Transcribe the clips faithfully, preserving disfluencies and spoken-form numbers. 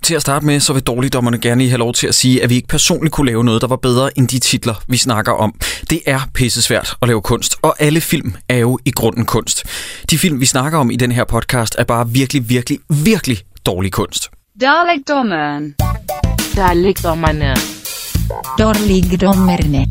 Til at starte med, så vil dårligdommerne gerne lige have lov til at sige, at vi ikke personligt kunne lave noget, der var bedre end de titler, vi snakker om. Det er pissesvært at lave kunst, og alle film er jo i grunden kunst. De film, vi snakker om i den her podcast, er bare virkelig, virkelig, virkelig dårlig kunst. Dårligdommerne. Dårligdommerne. Dårligdommerne.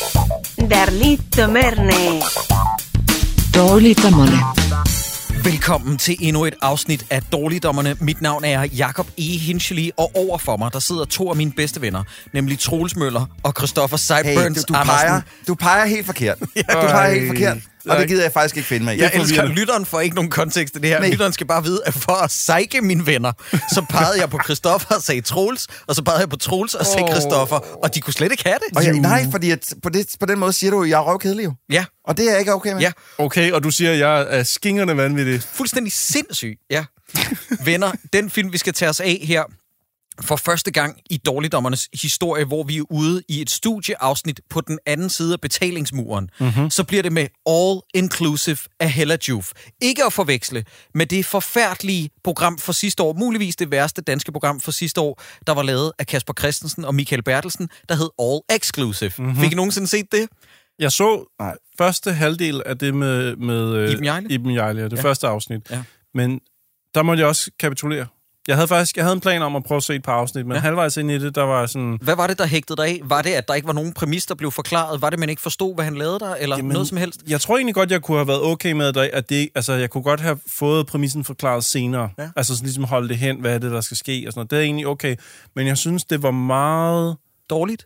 Dårligdommerne. Dårligdommerne. Velkommen til endnu et afsnit af Dårligdommerne. Mit navn er Jakob E. Hinchley, og over for mig, der sidder to af mine bedste venner, nemlig Troels Møller og Christopher Sideburns hey, du, du peger, du peger helt forkert. Ja, du peger helt forkert, og det gider jeg faktisk ikke finde mig i. Jeg elsker, lytteren får ikke nogen kontekst i det her. Nej. Lytteren skal bare vide, at for at psyke mine venner, så pegede jeg på Christopher og sagde Troels, og så pegede jeg på Troels og sagde Christopher, og de kunne slet ikke have det. Og ja, nej, fordi at på, det, på den måde siger du, at jeg er røvkedelig jo. Ja. Og det er jeg ikke okay med. Ja. Okay, og du siger, at jeg er skingerne vanvittig. Fuldstændig sindssyg, ja. Venner, den film, vi skal tage os af her, for første gang i Dårligdommernes historie, hvor vi er ude i et studieafsnit på den anden side af betalingsmuren, mm-hmm. så bliver det med All Inclusive af Hella Joof. Ikke at forveksle med det forfærdelige program for sidste år, muligvis det værste danske program for sidste år, der var lavet af Kasper Christensen og Michael Bertelsen, der hed All Exclusive. Mm-hmm. Fik I nogensinde set det? Jeg så Nej. første halvdel af det med, med Iben Hjejle, Iben Hjejle, det ja. første afsnit. Ja. Men der måtte jeg også kapitulere. Jeg havde faktisk jeg havde en plan om at prøve at se et par afsnit, men ja. halvvejs ind i det, der var sådan... Hvad var det, der hægtede dig af? Var det, at der ikke var nogen præmis, der blev forklaret? Var det, man ikke forstod, hvad han lavede der? Eller Jamen, noget som helst? Jeg tror egentlig godt, jeg kunne have været okay med, at det, altså, jeg kunne godt have fået præmissen forklaret senere. Ja. Altså sådan ligesom holde det hen, hvad er det, der skal ske og sådan noget. Det er egentlig okay. Men jeg synes, det var meget... Dårligt?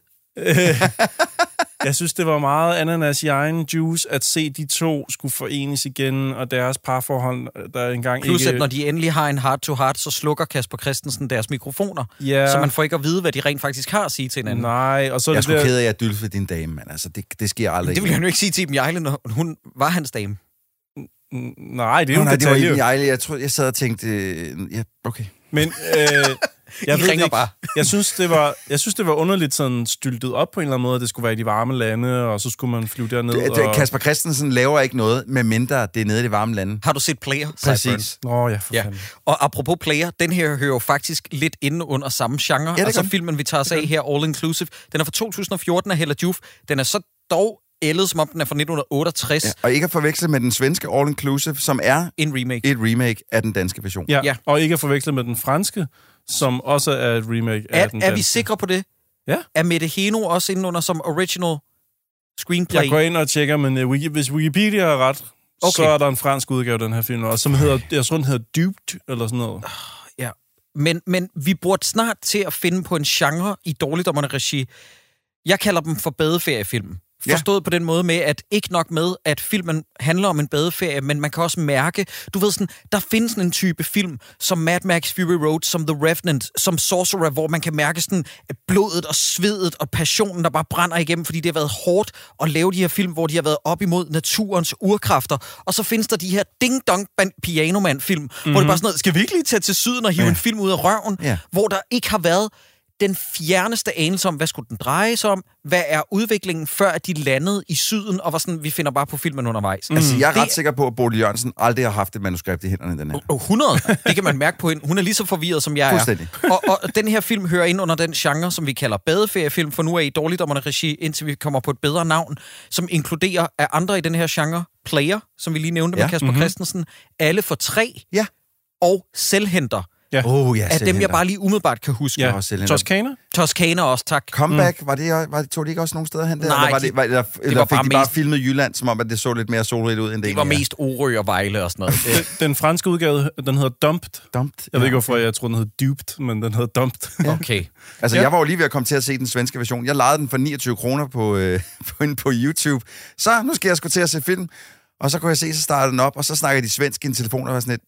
Jeg synes, det var meget ananas i egen juice, at se de to skulle forenes igen, og deres parforhold, der engang Plus, ikke... at når de endelig har en heart-to-heart, så slukker Kasper Christensen deres mikrofoner. Ja. Så man får ikke at vide, hvad de rent faktisk har at sige til hinanden. Nej, og så... Jeg er det sgu der... ked af, at jeg dylfer din dame, men altså, det, det sker aldrig. Men det vil han jo ikke sige til Iben Hjejle, når hun var hans dame. Nej, det er jo en detalje. Det var Iben Hjejle. Jeg tror, jeg sad og tænkte... Øh, ja, okay. Men... Øh... Jeg, ved ringer bare. jeg synes det var jeg synes det var underligt sådan styltet op på en eller anden måde, at det skulle være i de varme lande, og så skulle man flyve derned. Det, det, og... Kasper Christensen laver ikke noget, med mindre det er nede i de varme lande. Har du set Player? Præcis. Åh, ja, for ja. Og apropos Player, den her hører jo faktisk lidt inde under samme genre. Ja, altså filmen, vi tager os af her, All Inclusive, den er fra to tusind og fjorten af Hella Joof. Den er så dog ældet, som om den er fra nitten otteogtres. Ja, og ikke at forveksle med den svenske All Inclusive, som er en remake. et remake af den danske version. Ja, ja. Og ikke at forveksle med den franske, som også er et remake af er, den danske. Er vi sikre på det? Ja. Er Mette Heno også inde under som original screenplay? Jeg går ind og tjekker, men uh, Wiki, hvis Wikipedia er ret, okay. så er der en fransk udgave af den her film, og som hedder, jeg tror, den hedder Duped, eller sådan noget. Ja, men, men vi burde snart til at finde på en genre i Dårligdommerne regi. Jeg kalder dem for badeferiefilm. Forstået ja. på den måde med, at ikke nok med, at filmen handler om en badeferie, men man kan også mærke, du ved sådan, der findes sådan en type film, som Mad Max Fury Road, som The Revenant, som Sorcerer, hvor man kan mærke sådan blodet og svedet og passionen, der bare brænder igennem, fordi det har været hårdt at lave de her film, hvor de har været op imod naturens urkræfter. Og så findes der de her ding-dong-pianoman-film, mm-hmm. hvor det bare sådan noget, skal vi ikke lige tage til syden og hive ja. en film ud af røven, ja. hvor der ikke har været den fjerneste anelse om, hvad skulle den dreje sig om, hvad er udviklingen, før at de landede i syden, og var sådan, vi finder bare på filmen undervejs. Mm. Altså, jeg er det... ret sikker på, at Bodil Jørgensen aldrig har haft et manuskript i hænderne, den her. Oh, hundrede Det kan man mærke på hende. Hun er lige så forvirret, som jeg er. Og, og den her film hører ind under den genre, som vi kalder badeferiefilm, for nu er i Dårligdommerne regi, indtil vi kommer på et bedre navn, som inkluderer af andre i den her genre, Player, som vi lige nævnte ja. med Kasper mm-hmm. Christensen, Alle for tre, ja. og Selvhenter. Ja. Oh, ja, af dem, jeg bare lige umiddelbart kan huske. Ja. Toscana? Toscana også, tak. Comeback, mm. var det, var det, tog de ikke også nogle steder hen der? Nej, eller var det, var, eller, det eller var fik bare de bare mest... filmet Jylland, som om at det så lidt mere solrigt ud, end det Det var mest Orø og Vejle og sådan noget. den, den franske udgave, den hedder Dumped. Dumped? Jeg ved ikke, hvorfor jeg tror, den hedder Duped, men den hedder Dumped. Ja. Okay. Altså, ja. jeg var jo lige ved at komme til at se den svenske version. Jeg lejede den for niogtyve kroner på, øh, på, på YouTube. Så nu skal jeg sgu til at se film. Og så kunne jeg se, så startede den op, og så snakker de svensk i en telefon, og var sådan lidt,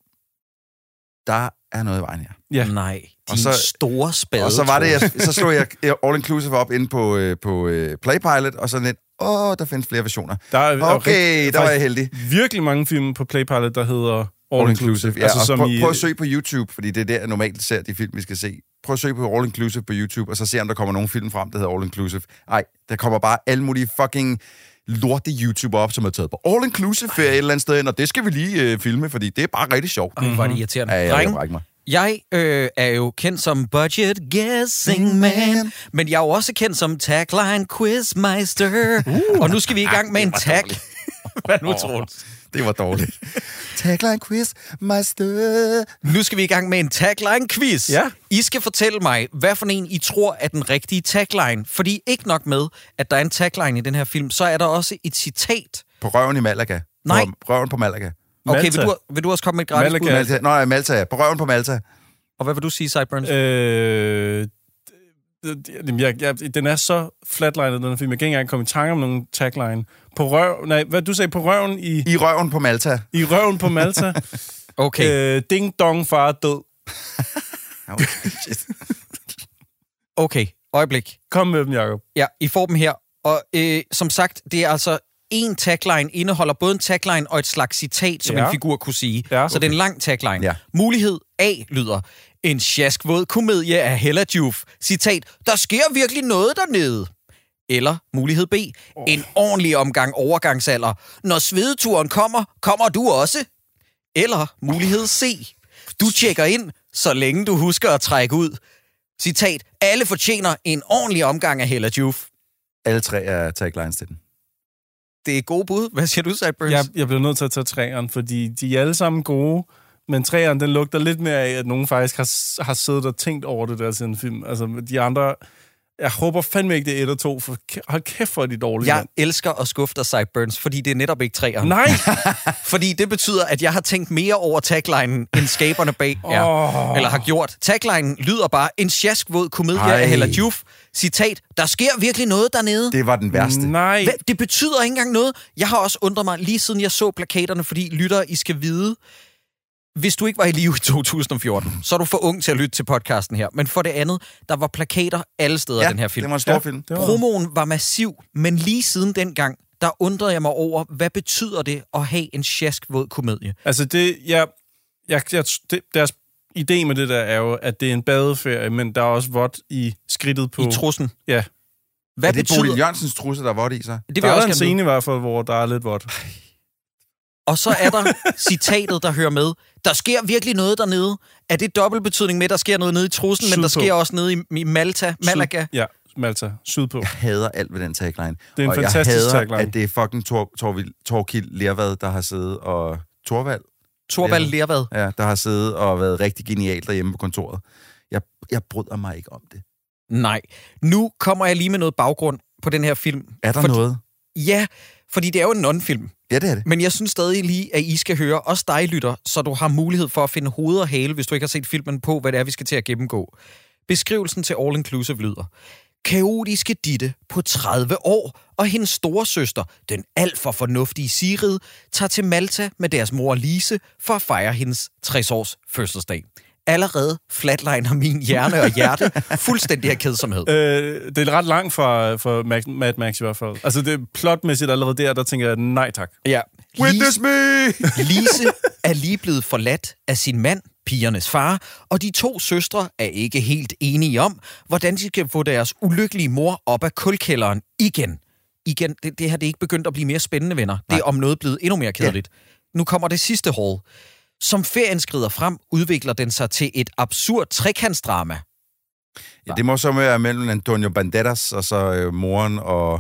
der er noget i vejen her. Ja. Nej, din og så, store spade. Og så var det, jeg, så slog jeg All Inclusive op inde på, øh, på øh, Playpilot, og så lidt, åh, der findes flere versioner. Der er, okay, rigtig, der var jeg heldig. Virkelig mange film på Playpilot, der hedder All, All Inclusive. Inclusive. Ja, altså, som prøv, i... prøv at søge på YouTube, fordi det er der, jeg normalt ser de film, vi skal se. Prøv at søge på All Inclusive på YouTube, og så se, om der kommer nogle film frem, der hedder All Inclusive. Ej, der kommer bare alle mulige fucking lorte YouTuber op, som er taget på All Inclusive ferie et eller andet sted ind, og det skal vi lige øh, filme, fordi det er bare rigtig sjovt. Ej, hvor er det irriterende. Ja, ja, jeg brækker mig. Jeg øh, er jo kendt som budget guessing man, men jeg er jo også kendt som tagline quizmeister. Uh, og nu skal vi i gang med en tag. Hvad nu, Troels? Det var dårligt. Tagline quiz, master. Nu skal vi i gang med en tagline-quiz. Ja. I skal fortælle mig, hvad for en I tror er den rigtige tagline. Fordi ikke nok med, at der er en tagline i den her film, så er der også et citat. På røven i Malaga. Nej. På røven på Malaga. Okay, Malta. vil du, vil du også komme med et gratis Malaga. bud? Malta. Nå, ja, Malta. På røven på Malta. Og hvad vil du sige, Sideburns? Øh, Jamen, jeg, jeg, den er så flatlinet, den her film. Jeg kan ikke engang komme i tanke om nogen tagline. På røv... Nej, hvad du sagde? På røven i... I røven på Malta. I røven på Malta. Okay. Øh, ding dong, far er død. Okay, shit. Okay, øjeblik. Kom med dem, Jacob. Ja, I får dem her. Og øh, som sagt, det er altså en tagline, indeholder både en tagline og et slags citat, som Ja. en figur kunne sige. Ja, Så det er en lang tagline. Ja. Mulighed A lyder: en sjaskvåd komedie af Hella Juf. Citat: der sker virkelig noget dernede. Eller mulighed B: oh. en ordentlig omgang overgangsalder. Når svedeturen kommer, kommer du også. Eller mulighed C: du tjekker ind, så længe du husker at trække ud. Citat: alle fortjener en ordentlig omgang af Hella Juf. Alle tre er taglines til den. Det er gode bud. Hvad siger du, Sideburns? Jeg, jeg bliver nødt til at tage træerne, fordi de er alle sammen gode, men træerne, den lugter lidt mere af, at nogen faktisk har, har siddet og tænkt over det der siden film. Altså, de andre... Jeg håber fandme ikke, det er et og to, for hold kæft, hvor er de dårlige. Jeg mand. elsker at skuffe dig, Sideburns, fordi det er netop ikke træerne. Nej! Fordi det betyder, at jeg har tænkt mere over taglinen, end skaberne bag er. Oh. Eller har gjort. Taglinen lyder bare: en sjaskvåd komedie Ej. af Hella Juf. Citat: der sker virkelig noget dernede. Det var den værste. Nej. Hvad? Det betyder ikke engang noget. Jeg har også undret mig, lige siden jeg så plakaterne, fordi lyttere, I skal vide, hvis du ikke var i live i to tusind og fjorten, så er du for ung til at lytte til podcasten her. Men for det andet, der var plakater alle steder Ja, af den her film. det var en stor Ja, film. det var- Promoen var massiv, men lige siden dengang, der undrede jeg mig over, hvad betyder det at have en sjaskvåd komedie? Altså, det... Jeg, jeg, jeg, det, deres idé med det der er jo, at det er en badeferie, men der er også vådt i skridtet på... I trussen. Ja. Hvad Er det betyder... Bodil Jørgensens trusse, der var det i sig? Det vil Der jeg er også en gerne vide. scene i hvert fald, hvor der er lidt vådt. Og så er der citatet, der hører med. Der sker virkelig noget dernede. Er det dobbeltbetydning med, at der sker noget nede i trussen, men der Sydpå. sker også nede i, i Malta, Malaga? Syd, ja, Malta. Sydpå. Jeg hader alt ved den tagline. Det er en og fantastisk jeg hader, tagline. at det er fucking Tor, Torvild, Torkild Lervad, der har siddet og... Torvald? Torvald Lervad. Ja, der har siddet og været rigtig genial derhjemme på kontoret. Jeg, jeg bryder mig ikke om det. Nej. Nu kommer jeg lige med noget baggrund på den her film. Er der For- noget? Ja, fordi det er jo en non-film. Ja, det er det. Men jeg synes stadig lige, at I skal høre, også dig lytter, så du har mulighed for at finde hoved og hale, hvis du ikke har set filmen på, hvad det er, vi skal til at gennemgå. Beskrivelsen til All Inclusive lyder: kaotiske Ditte på tredive år og hendes storesøster, den alt for fornuftige Sigrid, tager til Malta med deres mor Lise for at fejre hendes tres års fødselsdag. Allerede flatliner min hjerne og hjerte fuldstændig af kedsomhed. Øh, det er ret langt fra, fra Max, Mad Max i hvert fald. Altså, det er plotmæssigt allerede der, der tænker jeg, nej tak. Ja. Witness me! Lise er lige blevet forladt af sin mand, pigernes far, og de to søstre er ikke helt enige om, hvordan de skal få deres ulykkelige mor op af kulkælderen igen. Igen, det, det her det er ikke begyndt at blive mere spændende, venner. Det er om noget blevet endnu mere kedeligt. Ja. Nu kommer det sidste haul. Som ferien skrider frem, udvikler den sig til et absurd trekantsdrama. Ja, det må så være mellem Antonio Banderas og så øh, moren og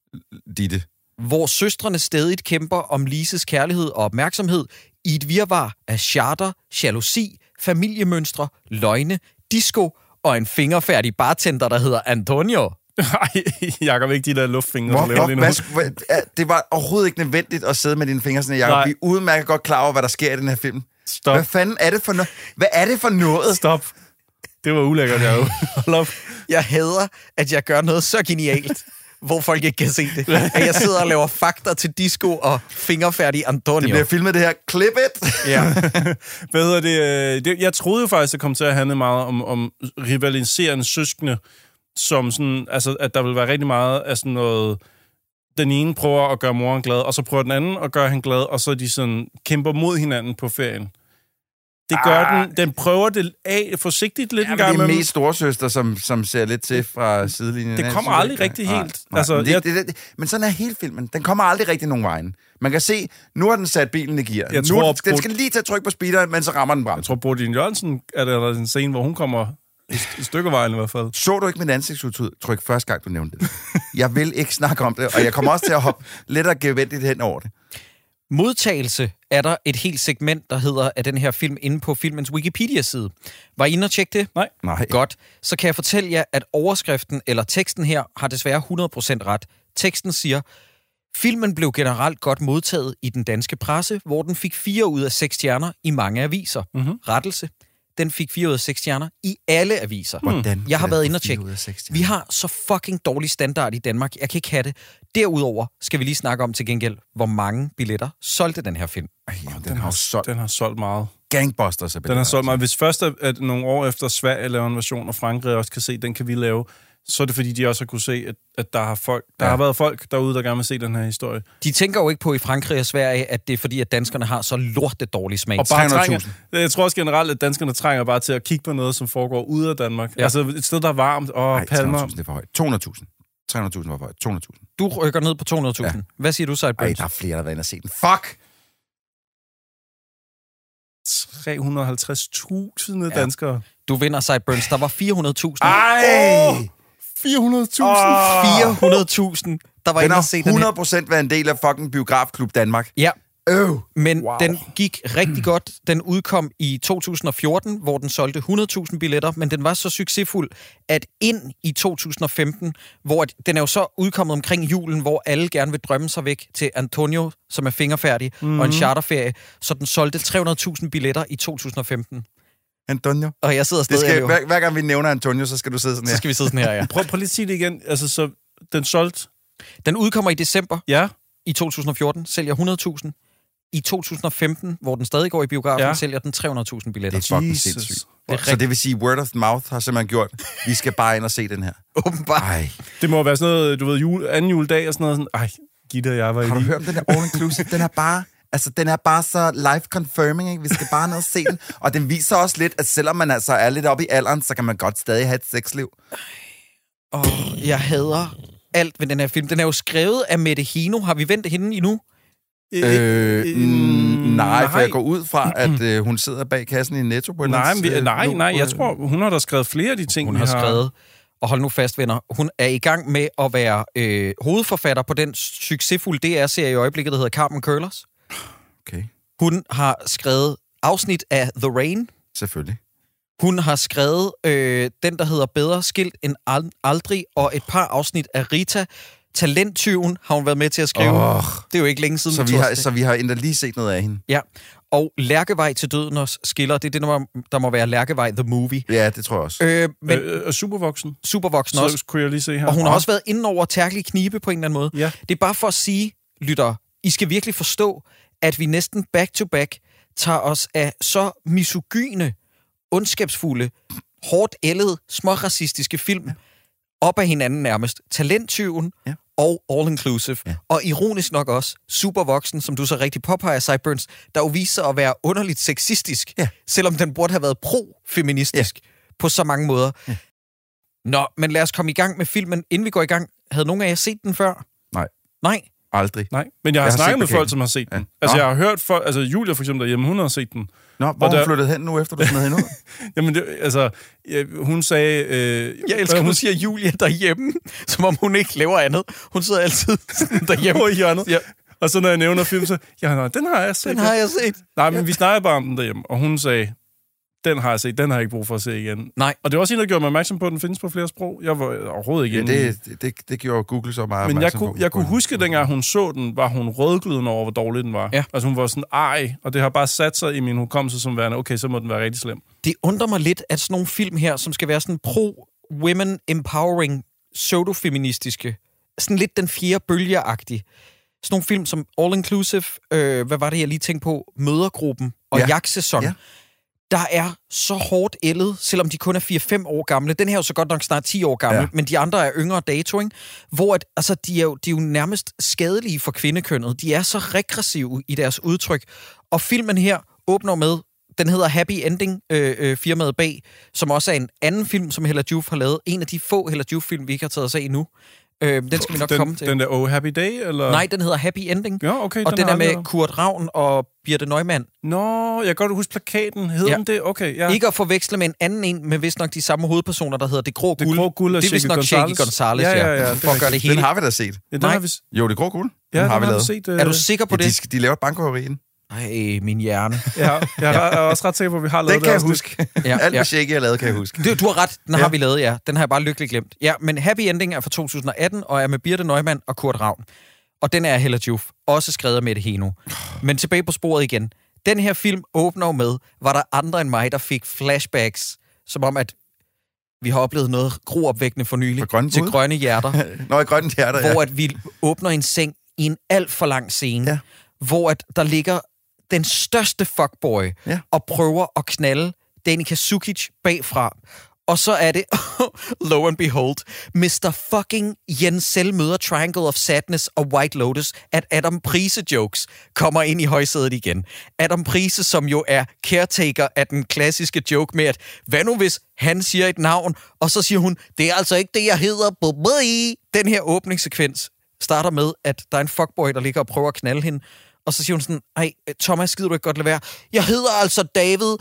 Ditte. Hvor søstrene stadigt kæmper om Lises kærlighed og opmærksomhed i et virvar af charter, jalousi, familiemønstre, løgne, disco og en fingerfærdig bartender, der hedder Antonio. Nej, Jacob, ikke de der luftfingre, Hvor, du laver hvor, lige nu. hvad, sk- hvad, er- det var overhovedet ikke nødvendigt at sidde med dine fingre sådan, Jacob. Nej. Vi er udmærket godt klar over, hvad der sker i den her film. Stop. Hvad fanden er det for noget? Hvad er det for noget? Stop. Det var ulækkert, Jacob. Hold op. Jeg hader, at jeg gør noget så genialt, hvor folk ikke kan se det. At jeg sidder og laver fakter til disco og fingerfærdig Antonio. Det bliver filmet det her. Clip it! Ja. Hvad hedder det, øh, det? Jeg troede jo faktisk, det kom til at handle meget om, om rivaliserende søskende, som sådan, altså, at der vil være rigtig meget af sådan noget... Den ene prøver at gøre moren glad, og så prøver den anden at gøre hende glad, og så de sådan kæmper mod hinanden på ferien. Det gør ah. den. Den prøver det af forsigtigt lidt ja, en gang. Det er mest storsøster, som, som ser lidt til fra sidelinjen. Det kommer aldrig rigtig helt. Nej, nej. Altså, men, det, jeg... det, det, men sådan er hele filmen. Den kommer aldrig rigtig nogen vejen. Man kan se, nu har den sat bilen i gear. Jeg nu, tror, den skal lige til at trykke på speederen, men så rammer den bremsen. Jeg tror, Bodil Jørgensen er der en scene, hvor hun kommer i, i stykkevejen i hvert fald. Så du ikke mit ansigtsudtryk første gang, du nævnte det? Jeg vil ikke snakke om det, og jeg kommer også til at hoppe lidt og gevendigt hen over det. Modtagelse er der et helt segment, der hedder af den her film inde på filmens Wikipedia-side. Var I inde og tjekke det? Nej. Nej. Godt. Så kan jeg fortælle jer, at overskriften eller teksten her har desværre hundrede procent ret. Teksten siger, filmen blev generelt godt modtaget i den danske presse, hvor den fik fire ud af seks stjerner i mange aviser. Mm-hmm. Rettelse. Den fik fire ud af seks stjerner i alle aviser. Hvordan? Jeg har været inde og tjekke. Vi har så fucking dårlig standard i Danmark. Jeg kan ikke have det. Derudover skal vi lige snakke om til gengæld, hvor mange billetter solgte den her film. Ej, jamen, den, den, har har, solgt. den har solgt meget. Gangbusters. Den har solgt meget. Hvis først at, at nogle år efter Sverige laver en version, og Frankrig også kan se, den kan vi lave, så er det fordi, de også har kunne se, at, at der, har, folk, der ja. har været folk derude, der gerne vil se den her historie. De tænker jo ikke på i Frankrig og Sverige, at det er fordi, at danskerne har så lortet dårlig smag. Og bare trænger, jeg tror også generelt, at danskerne trænger bare til at kigge på noget, som foregår ude af Danmark. Ja. Altså et sted, der er varmt og Ej, palmer. tre hundrede tusind, det er for højt. to hundrede tusind. tre hundrede tusind var for højt. to hundrede tusind. Du rykker ned på to hundrede tusind. Ja. Hvad siger du, Sideburns? Ej, der er flere, der har været inde og se den. Fuck! tre hundrede og halvtreds tusind ja. danskere. Du vinder, Sideburns. Der var fire hundrede tusind. Ej! Oh! fire hundrede tusind. Oh! fire hundrede tusind. Der var inde og se den her. Den har hundrede procent været en del af fucking Biografklub Danmark. Ja. Øh. Men wow. den gik rigtig godt. Den udkom i to tusind og fjorten, hvor den solgte hundrede tusind billetter, men den var så succesfuld, at ind i to tusind og femten, hvor den er jo så udkommet omkring julen, hvor alle gerne vil drømme sig væk til Antonio, som er fingerfærdig, mm-hmm. og en charterferie, så den solgte tre hundrede tusind billetter i to tusind og femten. Antonio. Og jeg sidder stadig skal, hver, hver gang vi nævner Antonio, så skal du sidde sådan her. Så skal vi sidde sådan her, ja. Prøv, prøv lige at sige det igen. Altså, så den solgte... Den udkommer i december ja. i to tusind og fjorten, sælger hundrede tusind. I to tusind og femten, hvor den stadig går i biografen, ja. sælger den tre hundrede tusind billetter. Det er fucking sindssygt. Det så det vil sige, word of mouth har simpelthen gjort, vi skal bare ind og se den her. Åbenbart. Ej. Det må være sådan noget, du ved, jule, anden juledag og sådan noget. Sådan, ej, Gitte og jeg var i Har du hørt om den her all inclusive? Den er bare... Altså, den er bare så life confirming, ikke? Vi skal bare ned og se den. Og den viser også lidt, at selvom man altså er lidt oppe i alderen, så kan man godt stadig have et sexliv. Åh, oh, jeg hader alt ved den her film. Den er jo skrevet af Mette Hino. Har vi vendt hende endnu? Øh, øh, nej, for jeg går ud fra, at øh, hun sidder bag kassen i Netto på en nej, eller anden, nej, nej, jeg tror, hun har da skrevet flere af de ting, hun har, har skrevet. Og hold nu fast, venner. Hun er i gang med at være øh, hovedforfatter på den succesfulde D R-serie i øjeblikket, der hedder Carmen Curlers. Okay. Hun har skrevet afsnit af The Rain. Selvfølgelig. Hun har skrevet øh, den, der hedder Bedre skilt end aldrig, og et par afsnit af Rita. Talenttyven har hun været med til at skrive. Oh. Det er jo ikke længe siden. Så vi har, så vi har endda lige set noget af hende. Ja, og Lærkevej til døden os skiller. Det er det, der må, der må være Lærkevej The Movie. Ja, det tror jeg også. Øh, men øh, øh, supervoksen. Supervoksen så også. Så kunne jeg lige se her. Og hun har også været inde over Tærkelig Knibe på en eller anden måde. Ja. Det er bare for at sige, lytter, I skal virkelig forstå, at vi næsten back-to-back tager os af så misogyne, ondskabsfulde, hårdt ældede, småracistiske film ja. op af hinanden nærmest. Talenttyven ja. og All Inclusive. Ja. Og ironisk nok også Supervoksen, som du så rigtig påpeger, Sideburns, der jo viser sig at være underligt sexistisk, ja. selvom den burde have været pro-feministisk ja. på så mange måder. Ja. Nå, men lad os komme i gang med filmen. Inden vi går i gang, havde nogen af jer set den før? Nej. Nej? Aldrig. Nej, men jeg har, jeg har snakket med folk, som har set den. Ja. Altså, jeg har hørt folk... Altså, Julia for eksempel derhjemme, hun har set den. Nå, hvor hun flyttet hen nu, efter du smed hende ud? Jamen, det, altså, ja, hun sagde... Øh, jeg elsker, hun, hun siger Julia derhjemme, som om hun ikke laver andet. Hun sidder altid derhjemme. i hjørnet. Ja. Og så når jeg nævner film, så... Ja, nej, den har jeg set. Den har jeg set. Nej, men ja. vi snakker bare om den derhjemme, og hun sagde... Den har jeg set, den har jeg ikke brug for at se igen. Nej. Og det er også en, der gjorde mig opmærksom på, at den findes på flere sprog. Jeg var overhovedet ikke ja, det, det, det, det gjorde Google så meget Men jeg kunne, på. jeg kunne huske, dengang hun så den, var hun rødglødende over, hvor dårlig den var. Ja. Altså hun var sådan, ej, og det har bare sat sig i min hukommelse som værende, okay, så må den være rigtig slem. Det undrer mig lidt, at sådan nogle film her, som skal være sådan pro-women empowering, pseudo-feministiske, sådan lidt den fjerde bølgeagtige. Sådan nogle film som All Inclusive, øh, hvad var det, jeg lige tænkte på? Mødergruppen og ja. Jagtsæson. Ja. Der er så hårdt ældet, selvom de kun er fire fem år gamle. Den her er jo så godt nok snart ti år gammel, ja. men de andre er yngre dato, ikke? Hvor at, altså, de, er jo, de er jo nærmest skadelige for kvindekønnet. De er så regressive i deres udtryk. Og filmen her åbner med Den hedder Happy Ending, øh, øh, firmaet bag, som også er en anden film, som Hella Juf har lavet. En af de få Hella Juf-film, vi ikke har taget os af endnu. Øh, den skal vi nok den, komme til. Den der Oh Happy Day, eller? Nej, den hedder Happy Ending. Ja, okay. Og den, den er med aldrig... Kurt Ravn og Birthe Neumann. Nå, jeg kan godt huske plakaten. Hedder Ja. den det? Okay, ja. Ikke at forveksle med en anden en, med vist nok de samme hovedpersoner, der hedder Det Grå Guld. Det Grå Guld og det er vist nok Shaky Gonzalez, ja. ja, ja, ja for at gøre det hele. Den har vi da set. Ja, den Nej. har vi... Jo, Det Grå Guld. Ja, den har vi har lavet. set, uh... Er du sikker på Ja, det? de, de laver et bankrøveri i den. Ej, min hjerne. Ja, jeg er også ret sikker på, at vi har lavet Den kan det. jeg huske. Ja, Alt, ja. hvad Shaky har lavet, kan jeg huske. Du, du har ret, den Ja. har vi lavet, ja. Den har jeg bare lykkeligt glemt. Ja, men Happy Ending er fra to tusind atten, og er med Birthe Neumann og Kurt Ravn. Og den er Hella Juf, også skrevet af Mette Heno. Men tilbage på sporet igen. Den her film åbner jo med, var der andre end mig, der fik flashbacks, som om, at vi har oplevet noget groopvækkende for nylig, For grønne til bud? grønne hjerter, Nå, i grønne hjerter, ja. hvor at vi åbner en seng i en alt for lang scene, Ja. hvor at der ligger den største fuckboy Ja. og prøver at knalde Danica Sukic bagfra. Og så er det, lo and behold, mister fucking Jensel møder Triangle of Sadness og White Lotus, at Adam Prise-jokes kommer ind i højsædet igen. Adam Prise, som jo er caretaker af den klassiske joke med, at hvad nu hvis han siger et navn, og så siger hun, det er altså ikke det, jeg hedder. Bye-bye. Den her åbningssekvens starter med, at der er en fuckboy, der ligger og prøver at knalde hende. Og så siger hun sådan, ej, Thomas, gider du ikke godt lade være? Jeg hedder altså David.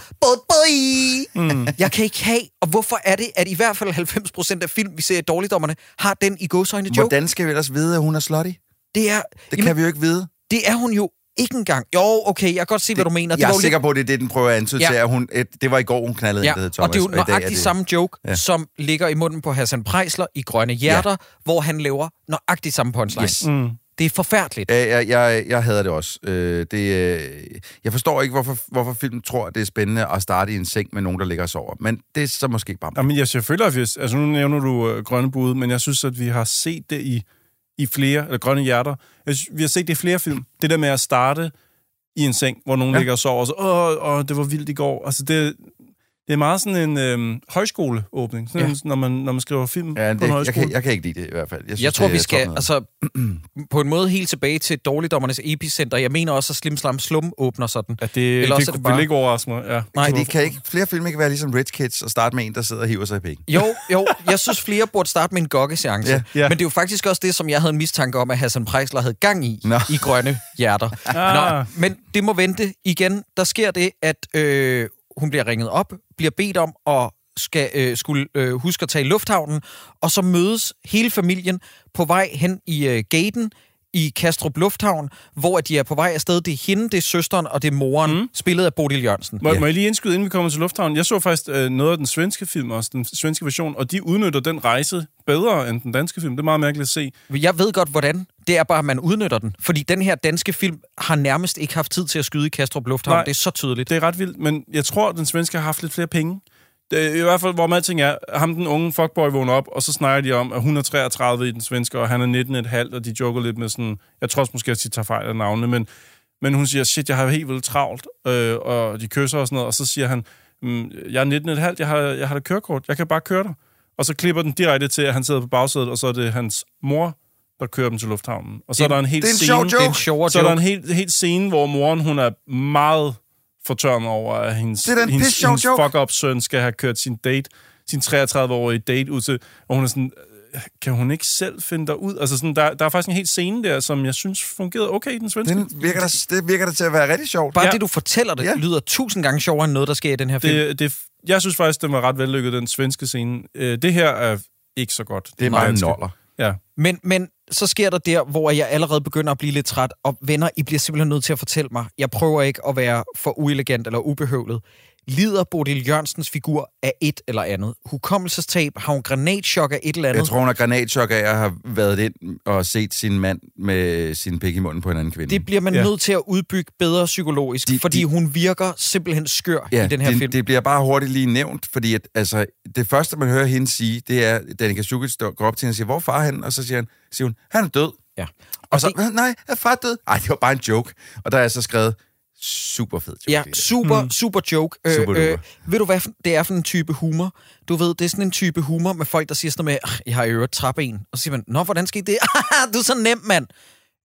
Bye-bye. Mm. Jeg kan ikke have. Og hvorfor er det, at i hvert fald halvfems procent af film, vi ser i Dårligdommerne, har den i gåseøjne joke? Hvordan skal vi ellers vide, at hun er slutty? Det er, Det jamen, kan vi jo ikke vide. det er hun jo ikke engang. Jo, okay, jeg kan godt se, hvad du mener. Jeg var er jo sikker lidt... på, at det er det, den prøver at antyde Ja. til, at hun, et, det var i går, hun knaldede Ja, en, der hed Thomas. og det er jo i dag nøjagtigt det... samme joke, Ja. ja. som ligger i munden på Hassan Preisler i Grønne Hjerter, ja. hvor han laver nøjagtigt samme punchline. Yes. Mm. Det er forfærdeligt. Ja, jeg, jeg, jeg hader det også. Øh, det, øh, jeg forstår ikke, hvorfor, hvorfor filmen tror, at det er spændende at starte i en seng med nogen, der ligger og sover. Men det er så måske bare... Jamen, jeg selvfølgelig, at vi, altså nu nævner du øh, grønne bud, men jeg synes, at vi har set det i, i flere, eller grønne hjerter. Jeg synes, vi har set det i flere film. Det der med at starte i en seng, hvor nogen ja. ligger og sover, og så, åh, åh, det var vildt i går. Altså, det, det er meget sådan en øhm, højskoleåbning, sådan Ja. en, når, man, når man skriver film Ja, på det, en jeg, højskole. kan, jeg kan ikke lide det i hvert fald. Jeg, synes, Jeg tror, det vi er skal topnederen. altså, på en måde helt tilbage til Dårligdommernes epicenter. Jeg mener også, at Slim Slam Slum åbner sådan. Ja, det, Eller det, også er det det bare... bare- vil ikke overraske mig. Ja. Nej, Kan, de, kan ikke, flere film ikke være ligesom Rich Kids og starte med en, der sidder og hiver sig i penge? Jo, jo, jeg synes flere burde starte med en gokkeseance. Ja, ja. Men det er jo faktisk også det, som jeg havde en mistanke om, at Hassan Preisler havde gang i, Nå. i Grønne Hjerter. Ah. Nå, men det må vente igen. Der sker det, at øh, hun bliver ringet op, bliver bedt om at skal, øh, skulle øh, huske at tage i lufthavnen, og så mødes hele familien på vej hen i øh, gaten i Kastrup Lufthavn, hvor de er på vej afsted. Det er hende, det er søsteren, og det er moren, mm. spillet af Bodil Jørgensen. Må, Ja. må jeg lige indskyde, inden vi kommer til lufthavnen? Jeg så faktisk øh, noget af den svenske film også, den svenske version, og de udnytter den rejse bedre end den danske film. Det er meget mærkeligt at se. Jeg ved godt, hvordan. Det er bare, at man udnytter den. Fordi den her danske film har nærmest ikke haft tid til at skyde i Kastrup Lufthavn. Nej. Det er så tydeligt. Det er ret vildt, men jeg tror, at den svenske har haft lidt flere penge. Det er i hvert fald, hvor man ting er, ham den unge fuckboy vågner op, og så snakker de om, at hun er treogtredive i den svenske, og han er nitten komma fem, og de joker lidt med sådan, jeg tror også måske, at de tager fejl af navnene, men, men hun siger, shit, jeg har helt vildt travlt, øh, og de kysser og sådan noget, og så siger han, mm, jeg er nitten komma fem, jeg har, jeg har det kørekort, jeg kan bare køre dig. Og så klipper den direkte til, at han sidder på bagsædet, og så er det hans mor, der kører dem til lufthavnen. Og så Det- er der en helt det er en scene, sjov joke. Det er en sjovere så er der joke. en helt, helt scene, hvor moren, hun er meget fortørnet over, at hendes, Det er da en hendes, pissjov hendes joke. fuck-up søn skal have kørt sin date, sin treogtredive-årige date ud til, og hun er sådan, øh, kan hun ikke selv finde dig ud? Altså sådan, der, der er faktisk en helt scene der, som jeg synes fungerede okay i den svenske. Den virker der, det virker der til at være rigtig sjovt. Bare Ja. det, du fortæller det, Ja. lyder tusind gange sjovere end noget, der sker i den her film. det, det, jeg synes faktisk, den var ret vellykket, den svenske scene. Øh, det her er ikke så godt. Det er bare en danske. noller. Ja. Men, men så sker der der, hvor jeg allerede begynder at blive lidt træt, og venner, I bliver simpelthen nødt til at fortælle mig, jeg prøver ikke at være for uelegant eller ubehøvlet. Lider Bodil Jørgensens figur af et eller andet? Hukommelsestab? Har hun granatschok af et eller andet? Jeg tror, hun har granatschok af at have været ind og set sin mand med sin pik i munden på en anden kvinde. Det bliver man Ja. ja. nødt til at udbygge bedre psykologisk, De- de, fordi de- de, hun virker simpelthen skør ja, i den her det, film. det bliver bare hurtigt lige nævnt, fordi at, altså, det første, man hører hende sige, det er, at Danica Sukic går op til hende og siger, hvor er far henne? Og så siger, han, siger hun, han er død. Ja. Og så, det- nej, er far død? Ej, det var bare en joke. Og der er så skrevet, super fed joke. Ja, det der. super, mm. super joke. Super duper. ved du, hvad det er for en type humor? Du ved, det er sådan en type humor med folk, der siger sådan noget med, "Ah, jeg har i øvrigt trappe en. Og så siger man, nå, hvordan skete det? Du er så nem, mand.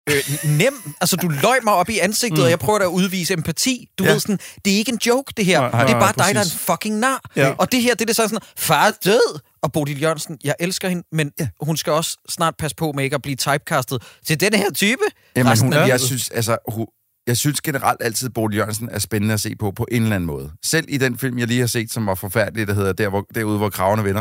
øh, nem. Altså, du løg mig op i ansigtet, mm. og jeg prøver at udvise empati. Du ja. ved sådan, det er ikke en joke, det her. Nej, det er bare nej, dig, der er en fucking nar. Ja. Og det her, det er det sådan, far er død. Og Bodil Jørgensen, jeg elsker hende, men ja. hun skal også snart passe på med ikke at blive typecastet til den her type. Jamen, hun, jeg synes, altså, hun, jeg synes generelt altid, at Bodil Jørgensen er spændende at se på, på en eller anden måde. Selv i den film, jeg lige har set, som var forfærdelig, der hedder Der, hvor, Derude, hvor kragerne vender,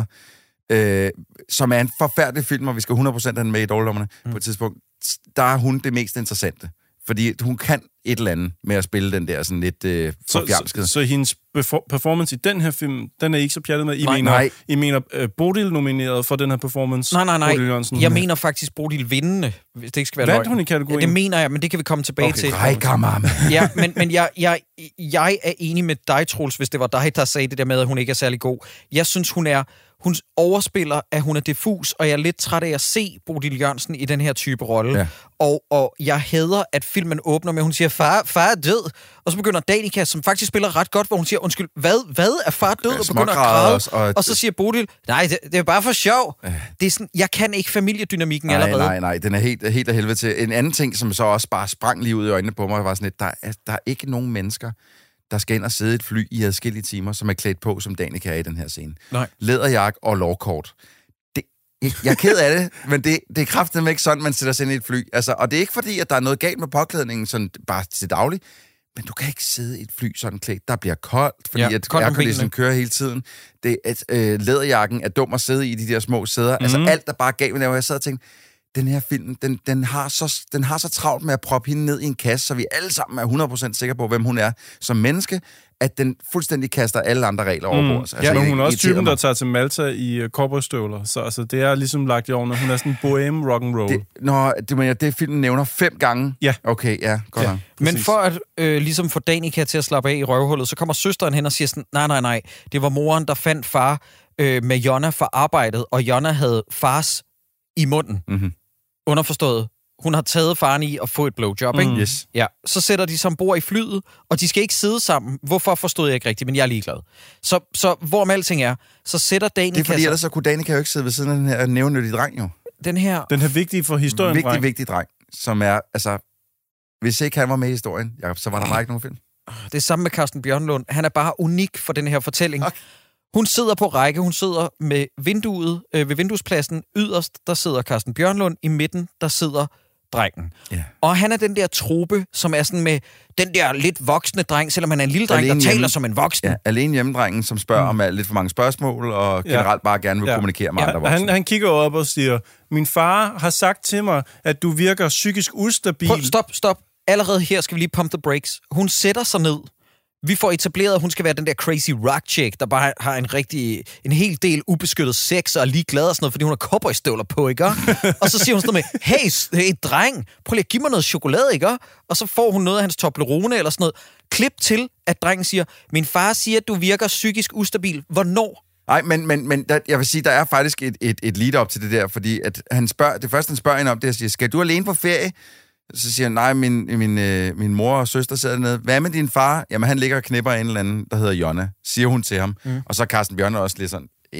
øh, som er en forfærdelig film, og vi skal hundrede procent have den med i Dårligdommerne mm. på et tidspunkt, der er hun det mest interessante. Fordi hun kan et eller andet med at spille den der sådan lidt øh, forfjamskede. Så, så, så hendes performance i den her film, den er ikke så pjattet med? I nej, mener, nej. I mener uh, Bodil nomineret for den her performance? Nej, nej, nej. Jeg mener faktisk Bodil vindende, hvis det ikke skal være løgn. Vandt hun i kategorien? Ja, det mener jeg, men det kan vi komme tilbage okay, til. Okay, ja, men, men jeg, jeg, jeg er enig med dig, Troels, hvis det var dig, der sagde det der med, at hun ikke er særlig god. Jeg synes, hun er... Hun overspiller, at hun er diffus, og jeg er lidt træt af at se Bodil Jørgensen i den her type rolle. Ja. Og, og jeg hader, at filmen åbner med, at hun siger, far, far er død. Og så begynder Danica, som faktisk spiller ret godt, hvor hun siger, undskyld, hvad, hvad er far død? Og begynder at græde. Og, og så siger Bodil, nej, det, det er bare for sjov. Ja. Det er sådan, jeg kan ikke familiedynamikken nej, allerede. Nej, nej, den er helt, helt af helvede til. En anden ting, som så også bare sprang lige ud i øjnene på mig, var sådan, at der er, der er ikke nogen mennesker, der skal ind og sidde i et fly i adskillige timer, som er klædt på, som Danica er i den her scene. Nej. Læderjakke og lovkort. Det, jeg er ked af det, men det, det er kraftedeme ikke sådan, man sætter sig ind i et fly. Altså, og det er ikke fordi, at der er noget galt med påklædningen, sådan bare til daglig, men du kan ikke sidde i et fly sådan klædt. Der bliver koldt, fordi ja, at airconditionen kører hele tiden. Det, at, øh, læderjakken er dum at sidde i de der små sæder. Mm-hmm. Altså, alt er bare galt med det, og jeg sad og tænkte, den her film, den, den, har så, den har så travlt med at proppe hende ned i en kasse, så vi alle sammen er hundrede procent sikre på, hvem hun er som menneske, at den fuldstændig kaster alle andre regler over på os. Altså, ja, men hun er også typen, der tager til Malta i uh, cowboystøvler, så altså, det er ligesom lagt i årene. Hun er sådan en bohème rock'n'roll. Det, nå, det, men, det filmen nævner fem gange? Ja. Okay, ja, godt ja. Men for at øh, ligesom få Danica til at slappe af i røvhullet, så kommer søsteren hen og siger sådan, nej, nej, nej, det var moren, der fandt far øh, med Jonna for arbejdet, og Jonna havde fars i munden. Mm-hmm. Underforstået. Hun har taget faren i at få et blowjob, ikke? Mm. Yes. Ja. Så sætter de sig ombord i flyet, og de skal ikke sidde sammen. Hvorfor forstod jeg ikke rigtigt, men jeg er ligeglad. Så, så hvorom alting er, så sætter Danica... Det er fordi, ellers så kunne Danica jo ikke sidde ved siden af den her nævnyttige dreng, jo. Den her... Den her vigtige for historien, vigtig, dreng. vigtig dreng, som er, altså... Hvis ikke han var med i historien, Jacob, så var der bare ikke nogen film. Det er samme med Carsten Bjørnlund. Han er bare unik for den her fortælling. Okay. Hun sidder på række, hun sidder med vinduet, øh, ved vinduespladsen. Yderst, der sidder Carsten Bjørnlund. I midten, der sidder drengen. Yeah. Og han er den der trope, som er sådan med den der lidt voksne dreng, selvom han er en lille dreng, alene der taler hjemme, som en voksen. Ja, alene hjemmedrengen, som spørger mm. om lidt for mange spørgsmål, og generelt ja. bare gerne vil ja. kommunikere med ja. andre voksne. Han, han kigger op og siger, min far har sagt til mig, at du virker psykisk ustabil. Prøv, stop, stop. Allerede her skal vi lige pump the brakes. Hun sætter sig ned. Vi får etableret, at hun skal være den der crazy rock chick, der bare har en rigtig, en hel del ubeskyttet sex og er ligeglad og sådan noget, fordi hun har cowboystøvler på, ikke? Og så siger hun sådan noget med, hey, hey dreng, prøv lige at give mig noget chokolade, ikke? Og så får hun noget af hans Toblerone eller sådan noget. Klip til, at drengen siger, min far siger, at du virker psykisk ustabil. Hvornår? Nej, men, men, men der, jeg vil sige, der er faktisk et, et, et lead-up til det der, fordi at han spørger, det første, han spørger hende om, det er at sige, skal du alene på ferie? Så siger han, nej, min, min, øh, min mor og søster sidder dernede. Hvad med din far? Jamen, han ligger og knipper en eller anden, der hedder Jonna, siger hun til ham. Mm. Og så er Carsten Bjørn også lidt sådan, øh,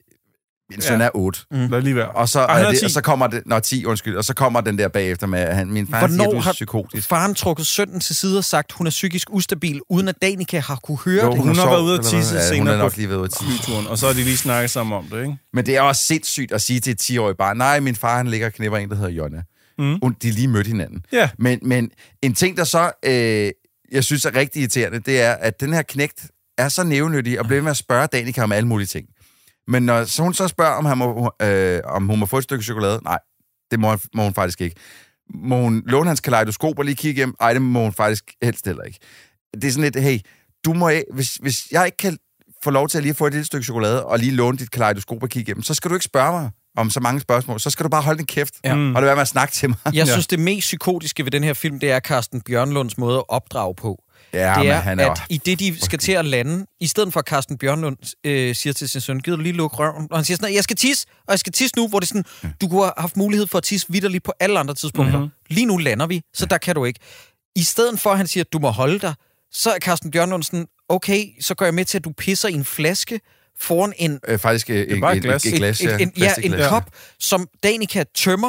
min søn er otte. Mm. Lad lige være. Og så, ah, det, og så kommer det, nå, ti, undskyld, og så kommer den der bagefter med, at han, min far Hvornår siger, du er har psykotisk. Faren trukket sønnen til side og sagt, hun er psykisk ustabil, uden at Danica har kunne høre jo, det? Hun, hun har været ude at tisse ja, senere nok lige været ude at tisse. Og så har de lige snakket sammen om det, ikke? Men det er også sindssygt at sige til et ti-årig barn, nej, min far han ligger og knipper en, der hedder Jonna. Mm. Og de lige mødte hinanden. Yeah. Men, men en ting, der så, øh, jeg synes er rigtig irriterende, det er, at den her knægt er så nævnyttig og bliver med at spørge Danica om alle mulige ting. Men når så hun så spørger, om, han må, øh, om hun må få et stykke chokolade, nej, det må, må hun faktisk ikke. Må hun låne hans kaleidoskop og lige kigge hjem? Ej, det må hun faktisk helst heller ikke. Det er sådan lidt, hey, du må, hvis, hvis jeg ikke kan få lov til at lige få et lille stykke chokolade og lige låne dit kaleidoskop og kigge hjem, så skal du ikke spørge mig om så mange spørgsmål, så skal du bare holde din kæft, ja. og det være med at snakke til mig. Jeg synes, det mest psykotiske ved den her film, det er Carsten Bjørnlunds måde at opdrage på. Ja, det er, han er at i det, de skal til at lande, i stedet for at Carsten Bjørnlund øh, siger til sin søn, gider du lige lukke røven? Og han siger sådan, jeg skal tisse, og jeg skal tisse nu, hvor det er sådan, ja. du kunne have haft mulighed for at tisse vitterligt på alle andre tidspunkter. Mm-hmm. Lige nu lander vi, så ja. der kan du ikke. I stedet for, at han siger, du må holde dig, så er Carsten Bjørnlund sådan, okay, så går jeg med til, at du pisser i en flaske, foran en... Øh, faktisk øh, et, et, et glas. Et, et, et, en, ja, en kop, som Danica tømmer,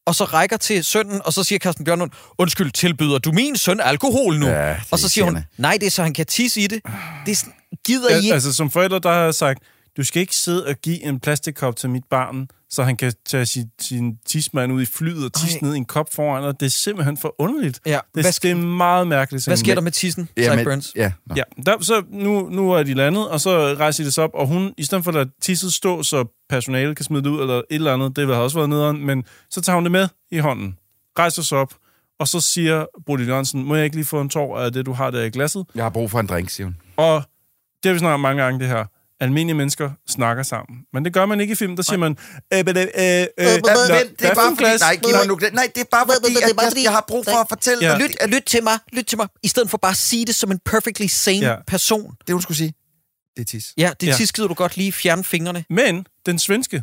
og så rækker til sønnen, og så siger Carsten Bjørnlund, undskyld, tilbyder du min søn alkohol nu? Ja, og så siger hun, nej, det er så han kan tisse i det. Det er sådan, gider I Ja, ikke? altså, som forældre, der har jeg sagt, du skal ikke sidde og give en plastikkop til mit barn, så han kan tage sin, sin tidsmand ud i flyet og tisse Ej. ned i en kop foran, og det er simpelthen for underligt. Ja, det, hvad det er meget mærkeligt. Hvad sker der med tissen, Ja, men, Burns? ja, no. Ja, der, så nu, nu er de landet, og så rejser de sig op, og hun, i stedet for at lade tisset stå, så personalet kan smide det ud, eller et eller andet, det har også været nederen, men så tager hun det med i hånden, rejser sig op, og så siger Bodil Jørgensen, må jeg ikke lige få en tår af det, du har der i glasset? Jeg har brug for en drink, siger hun. Og det har vi snakket mange gange, det her. Almindelige mennesker snakker sammen. Men det gør man ikke i film. Der siger man... Øh, øh, øh, øh, Vent, det er bare fordi... Nej, giv mig nu... Nej, det er bare fordi, at jeg, jeg har brug for at fortælle Ja. dig. Lyt, lyt til mig, lyt til mig. I stedet for bare at sige det som en perfectly sane Ja. person. Det, hun skulle sige, det er tis. Ja, det Ja. tis gider du godt lige fjerne fingrene. Men den svenske,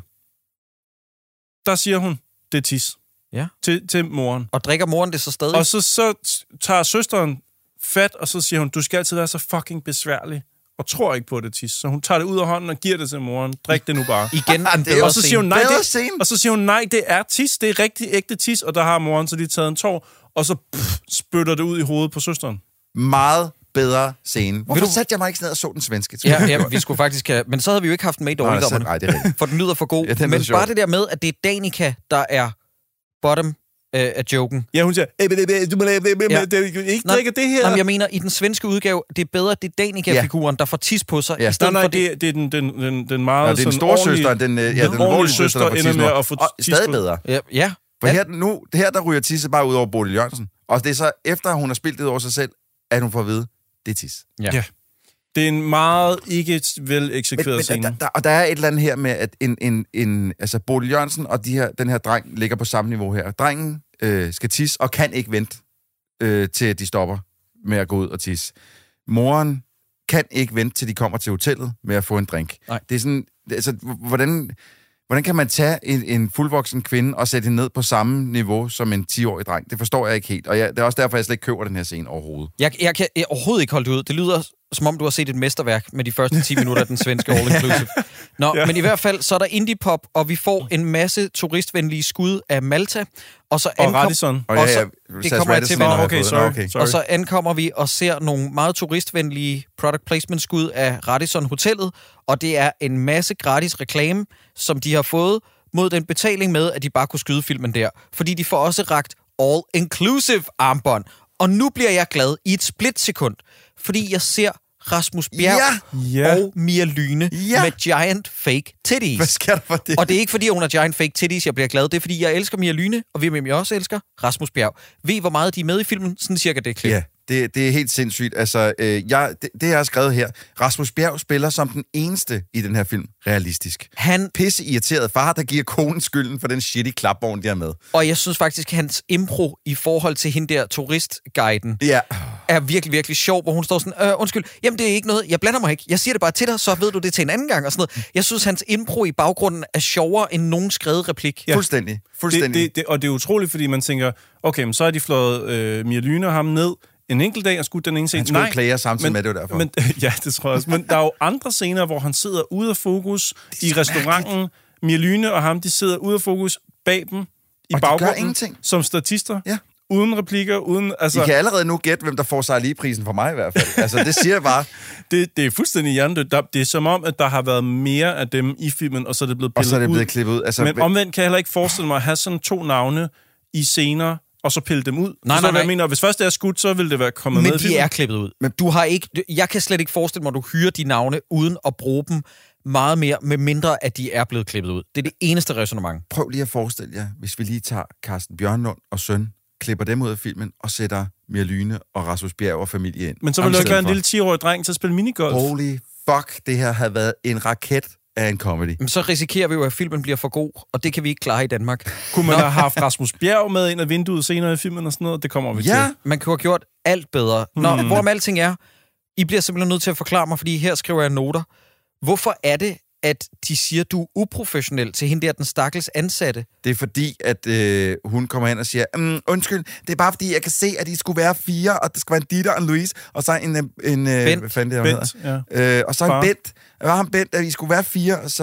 der siger hun, det er tis. Ja. Til, til moren. Og drikker moren det så stadig? Og så, så tager søsteren fat, og så siger hun, du skal altid være så fucking besværlig. Og tror ikke på det tis. Så hun tager det ud af hånden og giver det til moren. Drik det nu bare. Igen en Det er bedre Og så siger hun, nej, Bedre det, scene. og så siger hun, nej, det er tis. Det er rigtig ægte tis. Og der har moren så lige taget en tår, og så pff, spytter det ud i hovedet på søsteren. Meget bedre scene. Hvorfor du- satte jeg mig ikke ned og så den svenske? Ja, ja, vi skulle faktisk have... Men så havde vi jo ikke haft den med i Nej, så- dårligdommerne. nej, det er rigtigt. For den lyder for god. Ja, den er Men sjov. bare det der med, at det er Danica, der er bottom øh, af joken. Ja, hun siger, du må Ja. ikke Nej, drikke det her. Jamen, jeg mener, i den svenske udgave, det er bedre, det er Danica-figuren, der får tis på sig. Ja. I stedet Nej, nej, for det, det, det er den, den, den, den meget Ja, det er den sådan store ordentlige- søster, den, øh, ja, den ordentlige ordentlige søster, der får ender med tidsmål. at få Og tis stadig på. bedre. ja, ja. For ja. her, nu, her der ryger tisse bare ud over Bodil Jørgensen. Og det er så, efter hun har spillet det over sig selv, at hun får at vide, det er tis. Ja. Ja. Det er en meget ikke vel Men, eksekveret men scene. der, der, og der er et eller andet her med, at en, en, en, altså Bodil Jørgensen og de her, den her dreng ligger på samme niveau her. Drengen øh, skal tisse og kan ikke vente øh, til de stopper med at gå ud og tisse. Moren kan ikke vente til de kommer til hotellet med at få en drink. Nej. Det er sådan, det, altså, hvordan, hvordan kan man tage en, en fuldvoksen kvinde og sætte hende ned på samme niveau som en ti-årig dreng? Det forstår jeg ikke helt. Og jeg, det er også derfor, jeg slet ikke køber den her scene overhovedet. Jeg, jeg kan jeg overhovedet ikke holde det ud. Det lyder, som om du har set et mesterværk med de første ti minutter af den svenske All Inclusive. Nå, ja. Men i hvert fald, så er der indie-pop, og vi får en masse turistvenlige skud af Malta. Og, så Og ankom, Radisson. Og Og ja, så- ja, det Sass kommer jeg til, Radisson venner. har jeg Okay, fået. sorry. Okay. sorry. og så ankommer vi og ser nogle meget turistvenlige product placement skud af Radisson Hotellet, og det er en masse gratis reklame, som de har fået mod den betaling med, at de bare kunne skyde filmen der. Fordi de får også rakt all-inclusive armbånd. Og nu bliver jeg glad i et splitsekund, fordi jeg ser Rasmus Bjerg Ja. Ja. og Mia Lyne Ja. med giant fake titties. Hvad sker der for det? Og det er ikke, fordi hun har giant fake titties, jeg bliver glad. Det er, fordi jeg elsker Mia Lyne, og hvem jeg også elsker? Rasmus Bjerg. Ved I, hvor meget de er med i filmen? Sådan cirka det klip. Ja, det, det er helt sindssygt. Altså, øh, jeg, det, det, jeg har skrevet her. Rasmus Bjerg spiller som den eneste i den her film realistisk. Han, Pisse irriteret far, der giver konen skylden for den shitty klapvogn, de har med. og jeg synes faktisk, hans impro i forhold til hende der turistguiden Ja, er virkelig, virkelig sjov, hvor hun står sådan, øh, undskyld, jamen det er ikke noget, jeg blander mig ikke. Jeg siger det bare til dig, så ved du det til en anden gang og sådan noget. Jeg synes, hans impro i baggrunden er sjovere end nogen skrevet replik. ja. fuldstændig. fuldstændig. Det, det, det, og det er utroligt, fordi man tænker, okay, men så har de flået øh, Mia Lyne og ham ned en enkelt dag og skudt den ene scene. Han skulle jo klager samtidig med, det var derfor. Men, ja, det tror jeg også. Men der er jo andre scener, hvor han sidder ude af fokus i restauranten. Mia Lyne og ham, de sidder ude af fokus bag dem i Og de gør baggrunden ingenting. som statister. Ja. Uden replikker, uden... Altså, I kan allerede nu gætte, hvem der får sig lige prisen for mig i hvert fald. Altså, det siger jeg bare. det, det er fuldstændig hjernedødt. Der- Det er som om, at der har været mere af dem i filmen, og så er det blevet Og pillet så er det ud. blevet klippet ud. Altså, Men omvendt kan jeg heller ikke forestille mig at have sådan to navne i scener, og så pille dem ud. Nej, Forstår nej, du, hvad nej. jeg mener? Hvis først det er skudt, så vil det være kommet Men med i de filmen. er klippet ud. Men du har ikke, jeg kan slet ikke forestille mig, at du hyrer de navne uden at bruge dem meget mere, med mindre at de er blevet klippet ud. Det er det eneste ræsonnement. prøv lige at forestille jer, hvis vi lige tager Carsten Bjørnlund og søn, klipper dem ud af filmen og sætter Mia Lyne og Rasmus Bjerg og familie ind. Men så vil Om du ikke stedet være en for. lille ti-årig dreng til at spille minigolf. Holy fuck, det her havde været en raket af en comedy. Men så risikerer vi jo, at filmen bliver for god, og det kan vi ikke klare i Danmark. Kunne man have haft Rasmus Bjerg med ind af vinduet senere i filmen og sådan noget? Det kommer vi Ja, til. Man kunne have gjort alt bedre. Nå, hmm. hvorom alting er, I bliver simpelthen nødt til at forklare mig, fordi her skriver jeg noter. Hvorfor er det, at de siger, at du er uprofessionel til hende der, den stakkels ansatte? det er fordi, at øh, hun kommer hen og siger, mm, undskyld, det er bare fordi, jeg kan se, at I skulle være fire, og der skal være en Dieter og en Louise, og så en, en, en Bent. hvad fanden det, han Bent, ja. hedder? Øh, og så en Far. Bent. Hvad var han Bent, at I skulle være fire, og så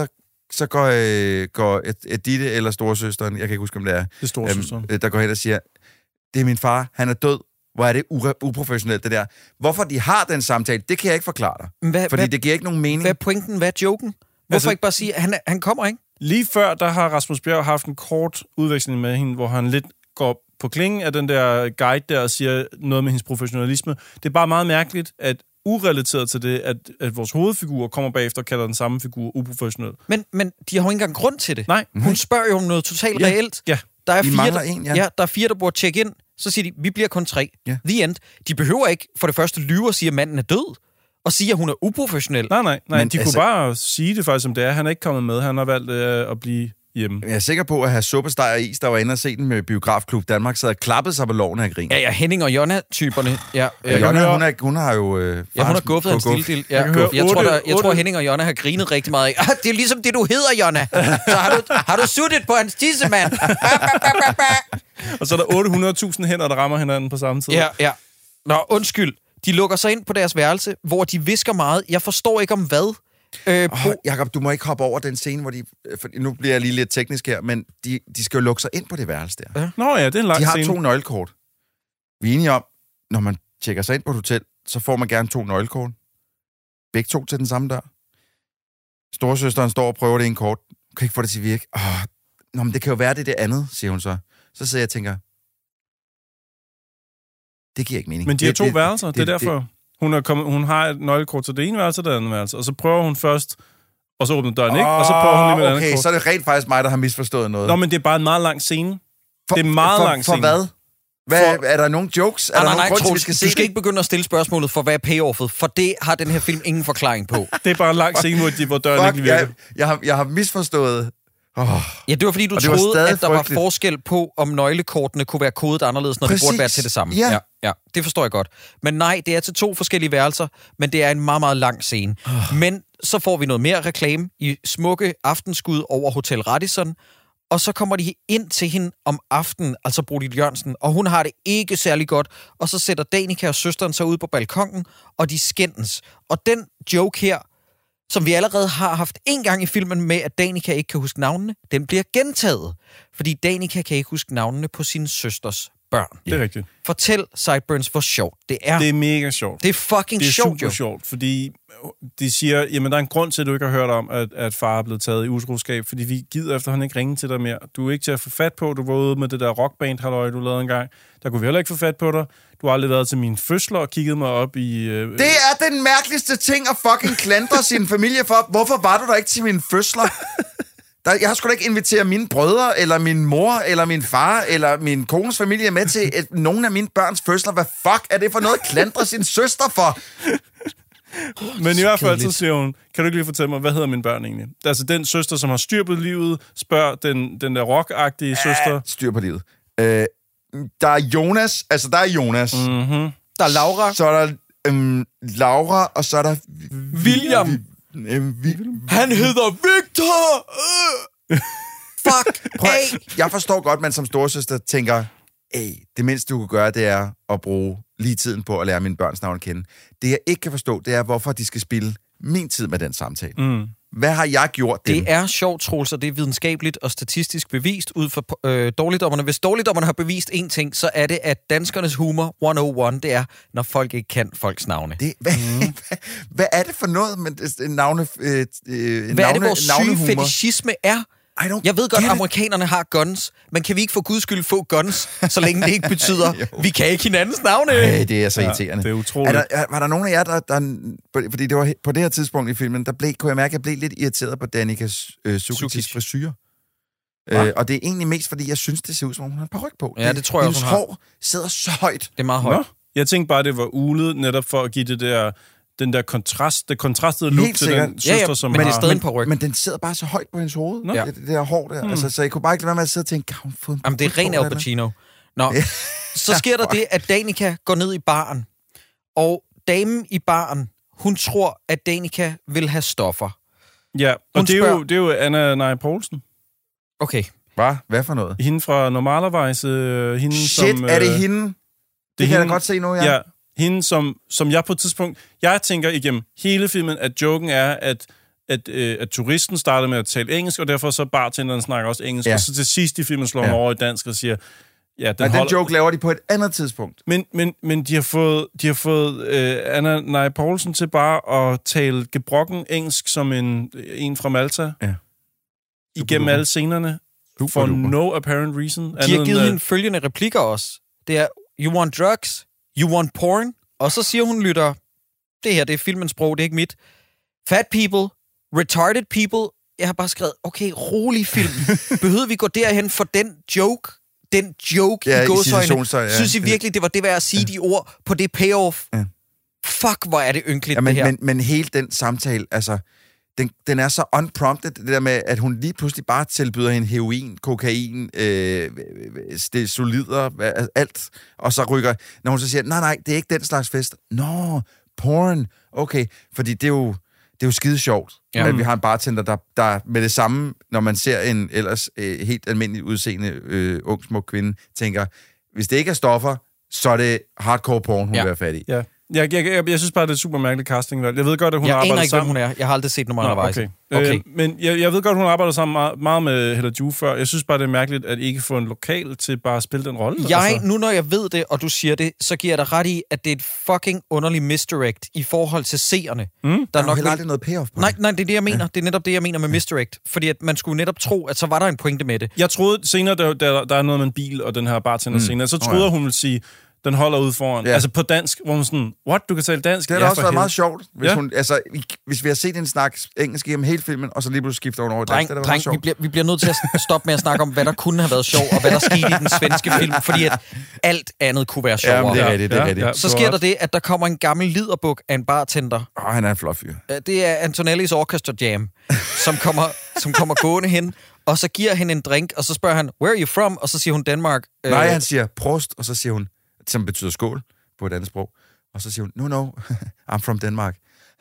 så går, øh, går Edith eller storesøsteren, jeg kan ikke huske, om det er, Det er storesøsteren. øhm, der går hen og siger, det er min far, han er død. Hvor er det ure- uprofessionelt, det der. Hvorfor de har den samtale, det kan jeg ikke forklare dig. Hvad, Fordi hvad, det giver ikke nogen mening. hvad er pointen? Hvad er joken? Hvorfor Altså- ikke bare sige, at han, er- han kommer, ikke? Lige før, der har Rasmus Bjerg haft en kort udveksling med hende, hvor han lidt går på klingen af den der guide der og siger noget med hendes professionalisme. Det er bare meget mærkeligt, at urelateret til det, at, at vores hovedfigur kommer bagefter og kalder den samme figur uprofessionel. Men, men de har jo ikke engang grund til det. Nej. Hun spørger jo om noget totalt Ja. reelt. Ja. Der er Vi fire, mangler der, en, ja. ja, der er fire, der burde tjekke ind. Så siger de, vi bliver kun tre. Ja. The end. De behøver ikke for det første lyve og sige, at manden er død, og sige, at hun er uprofessionel. Nej, nej, nej. Men De altså- kunne bare sige det faktisk, som det er. Han er ikke kommet med. Han har valgt øh, at blive hjemme. Jeg er sikker på, at have suppesteg og is, der var inde og se den med Biografklub Danmark, sad og klappede sig på loven af grin. Ja, ja, Henning og Jonna-typerne. Ja, øh, Ja, Jonna, høre- hun, er, hun har jo... Øh, ja, hun har guffet hans lille del. Ja, kan høre jeg, tror, otte- der, jeg tror, otte- Henning og Jonna har grinet rigtig meget. Ah, det er ligesom det, du hedder, Jonna. Så har du, har du suttet på hans tissemand. Og så er der otte hundrede tusind hænder, der rammer hinanden på samme tid. Ja, ja. Nå, undskyld. De lukker sig ind på deres værelse, hvor de visker meget. Jeg forstår ikke om hvad. Øh, Oh, Jakob, du må ikke hoppe over den scene, hvor de... For nu bliver jeg lige lidt teknisk her, men de, de skal jo lukke sig ind på det værelse der. Ja. Nå ja, det er en lang De har scene. to nøglekort. Vi er enige om, når man tjekker sig ind på et hotel, så får man gerne to nøglekort. Begge to til den samme dør. Storesøsteren står og prøver det i en kort. Kan ikke få det til at virke. Oh, nå, men det kan jo være, det er det andet, siger hun så. Så sidder jeg og tænker, det giver ikke mening. Men de har Det- to det- værelser, det er det- derfor. Hun, er kommet, hun har et nøglekort til det ene værelse og det andet værelse, og så prøver hun først, og så åbner døren ikke, og så prøver hun lige med et andet Okay, kort. så er det rent faktisk mig, der har misforstået noget. Nå, men det er bare en meget lang scene. for, det er meget for, lang For scene. hvad? Hvad, For- er der nogen jokes? Er Nej, der nej, nogen nej, grund til, at vi Troels, skal du se skal det? ikke begynde at stille spørgsmålet for, hvad er payoffet, for det har den her film ingen forklaring på. Det er bare en lang scene, hvor, de, hvor døren Fuck, ikke virker. jeg, jeg, har, jeg har misforstået. Oh. Ja, det var fordi, du Og det var troede, stadig at der var frygteligt. forskel på, om nøglekortene kunne være kodet anderledes, når Præcis. det burde være til det samme. Ja. ja. Ja, det forstår jeg godt. Men nej, det er til to forskellige værelser, men det er en meget, meget lang scene. Oh. Men så får vi noget mere reklame i smukke aftenskud over Hotel Radisson, og så kommer de ind til hende om aftenen, altså Bodil Jørgensen, og hun har det ikke særlig godt, og så sætter Danica og søsteren sig ud på balkongen, og de skændes. Og den joke her, som vi allerede har haft en gang i filmen med, at Danica ikke kan huske navnene, den bliver gentaget. Fordi Danica kan ikke huske navnene på sin søsters børn. Det er rigtigt. Fortæl Sideburns, hvor sjovt det er. Det er mega sjovt. Det er fucking Det er sjovt, super jo. sjovt, fordi de siger, jamen der er en grund til, at du ikke har hørt om, at, at far er blevet taget i utroskab, fordi vi gider efterhånden ikke ringe til dig mere. Du er ikke til at få fat på, du var ude med det der rockband, halløj, du lavede engang. Der kunne vi heller ikke få fat på dig. Du har aldrig været til mine fødsler og kigget mig op i... Øh, Det er den mærkeligste ting at fucking klandre sin familie for. Hvorfor var du der ikke til mine fødsler? Der, jeg har sgu da ikke inviteret mine brødre, eller min mor, eller min far, eller min kones familie med til et, nogle af mine børns fødsler. Hvad fuck er det for noget at klandre sin søster for? Men i hvert fald så kedeligt. siger hun, kan du ikke lige fortælle mig, hvad hedder mine børn egentlig? Altså den søster, som har styr på livet, spørger den, den der rock-agtige søster. Styr på livet. Øh, der er Jonas, altså der er Jonas. Mm-hmm. Der er Laura. Så er der øhm, Laura, og så er der... William. Øhm, vi, Han hedder Victor! Øh. Fuck! Prøv, Hey! jeg forstår godt, at man som storesøster tænker, hey, det mindste du kan gøre, det er at bruge lige tiden på at lære mine børns navn at kende. Det jeg ikke kan forstå, det er, hvorfor de skal spille min tid med den samtale. Mm. Hvad har jeg gjort dem? Det er sjovt, Troels, og det er videnskabeligt og statistisk bevist ud fra øh, dårligdommerne. Hvis dårligdommerne har bevist én ting, så er det, at danskernes humor et nul et, det er, når folk ikke kan folks navne. Det, hvad, mm. hvad, hvad er det for noget med det- navne, øh, øh, Hvad navne, er det, vores syge navnehumor? fetishisme er? I don't Jeg ved godt, get at it. amerikanerne har guns, men kan vi ikke for guds skyld få guns, så længe det ikke betyder, vi kan ikke hinandens navne? Ej, det er så irriterende. det er utroligt. Er der, er, var der nogen af jer, der, der... Fordi det var på det her tidspunkt i filmen, der blev, kunne jeg mærke, at jeg blev lidt irriteret på Danikas øh, Sukitis frisyr. Øh, og det er egentlig mest, fordi jeg synes, det ser ud som om, hun har en paryk på. Ja, det tror jeg Hendes også, hun har. hår sidder så højt. Det er meget højt. Nå, jeg tænkte bare, det var ulet, netop for at give det der, den der kontrast, det kontrastede look Helt til sikkert. den søster, Ja, ja, som men det er har... stadig en paryk. Men den sidder bare så højt på hendes hoved. Nå. Ja. Det, det der hår der. Hmm. Altså, så jeg kunne bare ikke lade være med at sidde og tænke, kan hun få en Jamen, det er paryk ren på, Al eller? Pacino. Nå, så sker der det, at Danica går ned i baren, og damen i baren, hun tror, at Danica vil have stoffer. Ja, og Hun det er, jo, spørger- det er jo Anna Neje Poulsen. Okay. Hvad? Hvad for noget? Hende fra Normalervejs. Øh, hende, Shit, som, er det øh, hende? Det, det kan hende- jeg da godt se nu, ja. Ja, hende, som, som jeg på et tidspunkt... Jeg tænker igennem hele filmen, at joken er, at at, øh, at turisten startede med at tale engelsk, og derfor så bartenderen snakker også engelsk, Ja. og så til sidst i filmen slår ja. over i dansk og siger, ja, den, Nej, holder... den joke laver de på et andet tidspunkt. Men, men, men de har fået, de har fået øh, Anna Nye Poulsen til bare at tale gebrokken engelsk som en, en fra Malta. Ja. Igennem alle scenerne. Super, For super. no apparent reason. De har givet hende følgende replikker også. Det er, you want drugs, you want porn, og så siger hun, lytter, det her, det er filmens sprog, det er ikke mit. Fat people, retarded people. Jeg har bare skrevet, okay, rolig film. Behøvede vi gå derhen for den joke? Den joke Ja, i i gåsøjne. situationsøjne, ja. Synes I virkelig, det var det værd at sige ja. de ord på det payoff? Ja. Fuck, hvor er det ynkeligt, Ja, men, det her. men, men hele den samtale, altså, den, den er så unprompted, det der med, at hun lige pludselig bare tilbyder hende heroin, kokain, øh, det solider, alt, og så rykker, når hun så siger, nej, nej, det er ikke den slags fest. Nå, porn, okay, fordi det er jo, det er jo skide sjovt, ja. At vi har en bartender, der, der med det samme, når man ser en ellers øh, helt almindelig udseende øh, ung smuk kvinde, tænker, hvis det ikke er stoffer, så er det hardcore porn, hun ja. vil være fat i. Ja. Jeg, jeg, jeg, jeg synes bare, det er super mærkeligt casting. Jeg ved godt, at hun jeg arbejder ikke, sammen... Jeg aner ikke, hvem hun er. Jeg har aldrig set nogen undervejs. Okay. okay. Øh, men jeg, jeg ved godt, hun arbejder sammen meget, meget med Hella Jue før. Jeg synes bare, det er mærkeligt, at ikke få en lokal til bare at spille den rolle. Jeg, altså. nu når jeg ved det, og du siger det, så giver jeg dig ret i, at det er et fucking underligt misdirect i forhold til seerne. Mm. Der, der er nok vil... aldrig noget payoff på nej, det. nej, det er det, jeg mener. Ja. Det er netop det, jeg mener med misdirect. Fordi at man skulle netop tro, at så var der en pointe med det. Jeg troede senere, der, der, der er noget med en bil og den her bartender mm. senere, så troede jeg, oh, ja. hun ville sige... Den holder ud foran. Ja. Altså på dansk, hvor man sådan, what, du kan tale dansk? Det har ja, også været meget sjovt, hvis, ja. hun, altså, hvis vi har set en snak engelsk gennem hele filmen, og så lige pludselig skifter hun over i dansk. Dreng, det dreng, vi, bliver, vi bliver nødt til at stoppe med at snakke om, hvad der kunne have været sjovt, og hvad der skete i den svenske film, fordi at alt andet kunne være sjovere. Ja, det er rigtigt, det er ja, rigtigt. Ja, så sker der det, at der kommer en gammel liderbuk af en bartender. Åh, oh, han er en flot fyr. Det er Antonellis Orchestra Jam, som kommer, som kommer gående hen, og så giver hende en drink, og så spørger han, where are you from? Og så siger hun Danmark. Nej, øh, han siger prost, og så siger hun, som betyder skål på et andet sprog. Og så siger hun, no, no, I'm from Denmark.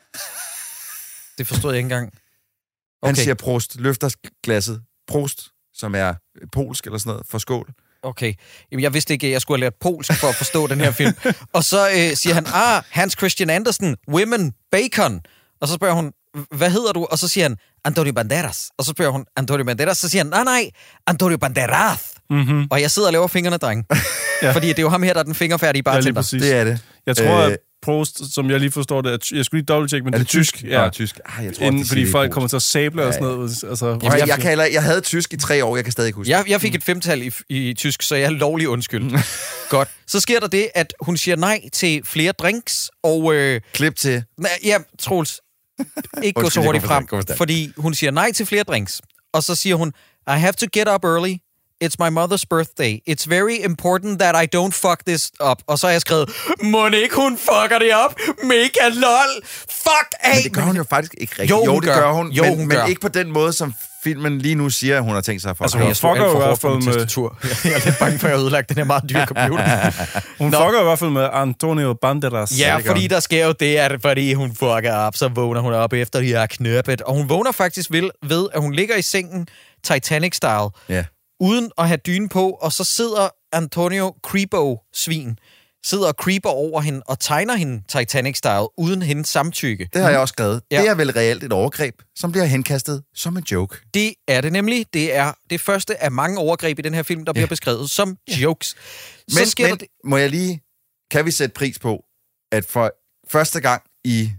Det forstod jeg ikke engang. Okay. Han siger prost, løfter glasset. Prost, som er polsk eller sådan noget, for skål. Okay. Jamen, jeg vidste ikke, at jeg skulle have lært polsk for at forstå den her film. Og så øh, siger han, ah, Hans Christian Andersen, Women, Bacon. Og så spørger hun, hvad hedder du? Og så siger han, Antonio Banderas. Og så spørger hun, Antonio Banderas. Så siger han, nej, nej, Antonio Banderas. Mm-hmm. Og jeg sidder og laver fingrene, dreng. Ja. Fordi det er jo ham her, der er den fingerfærdige bartender. Ja, det er det. Jeg tror, øh, at Prost, som jeg lige forstår det, at jeg skulle lige dobbelttjekke, men er det, det tysk? Ja, ja tysk. Ah, jeg tror, Inden, det fordi folk Prost. kommer til at sable ja, og sådan noget. Altså, jeg, jeg, jeg, kan heller, jeg havde tysk i tre år, jeg kan stadig huske. Jeg, jeg fik et femtal i, i tysk, så jeg er lovlig undskyld. Godt. Så sker der det, at hun siger nej til flere drinks, og... Øh, Klip til. Nej, ja, Troels. Ikke gå så hurtigt frem, fordi hun siger nej til flere drinks. Og så siger hun, I have to get up early. It's my mother's birthday. It's very important that I don't fuck this up. Og så har jeg skrevet, må ikke hun fucker det op? Mega lol. Fuck af. Men det gør hun jo faktisk ikke rigtigt. Jo, jo hun det gør. gør hun, jo, men, hun men gør. ikke på den måde, som filmen lige nu siger, at hun har tænkt sig at fuck. Altså, hun fucker jo i hvert fald med... Tastatur. Jeg er lidt bange for, at jeg har ødelagt den her meget dyre computer. Hun Nå. fucker i hvert fald med Antonio Banderas. Ja, fordi der sker jo det, at fordi hun fucker op, så vågner hun op efter de her knøppet. Og hun vågner faktisk ved, ved at hun ligger i sengen Titanic-style. Ja. Uden at have dyne på, og så sidder Antonio Creepo-svin, sidder og creeper over hende og tegner hende Titanic-style uden hendes samtykke. Det har jeg også skrevet. Ja. Det er vel reelt et overgreb, som bliver henkastet som en joke. Det er det nemlig. Det er det første af mange overgreb i den her film, der ja. bliver beskrevet som ja. jokes. Så men, sker men der det... må jeg lige... Kan vi sætte pris på, at for første gang i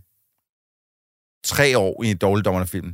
tre år i en dårligdommerne film,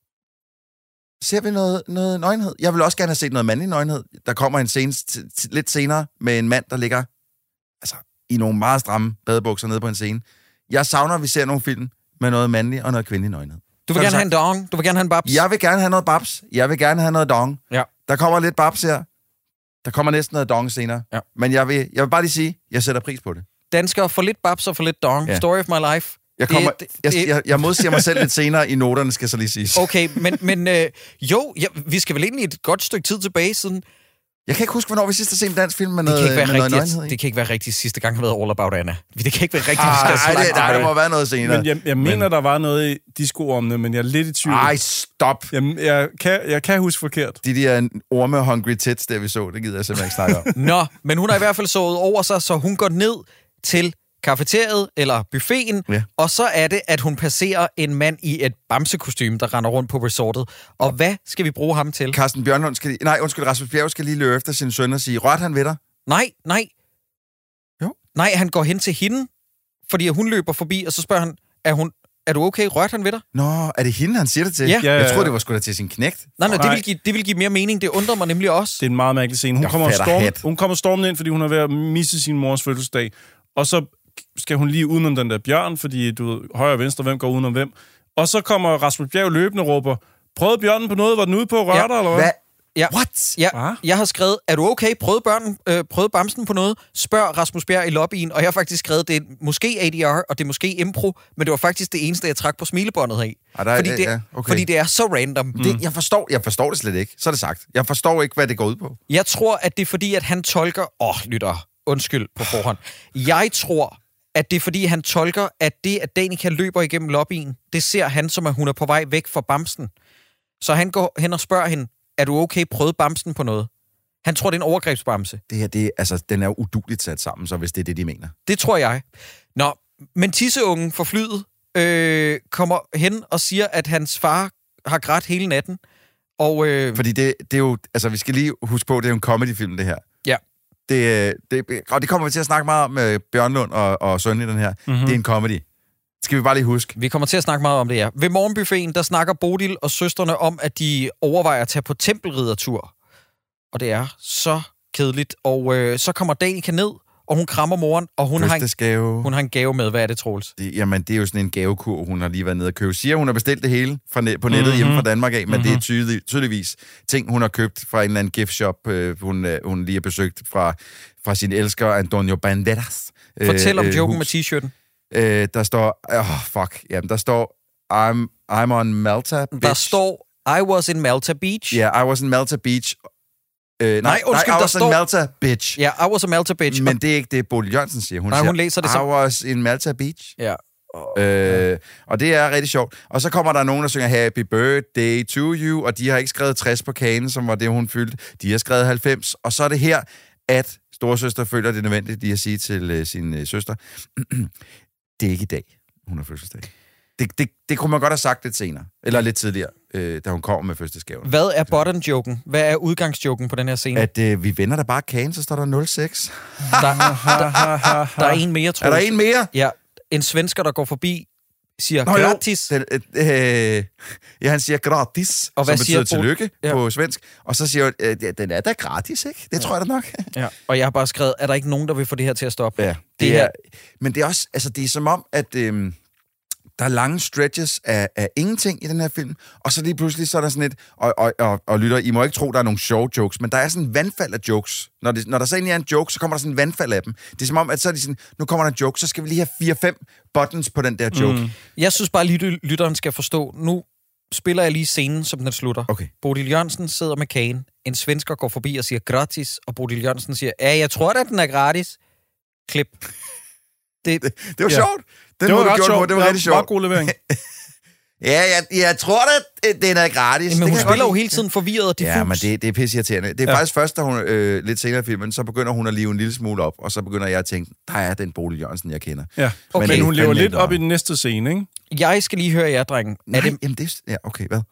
ser vi noget, noget nøgenhed? Jeg vil også gerne have set noget mandlig nøgenhed. Der kommer en scene t- t- lidt senere med en mand, der ligger altså, i nogle meget stramme badebukser nede på en scene. Jeg savner, at vi ser nogle film med noget mandlig og noget kvindelig nøgenhed. Du vil gerne have en dong? Du vil gerne have en babs? Jeg vil gerne have noget babs. Jeg vil gerne have noget dong. Ja. Der kommer lidt babs her. Der kommer næsten noget dong senere. Ja. Men jeg vil, jeg vil bare lige sige, jeg sætter pris på det. Danskere for lidt babs og for lidt dong. Ja. Story of my life. Jeg, kommer, det, jeg, det, jeg, jeg modsiger mig selv lidt senere i noterne, skal så lige siges. Okay, men, men øh, jo, ja, vi skal vel egentlig et godt stykke tid tilbage siden. Jeg kan ikke huske, hvornår vi sidst har set en dansk film med det noget, kan ikke med være noget rigtigt, nøgenhed i. Det kan ikke være rigtigt sidste gang, har været All About Anna. Det kan ikke være rigtigt, ah, vi skal ej, så det, nej, der må være noget senere. Men jeg, jeg mener, men... der var noget i disco-ormene, men jeg er lidt i tvivl. Ej, stop! Jeg, jeg, kan, jeg kan huske forkert. De der orme-hungry tits, der vi så, det gider jeg simpelthen ikke snakke om. Nå, men hun har i hvert fald sovet over sig, så hun går ned til kafeteriet eller buffeten, Ja. og så er det, at hun passerer en mand i et bamsekostyme, der render rundt på resortet. Og hvad skal vi bruge ham til? Carsten Bjørnlund skal lige... Nej, undskyld, Rasmus Bjerg skal lige løbe efter sin søn og sige, rørte han ved dig? Nej, nej. Jo. Nej, han går hen til hende, fordi hun løber forbi, og så spørger han, er, hun, er du okay? Rørte han ved dig? Nå, er det hende, han siger det til? Ja. Ja, ja, Jeg ja. troede, det var sgu da til sin knægt. Nej, nej, det Nej. vil, give, det vil give mere mening. Det undrer mig nemlig også. Det er en meget mærkelig scene. Hun Jeg kommer, fatter storm, hat. hun kommer stormende ind, fordi hun er ved at misse sin mors fødselsdag. Og så skal hun lige udenom den der bjørn, fordi du ved, højre og venstre, hvem går udenom hvem. Og så kommer Rasmus Bjerg løbende og råber, prøvede bjørnen på noget? Var den ude på at røre Ja. dig, eller hvad? Hvad? Ja. What? Ja, Hva? jeg har skrevet, er du okay? Prøvede, børnen, øh, prøvede bamsen på noget? Spørg Rasmus Bjerg i lobbyen, og jeg har faktisk skrevet, det er måske A D R, og det er måske impro, men det var faktisk det eneste, jeg trak på smilebåndet af. Ah, der er- fordi, det, ja, okay. fordi det er så random. Mm. Det, jeg, forstår, jeg forstår det slet ikke. Så er det sagt. Jeg forstår ikke, hvad det går ud på. Jeg tror, at det er fordi, at han tolker... Åh, oh, lytter, undskyld på forhånd. Jeg tror, at det er fordi, han tolker, at det, at Danica løber igennem lobbyen, det ser han som, at hun er på vej væk fra bamsen. Så han går hen og spørger hende, er du okay? Prøvede bamsen på noget? Han tror, det er en overgrebsbamse. Det her, det, altså, den er jo uduligt sat sammen, så hvis det er det, de mener. Det tror jeg. Nå, men tisseungen for flyet øh, kommer hen og siger, at hans far har grædt hele natten. Og øh, Fordi det, det er jo... Altså, vi skal lige huske på, det er jo en comedy-film, det her. ja, Det, det, og det kommer vi til at snakke meget om med Bjørnlund og, og søn i den her. Mhm. Mm-hmm. Det er en comedy. Det skal vi bare lige huske. vi kommer til at snakke meget om det her. Ved morgenbuffeten, der snakker Bodil og søstrene om, at de overvejer at tage på tempelriddertur. Og det er så kedeligt. Og øh, så kommer Danica ned, og hun krammer moren, og hun har, en, Fødselsdagsgave. hun har en gave med. Hvad er det, Troels? Det, jamen, det er jo sådan en gavekur, hun har lige været nede og købe. Siger, hun har bestilt det hele fra net, på nettet Mhm. mm-hmm. hjemme fra Danmark af, men Mhm. det er tydelig, tydeligvis ting, hun har købt fra en eller anden gift shop, øh, hun, øh, hun lige har besøgt fra, fra sin elsker, Antonio Banderas. Fortæl om øh, joken hus. med t-shirten. Øh, der står... Åh, oh, fuck. Jamen, der står... I'm, I'm on Malta, bitch. Der står, I was in Malta Beach. Ja, yeah, I was in Malta Beach. Øh, nej, Nej, undskyld, nej, I der was står- in Malta, bitch. Ja, I was a Malta Beach. Men det er ikke det, Bodil Jørgensen siger. Hun Nej, siger, hun læser det I som- was in Malta Beach. Ja. Øh, og det er rigtig sjovt. Og så kommer der nogen, der synger Happy Birthday to you, og de har ikke skrevet tres på kagen, som var det, hun fyldte. De har skrevet halvfems, og så er det her, at storesøster føler det nødvendigt lige at sige til øh, sin øh, søster, det er ikke i dag, hun har fødselsdag. Det, det, det kunne man godt have sagt lidt senere, eller lidt tidligere, øh, da hun kommer med fødselsdagsgaven. Hvad er button-joken? Hvad er udgangsjoken på den her scene? At øh, vi vender da bare kagen, så står der nul seks. Der, der, der er en mere, tror Er der jeg. en mere? Ja, en svensker, der går forbi, siger Nå, jo. gratis. Den, øh, øh, ja, han siger gratis, Og hvad som siger betyder Bo- tillykke Ja. på svensk. Og så siger hun, øh, ja, den er da gratis, ikke? Det tror jeg da nok. Ja. Og jeg har bare skrevet, er der ikke nogen, der vil få det her til at stoppe? Ja, Det det her- er, men det er også, altså det er som om, at øhm, der er lange stretches af, af ingenting i den her film, og så lige pludselig så er der sådan et, og, og, og, og lytter, I må ikke tro, der er nogle sjove jokes, men der er sådan en vandfald af jokes. Når, det, når der så egentlig er en joke, så kommer der sådan en vandfald af dem. Det er som om, at så er de sådan, nu kommer der en joke, så skal vi lige have fire fem buttons på den der joke. Mm. Jeg synes bare lige, lytteren skal forstå, nu spiller jeg lige scenen, som den slutter. Okay. Bodil Jørgensen sidder med kagen. En svensker går forbi og siger gratis, og Bodil Jørgensen siger, ja, jeg tror da, den er gratis. Klip. Det, Det var Ja. sjovt. Den Det var måde, du ret gjorde sjovt. på, det var rigtig Meget sjovt. god levering. Ja, jeg, jeg tror da, at den er gratis. men Det hun kan jeg spiller godt jo lide. hele tiden forvirret og diffus. Ja, men det, det er pisseirriterende. Det er Ja. ja. faktisk først, da hun øh, lidt senere i filmen, så begynder hun at live en lille smule op, og så begynder jeg at tænke, der er den Bodil Jørgensen, jeg kender. Ja. Okay. Men hun det er lever fandme lidt ikke op i noget. den næste scene, ikke? Jeg skal lige høre jer, drengen. Nej, Er det, jamen det er... Ja, okay, hvad?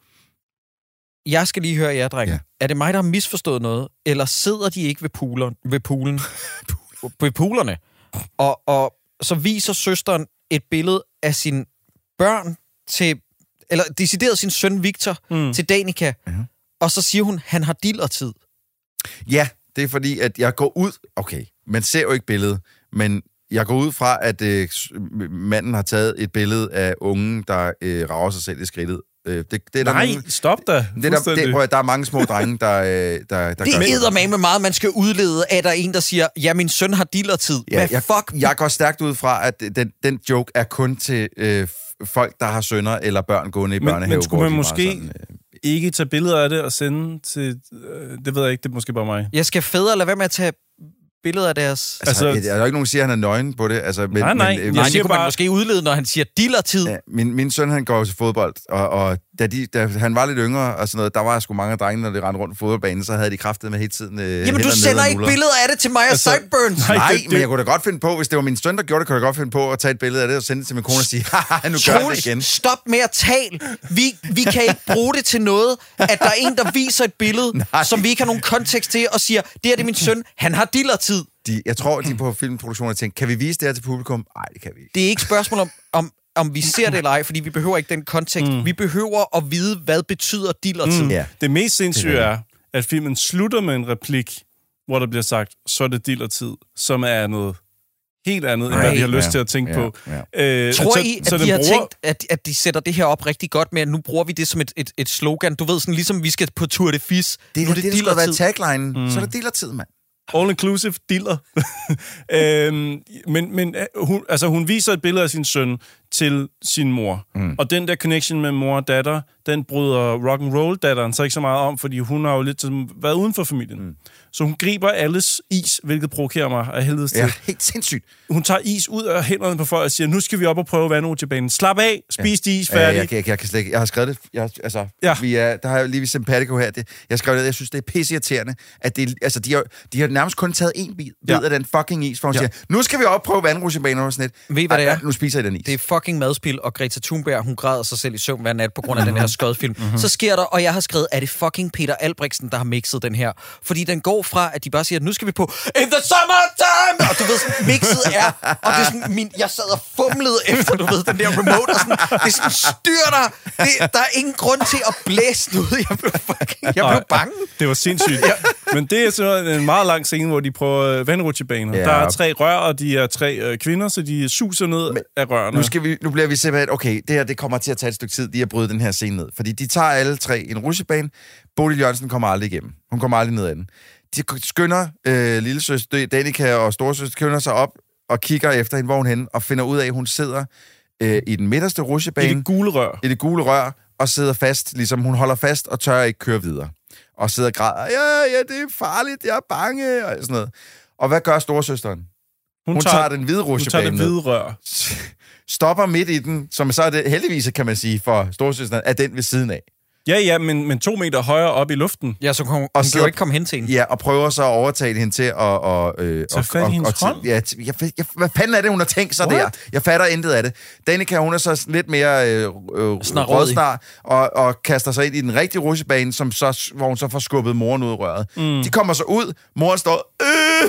jeg skal lige høre jer, drengen. Ja. Er det mig, der har misforstået noget? Eller sidder de ikke ved, poolen, ved poolen? ved poolerne? Og, og så viser søsteren et billede af sin børn til... Eller decideret sin søn Victor Mm. til Danica. Ja. Og så siger hun, han har dillertid. Ja, det er fordi, at jeg går ud... Okay, man ser jo ikke billedet, men jeg går ud fra, at øh, s- manden har taget et billede af ungen, der øh, rager sig selv i skridtet. Øh, det, det er der Nej, nogen- stop da. Det er der, det, Fuldstændig. prøv at- der er mange små drenge, der, øh, der, der Det gør er med meget, man skal udlede af, der er en, der siger, ja, min søn har dillertid. Ja, Hvad jeg, fuck? jeg går stærkt ud fra, at den, den joke er kun til øh, f- folk, der har sønner eller børn gående i Men- børnehave. men skulle hvor man de måske- meget sådan, øh, Ikke tage billeder af det og sende til... Øh, det ved jeg ikke, det er måske bare mig. Jeg skal fædre lade være med at tage billede af deres... Altså, Altså- der er jo ikke nogen, der siger, at han er nøgen på det. Altså, men, Nej, nej. Men, øh, Jeg Nej, siger det kunne man bare- måske udlede, når han siger dillertid. Ja, min, min søn, han går jo til fodbold, og, og da, de, da han var lidt yngre og sådan noget, der var sgu mange af drengene, når de rendte rundt på fodboldbanen, så havde de kraftet med hele tiden øh, Jamen, hænder du ned sender og ikke nuller. billeder af det til mig og Altså, Sideburns. nej. Nej, det- men det- jeg kunne da godt finde på, hvis det var min søn, der gjorde det, kunne jeg da godt finde på at tage et billede af det og sende det til min kone og sige, haha, nu gør jeg det igen. Troels, stop med at tale. Vi, vi kan ikke bruge det til noget, at der er en, der viser et billede, Nej. som vi ikke har nogen kontekst til, og siger, det her det er min søn, han har dillertid. De, jeg tror, de på filmproduktionen tænker, kan vi vise det her til publikum? Nej, det kan vi ikke. Det er ikke et spørgsmål om, om, om vi ser det eller ej, fordi vi behøver ikke den kontekst. Mm. Vi behøver at vide, hvad betyder dillertid. Mm. Ja. Det mest sindssyge Det er er, at filmen slutter med en replik, hvor der bliver sagt, så er det dillertid, som er noget helt andet, end hvad vi har lyst Ja, til at tænke ja, på. ja. Øh, Tror så, I, at så de den har bruger- tænkt, at, at de sætter det her op rigtig godt med, at nu bruger vi det som et, et, et slogan? Du ved, sådan ligesom vi skal på Tour de Fis. Det er nu det, det, det skulle være dillertid. taglinen. Mm. Så er det dillertid, mand. All-inclusive diller. øhm, men men øh, hun, altså, hun viser et billede af sin søn til sin mor. Mm. Og den der connection med mor og datter, den bryder rock'n'roll-datteren så ikke så meget om, fordi hun har jo lidt sådan været uden for familien. Mm. Så hun griber alles is, hvilket provokerer mig af helvedes til. Ja, helt sindssygt. Hun tager is ud af hænderne på folk og siger, nu skal vi op og prøve vandrutsjebanen. Slap af, spis de is Ja, færdig. jeg, jeg, jeg, kan slet ikke, jeg har skrevet det, jeg, altså, Ja. ja. vi er, der har jeg lige vist Simpatico her, det, jeg har skrevet det, jeg synes, det er pisseirriterende, at det, altså, de har, de har nærmest kun taget en bid Ja. ja. af den fucking is, for hun Ja. ja. siger, nu skal vi op og prøve vandrutsjebanen og sådan lidt. Ved I, hvad det Ej, er? Nu spiser jeg den is. Det er fucking madspil, og Greta Thunberg, hun græder sig selv i søvn hver nat på grund af den her skødfilm. Mm-hmm. Så sker der, og jeg har skrevet, er det fucking Peter Albrechtsen, der har mixet den her? Fordi den går fra, at de bare siger, nu skal vi på In the summertime! Og du ved, sådan, mixet er, og det er sådan, min, jeg sad og fumlede efter, du ved, den der remote, og sådan, det er sådan, styrter. Det, der er ingen grund til at blæse noget. Jeg blev fucking, jeg blev Nej, bange. Det var sindssygt. Men det er så en meget lang scene, hvor de prøver vandrutsjebaner. Ja. Der er tre rør, og de er tre øh, kvinder, så de suser ned Men, af rørene. Nu, skal vi, nu bliver vi simpelthen, okay, det her det kommer til at tage et stykke tid, lige at bryde den her scene ned. Fordi de tager alle tre en rutsjebane. Bodil Jørgensen kommer aldrig igennem. Hun kommer aldrig ned ad den. De skynder, øh, lillesøster Danica og storesøster skynder sig op og kigger efter hende, hvor hun er henne, og finder ud af, at hun sidder øh, i den midterste rutsjebane. I det gule rør. I det gule rør, og sidder fast, ligesom hun holder fast og tør ikke køre videre. Og sidder og græder, ja, ja, det er farligt, jeg er bange, og sådan noget. Og hvad gør storesøsteren? Hun, hun tager, tager den hvide Hun tager rutsjebane det hvide rør. stopper midt i den, som så er det heldigvis, kan man sige, for storesøsteren, er den ved siden af. Ja, ja, men, men to meter højere op i luften. Ja, så hun, hun Og kan sidder- jo ikke komme hen til hende. Ja, og prøver så at overtale hende til at... Og, øh, Så fat i og, hendes og, hånd? Ja, t- jeg, jeg, hvad fanden er det, hun har tænkt sig What? der? Jeg fatter intet af det. Danica, hun er så lidt mere øh, øh, Snarrådig. rådsnar, og, og kaster sig ind i den rigtige rutsjebane, som så, hvor hun så får skubbet moren ud af røret. Mm. De kommer så ud, moren står... Øh,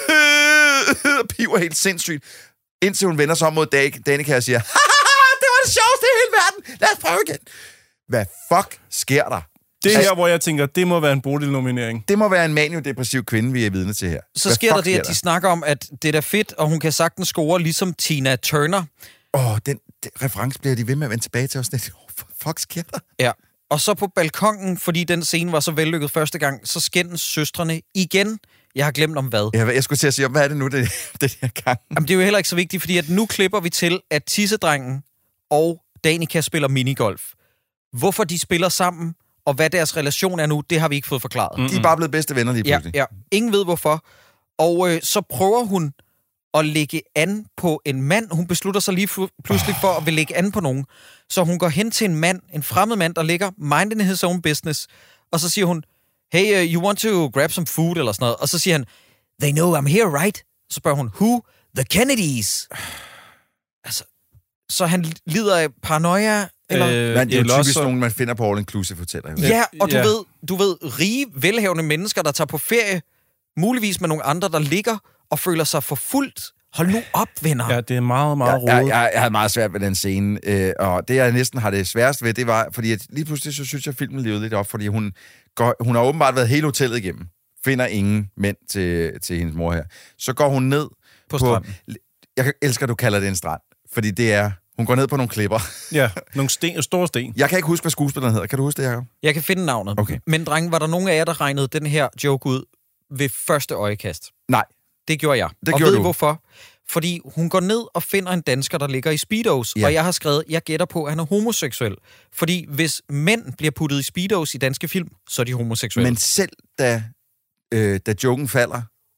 øh, og piver helt sindssygt, indtil hun vender sig om mod Dan- Danica og siger, haha, det var det sjoveste i hele verden, lad os prøve igen. Hvad fuck sker der? Det er her, hvor jeg tænker, det må være en Bodil-nominering. Det må være en maniodepressiv kvinde, vi er vidne til her. Så Hvad sker der fuck det, at de snakker om, at det er da fedt, og hun kan sagtens score ligesom Tina Turner. Åh, oh, den, den reference bliver de ved med at vende tilbage til os. Lidt. Oh, fuck sker der? Ja. Og så på balkongen, fordi den scene var så vellykket første gang, så skændes søstrene igen. Jeg har glemt om hvad. Jeg, jeg skulle til at sige, hvad er det nu, det, det her gang? Jamen, det er jo heller ikke så vigtigt, fordi at nu klipper vi til, at tissedrengen og Danica spiller minigolf. Hvorfor de spiller sammen, og hvad deres relation er nu, det har vi ikke fået forklaret. Mm-hmm. De er bare blevet bedste venner lige Ja, pludselig. ja. Ingen ved hvorfor. Og øh, så prøver hun at lægge an på en mand. Hun beslutter sig lige fl- pludselig for at vil lægge an på nogen. Så hun går hen til en mand, en fremmed mand, der ligger minding his own business. Og så siger hun, hey, uh, you want to grab some food, eller sådan noget. Og så siger han, they know I'm here, right? Så spørger hun, who? The Kennedys. Altså, så han lider af paranoia, eller... Øh, Men det er jo eller typisk også- nogen, man finder på all-inclusive hoteller. Jo. Ja, og du, Ja. ved, du ved, rige, velhavende mennesker, der tager på ferie, muligvis med nogle andre, der ligger og føler sig forfulgt. Hold nu op, venner. Ja, det er meget, meget Jeg, rodet. jeg, jeg, jeg havde meget svært ved den scene, øh, og det jeg næsten har det sværest ved, det var, fordi at lige pludselig så synes jeg, at filmen levede lidt op, fordi hun, går, hun har åbenbart været hele hotellet igennem, finder ingen mænd til, til hendes mor her. Så går hun ned På stranden. Jeg elsker, at du kalder det en strand, fordi det er, hun går ned på nogle klipper. Ja, nogle sten, store sten. Jeg kan ikke huske, hvad skuespilleren hedder. Kan du huske det, Jacob? Jeg kan finde navnet. Okay. Men drenge, var der nogen af jer, der regnede den her joke ud ved første øjekast? Nej. Det gjorde jeg. Det og gjorde ved I du. hvorfor? Fordi hun går ned og finder en dansker, der ligger i speedos. Ja. Og jeg har skrevet, jeg gætter på, at han er homoseksuel. Fordi hvis mænd bliver puttet i speedos i danske film, så er de homoseksuelle. Men selv da, øh, da joken falder,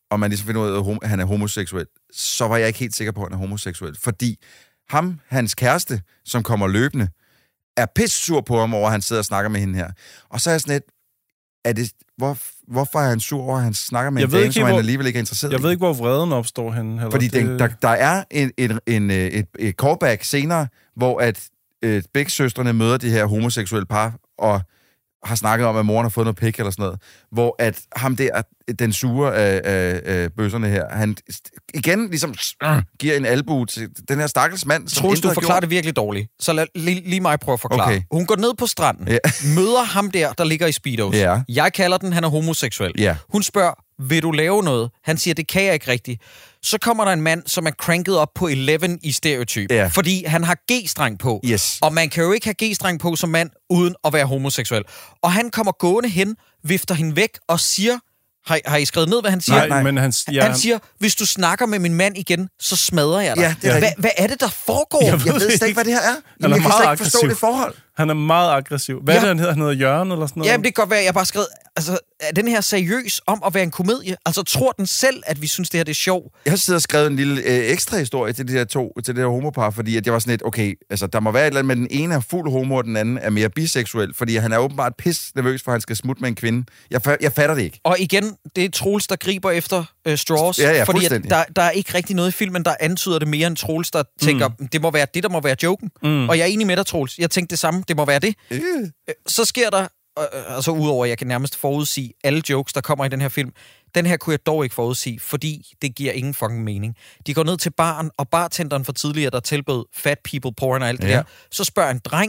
og man ligesom finder ud af, at han er homoseksuel, så var jeg ikke helt sikker på, at han er homoseksuel. Fordi ham, hans kæreste, som kommer løbende, er pissesur på ham over, at han sidder og snakker med hende her. Og så er jeg sådan lidt, er det, hvor, hvorfor er han sur over, at han snakker med jeg en dame, som hvor, han alligevel ikke er interesseret Jeg i? ved ikke, hvor vreden opstår henne. Heller. Fordi det... den, der, der er en, en, en, et, et callback senere, hvor at øh, begge søstrene møder de her homoseksuelle par, og har snakket om, at moren har fået noget pik eller sådan noget, hvor at ham der, den sure af, af, af bøsserne her, han igen ligesom øh, giver en albu til den her stakkels mand. Troels, du forklarer det virkelig dårligt. Så lad lige, lige mig prøve at forklare. Okay. Hun går ned på stranden, ja. møder ham der, der ligger i speedos. Ja. Jeg kalder den, han er homoseksuel. Ja. Hun spørger, vil du lave noget? Han siger, det kan jeg ikke rigtigt. Så kommer der en mand, som er cranket op på elleve i stereotyp. Ja. Fordi han har G-streng på. Yes. Og man kan jo ikke have G-streng på som mand, uden at være homoseksuel. Og han kommer gående hen, vifter hende væk og siger... Har, har I skrevet ned, hvad han siger? Nej, men han, ja, han siger, hvis du snakker med min mand igen, så smadrer jeg dig. Ja, det er Hva, hvad er det, der foregår? Jeg ved, jeg ved slet ikke, hvad det her er. Han er jeg kan meget slet ikke aggressiv. forstå det forhold. Han er meget aggressiv. Hvad ja. er det, han hedder? Han hedder Jørgen eller sådan noget? Jamen, det kan godt være, jeg bare skrevet... Altså, er den her seriøs om at være en komedie? Altså, tror den selv, at vi synes, det her det er sjov? Jeg har siddet og skrevet en lille øh, ekstra historie til de her to, til det her homopar, fordi at jeg var sådan lidt, okay, altså, der må være et eller andet, men den ene er fuld homo, og den anden er mere biseksuel, fordi han er åbenbart pis nervøs, for han skal smutte med en kvinde. Jeg, jeg fatter det ikke. Og igen, det er Troels, der griber efter øh, straws, ja, ja, fordi at der, der er ikke rigtig noget i filmen, der antyder det mere end Troels, der tænker, mm. det må være det, der må være joken. Mm. Og jeg er enig med dig, Troels. Jeg tænkte det samme, det må være det. Øh. Så sker der, øh, altså udover, jeg kan nærmest forudsige alle jokes, der kommer i den her film. Den her kunne jeg dog ikke forudsige, fordi det giver ingen fucking mening. De går ned til baren, og bartenderen for tidligere, der tilbød fat people porn og alt det ja. der, så spørger en dreng,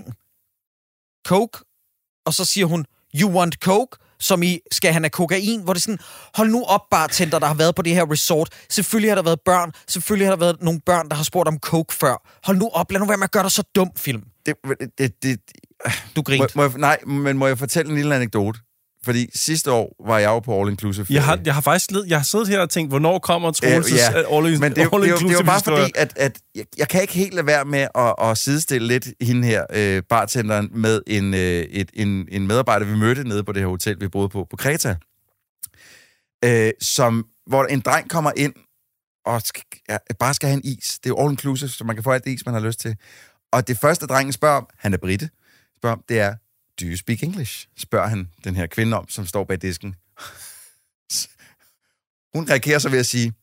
coke, og så siger hun, you want coke? Som i, skal han have kokain? Hvor det er sådan, hold nu op, bartender, der har været på det her resort. Selvfølgelig har der været børn. Selvfølgelig har der været nogle børn, der har spurgt om coke før. Hold nu op, lad nu være med at gøre dig så dum, film. Det, det, det, du grinte. Må, må jeg, nej, men må jeg fortælle en lille anekdote? Fordi sidste år var jeg jo på All Inclusive. Jeg har, jeg har faktisk led, jeg har siddet her og tænkt, hvornår kommer Troels' øh, ja. All, all, men det, all det, Inclusive det var bare historie. fordi, at, at jeg, jeg kan ikke helt lade være med at, at sidestille lidt hende her, øh, bartenderen, med en, øh, et, en, en medarbejder, vi mødte nede på det her hotel, vi boede på, på Kreta, øh, som, hvor en dreng kommer ind og skal, ja, bare skal have en is. Det er jo All Inclusive, så man kan få alt det is, man har lyst til. Og det første, drengen spørger om, han er brite, spørger om, det er, do you speak English? Spørger han den her kvinde om, som står bag disken. Hun reagerer så ved at sige,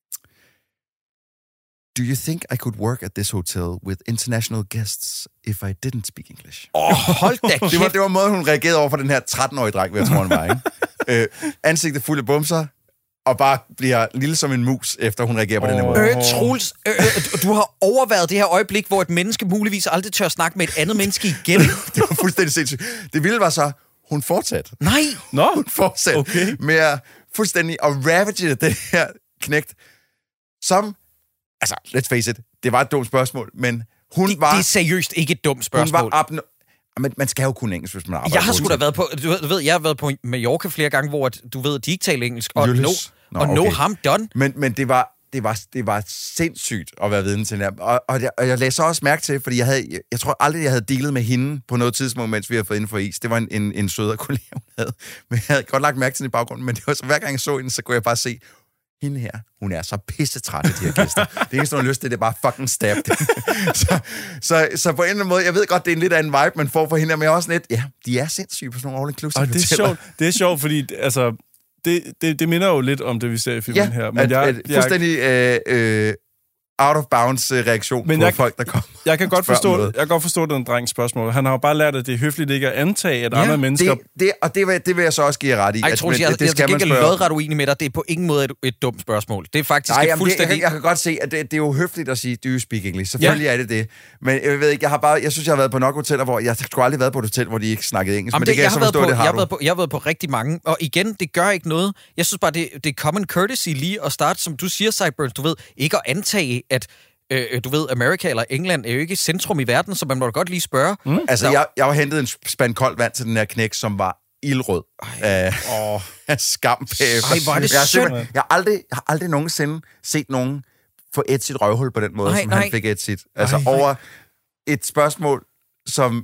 do you think I could work at this hotel with international guests if I didn't speak English? Åh, oh, hold da kæft. Det var, det var måden, hun reagerede over for den her tretten-årige dreng, hvad jeg tror, han var, ikke? øh, ansigtet fuld af bumser, og bare bliver lille som en mus, efter hun reagerer på oh. den her måde. Øh, Troels, øh, øh, du har overvejet det her øjeblik, hvor et menneske muligvis aldrig tør snakke med et andet menneske igen. Det var fuldstændig sindssygt. Det vilde var så, hun fortsatte. Nej! Nå, hun fortsatte okay. med at fuldstændig at ravage det her knægt, som, altså, let's face it, det var et dumt spørgsmål, men hun det, var... Det er seriøst ikke et dumt spørgsmål. Hun var opno- Men man skal jo kunne engelsk, hvis man arbejder. Jeg har sgu da været på, du ved, du ved, jeg har været på Mallorca flere gange, hvor du ved, de ikke taler engelsk, og no, Nå, og no okay. ham done. Men, men det var, det var, det var sindssygt at være vidne til det. Og, og, jeg, og jeg lagde så også mærke til, fordi jeg havde, jeg, jeg tror aldrig, jeg havde dealet med hende på noget tidspunkt, mens vi havde fået inden for is. Det var en, en, en sødere kollega, hun havde. Men jeg havde godt lagt mærke til den i baggrunden, men det var så, hver gang jeg så hende, så kunne jeg bare se, hende her, hun er så pissetræt af de her gæster. Det eneste, hun har lyst til, det er bare fucking stab. så, så, så på en eller anden måde, jeg ved godt, det er en lidt af en vibe, man får for hende, men jeg er også lidt, ja, de er sindssyge på sådan nogle all-inclusive hoteller. Det er sjovt, det er sjovt, fordi altså, det, det, det minder jo lidt om det, vi ser i filmen ja, her. Men at, jeg, at, fuldstændig øh, øh, out of bounds reaktion men på jeg, folk, der kommer. Jeg kan godt forstå, jeg kan godt forstå den drengs spørgsmål. Han har jo bare lært, at det er høfligt ikke at antage, at ja, andre mennesker... Det, det, og det vil, det vil jeg så også give ret i. Ej, Troels, jeg, det, det skal jeg skal ikke lodret uenig med dig. Det er på ingen måde et, et dumt spørgsmål. Det er faktisk Nej, et fuldstændig... Det, jeg, jeg kan godt se, at det, det er jo høfligt at sige, do you speak English? Selvfølgelig ja. er det det. Men jeg ved ikke, jeg har bare... Jeg synes, jeg har været på nok hoteller, hvor... Jeg har aldrig været på et hotel, hvor de ikke snakkede engelsk. Jamen, men det, det kan jeg, jeg så forstå, på, det har jeg du. Været på, jeg har været på rigtig mange. Og igen, det gør ikke noget. Jeg synes bare, det, det er common courtesy lige at starte, som du siger, Sideburns, du ved, ikke at antage, at Øh, du ved, Amerika eller England er jo ikke centrum i verden, så man må da godt lige spørge. Mm. Altså, jeg, jeg har hentet en spand koldt vand til den her knæk, som var ildrød af oh. skam bagefter. Ej, hvor er det jeg, synd. jeg, jeg, har aldrig, jeg har aldrig nogensinde set nogen få et sit røvhul på den måde, ej, som nej. han fik et sit. Altså, ej, over et spørgsmål, som,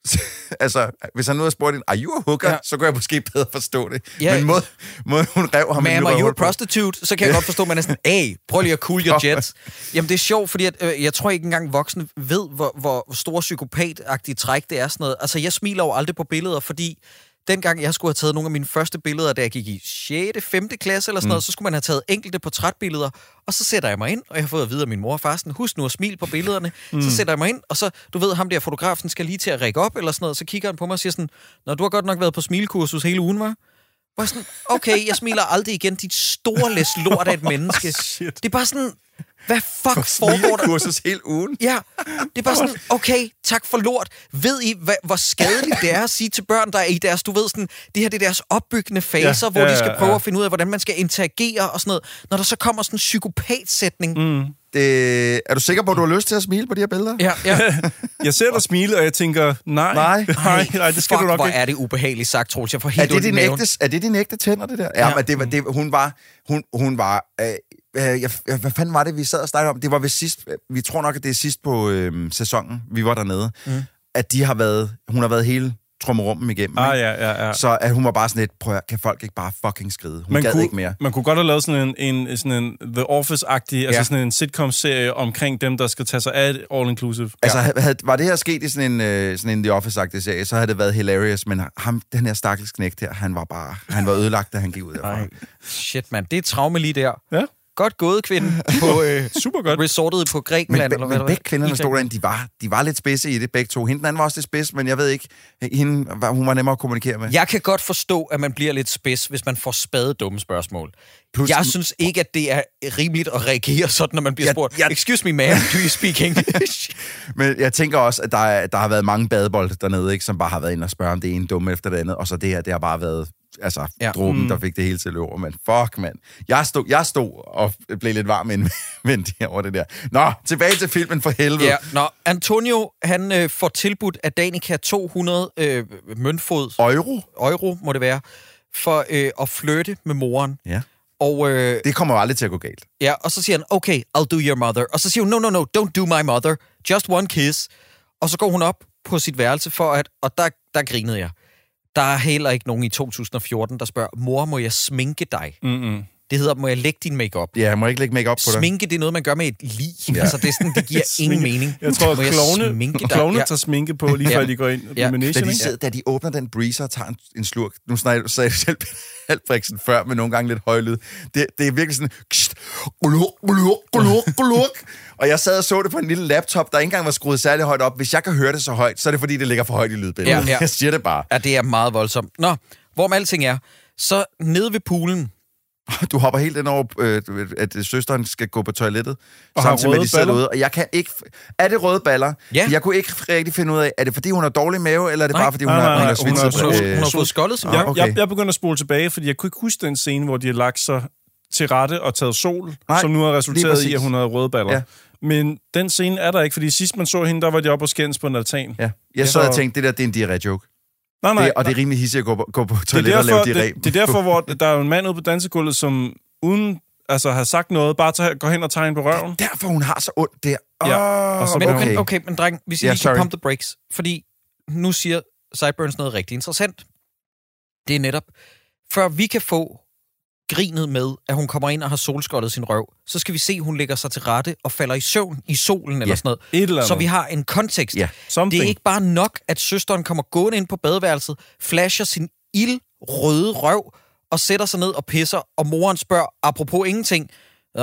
altså, hvis han nu havde spurgt en, are you a hooker? Ja. Så kunne jeg måske bedre forstå det. Ja. Men måde, måde hun rev ham... Ma'am, are you a prostitute? Så kan jeg godt forstå, at man er sådan, hey, prøv lige at cool your jets. Jamen, det er sjovt, fordi at, øh, jeg tror ikke engang voksne ved, hvor, hvor store psykopatagtige træk det er sådan noget. Altså, jeg smiler jo aldrig på billeder, fordi dengang jeg skulle have taget nogle af mine første billeder, da jeg gik i sjette, femte klasse eller sådan mm. noget, så skulle man have taget enkelte portrætbilleder, og så sætter jeg mig ind, og jeg har fået at vide af min mor og far, sådan, husk nu at smile på billederne, mm. så sætter jeg mig ind, og så, du ved, ham der fotografen skal lige til at række op eller sådan noget, så kigger han på mig og siger sådan, nå, du har godt nok været på smilekursus hele ugen, hva'? Hvor jeg sådan, okay, jeg smiler aldrig igen, dit store læs lort af et menneske. Det er bare sådan, hvad fuck foregår der? Kursus hele ugen. Ja, det er bare sådan, okay, tak for lort. Ved I, hvad, hvor skadeligt det er at sige til børn, der er i deres, du ved sådan, det her det er deres opbyggende faser, ja, hvor ja, de skal prøve ja. at finde ud af, hvordan man skal interagere og sådan noget. Når der så kommer sådan en psykopatsætning. Mm. Det, er du sikker på, at du har lyst til at smile på de her billeder? Ja, ja. Jeg ser dig smile, og jeg tænker, nej, nej, nej, nej det skal fuck, du nok hvor ikke. er det ubehageligt sagt, Troels. Jeg får helt er det, din ægte, er det dine ægte tænder, det der? Ja, ja. Men det var, det, hun var, hun, hun var, øh, øh, jeg, hvad fanden var det, vi sad og snakkede om? Det var ved sidst, vi tror nok, at det er sidst på øh, sæsonen, vi var dernede, mm. at de har været, hun har været hele trummerummen igennem. Ah, ja, ja, ja. Så at hun var bare sådan lidt, prøv at, kan folk ikke bare fucking skride? Hun man gad kunne, ikke mere. Man kunne godt have lavet sådan en, en, sådan en The Office-agtig, ja. altså sådan en sitcom-serie omkring dem, der skal tage sig af all-inclusive. Altså, havde, var det her sket i sådan en, uh, sådan en The Office-agtig serie, så havde det været hilarious, men ham, den her stakkels knægt her, han var bare, han var ødelagt, da han gik ud derfra. Shit, mand, det er et traume lige der. Ja. Godt gået, kvinden, på øh, super godt. resortet på Grækenland. Men, eller hvad men begge kvinderne stod derinde, de var, de var lidt spidse i det, begge to. Hende den anden var også lidt spids, men jeg ved ikke, hende, hun var nemmere at kommunikere med. Jeg kan godt forstå, at man bliver lidt spids, hvis man får spadet dumme spørgsmål. Plus, jeg synes ikke, at det er rimeligt at reagere sådan, når man bliver jeg, spurgt, jeg, excuse me, ma'am, do you speak English? Men jeg tænker også, at der, er, der har været mange badebolde dernede, ikke, som bare har været inde og spørge om det ene dumme efter det andet, og så det her, det har bare været... Altså, ja. dråben, mm. der fik det hele til at løbe over, men fuck, mand. Jeg stod, jeg stod og blev lidt varm indvendig over det der. Nå, tilbage til filmen for helvede. Ja, nå, Antonio, han øh, får tilbudt af Danica to hundrede øh, møntfod. Euro? Euro, må det være, for øh, at flytte med moren. Ja. Og, øh, det kommer jo aldrig til at gå galt. Ja, og så siger han, okay, I'll do your mother. Og så siger hun, no, no, no, don't do my mother. Just one kiss. Og så går hun op på sit værelse for at... Og der, der grinede jeg. Der er heller ikke nogen i to tusind og fjorten, der spørger, mor, må jeg sminke dig? Mm-mm. Det hedder, må jeg lægge din makeup? Ja, jeg må ikke lægge makeup på dig. Sminke, det er noget, man gør med et lig. Ja. Altså, det, er sådan, det giver ingen mening. Jeg tror, at klovne, klovne ja. tager sminke på, lige før ja. de går ind. Ja. Med da, de sidder, da de åbner den breezer og tager en, en slurk. Nu sagde du selv Albrechtsen før, med nogle gange lidt højlyd. Det, det er virkelig sådan... Gluk, gluk, gluk, gluk. Og jeg sad og så det på en lille laptop, der ikke engang var skruet særlig højt op. Hvis jeg kan høre det så højt, så er det fordi, det ligger for højt i lydbilledet. Ja, ja. Jeg siger det bare. Ja, det er meget voldsomt. Nå, hvorom alting er, så nede ved poolen. Du hopper helt ind over, øh, at søsteren skal gå på toilettet, og samtidig med, de sidder ude. Og jeg kan ikke... Er det røde baller? Ja. Jeg kunne ikke rigtig finde ud af, er det fordi, hun har dårlig mave, eller er det nej, bare fordi, hun nej, har, nej, hun har svitset? Hun, hun, hun har fået skoldet sig. Jeg, okay. jeg, jeg begynder at spole tilbage, fordi jeg kunne ikke huske den scene, hvor de har lagt sig til rette og taget sol, nej, som nu har resulteret i, at hun havde røde baller. Ja. Men den scene er der ikke, fordi sidst man så hende, der var de oppe og skændes på en altan. Ja. Jeg så og tænkte, det der, det er en diarré-joke. Nej, nej, det, og det er rimelig hissigt at gå på, gå på toilettet og lave diarré. Det, det er derfor, hvor der er en mand ude på dansegulvet, som uden altså har sagt noget, bare tager, går hen og tager hende på røven. Det er derfor, hun har så ondt der. Oh, ja. Og så men okay, okay, men dreng, hvis jeg yeah, lige kan pump the brakes, fordi nu siger Sideburns noget rigtig interessant. Det er netop, før vi kan få grinet med, at hun kommer ind og har solskoldet sin røv, så skal vi se, at hun lægger sig til rette og falder i søvn i solen eller yeah. sådan noget. Et eller så vi har en kontekst. Yeah. Det er ikke bare nok, at søsteren kommer gående ind på badeværelset, flasher sin ildrøde røv og sætter sig ned og pisser, og moren spørger, apropos ingenting, du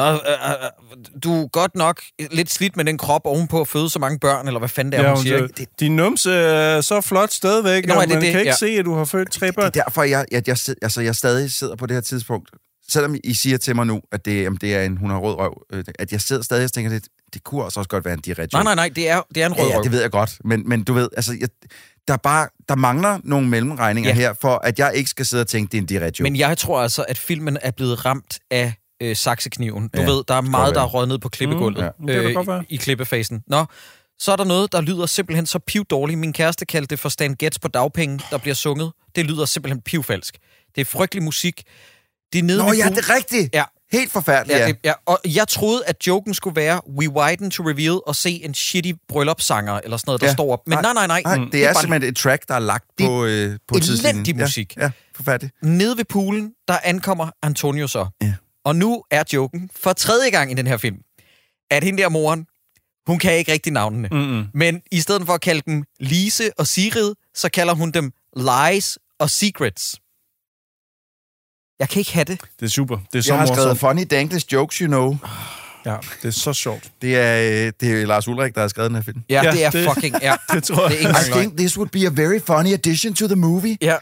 er godt nok lidt slidt med den krop ovenpå at føde så mange børn, eller hvad fanden det er, ja, hun siger. Det, din numse er så flot stadigvæk, Nå, og man det, kan ikke ja. se, at du har født tre børn. Det er derfor, jeg, jeg, jeg, altså, jeg stadig sidder på det her tidspunkt, selvom I siger til mig nu, at det, jamen, det er en, hun har rød røv, at jeg sidder stadig og tænker, det, det kunne også godt være en diarré. Nej, nej, nej, det er, det er en rød ja, røv. Ja, det ved jeg godt, men, men du ved, altså... Jeg, Der, bare, der mangler nogle mellemregninger ja. her, for at jeg ikke skal sidde og tænke, det er en diarré. Men jeg tror altså, at filmen er blevet ramt af øh, saksekniven. Du ja, ved, der er meget, der er røget ned på klippegulvet mm, ja. øh, i, i klippefasen. Nå, så er der noget, der lyder simpelthen så pivdårligt. Min kæreste kaldte det for Stan Getz på dagpenge, der bliver sunget. Det lyder simpelthen pivfalsk. Det er frygtelig musik. Det er nede Nå ja, det er rigtigt! Ja. Helt forfærdeligt, Ja, ja. det, ja. Og jeg troede, at joken skulle være, we widen to reveal, og se en shitty bryllupssanger, eller sådan noget, der Ja. står op. Men nej, nej, nej. Nej, Mm. det, det er, bare simpelthen et track, der er lagt på, øh, på tidslinjen. elendig musik. Ja, ja, forfærdeligt. Nede ved poolen, der ankommer Antonio så. Ja. Og nu er joken for tredje gang i den her film, at hende der moren, hun kan ikke rigtig navnene. Mm-mm. Men i stedet for at kalde dem Lise og Sigrid, så kalder hun dem Lies og Secrets. Jeg kan ikke have det. Det er super. Det er så Jeg har skrevet morsomt. funny danglish jokes, you know. Ja, det er så sjovt. Det er, øh, det er Lars Ulrik, der har skrevet den her film. Ja, Ja, det er det- fucking... Ja, Det tror jeg. det er ikke I engang løgn. think this would be a very funny addition to the movie. Ja.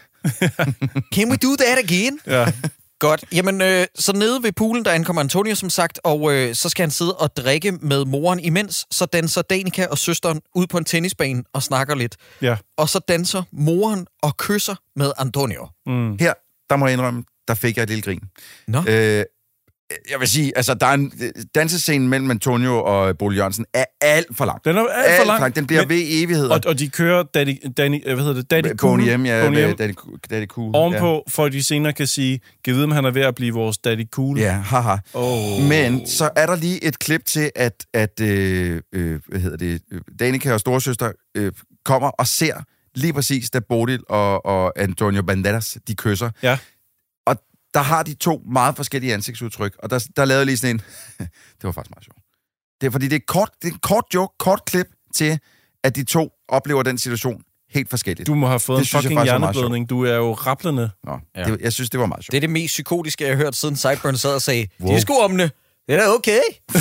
Can we do that again? Ja. Godt. Jamen, øh, så nede ved poolen, der ankommer Antonio, som sagt, og øh, så skal han sidde og drikke med moren imens, så danser Danica og søsteren ud på en tennisbane og snakker lidt. Ja. Og så danser moren og kysser med Antonio. Mm. Her, der må jeg indrømme, der fik jeg et lille grin. Nå. Øh, jeg vil sige, altså, der er en dansescene mellem Antonio og Bodil Jørgensen er alt for lang. Den er alt for lang. Den bliver Men- ved evigheder. Og, og de kører Daddy, Danny, hvad hedder det? Daddy Cool. Boney M, ja, Boney med M. Daddy, Daddy Cool. Ovenpå, for at de senere kan sige, giv vide, om han er ved at blive vores Daddy Cool. Ja, haha. Oh. Men så er der lige et klip til, at, at øh, øh, hvad hedder det, øh, Danica og storesøster øh, kommer og ser lige præcis, da Bodil og, og Antonio Banderas, de kysser. Ja. Og der har de to meget forskellige ansigtsudtryk, og der, der lavede jeg lige sådan en... det var faktisk meget sjovt. Det er fordi, det er, kort, det er en kort joke, kort klip til, at de to oplever den situation helt forskelligt. Du må have fået Det en synes jeg fucking faktisk var meget hjerneblødning. Du er jo rablende. Nå, Ja. det, jeg synes, det var meget sjovt. Det er det mest psykotiske, jeg har hørt, siden Sideburn sad og sagde, Wow. de sko om det. Det er da okay.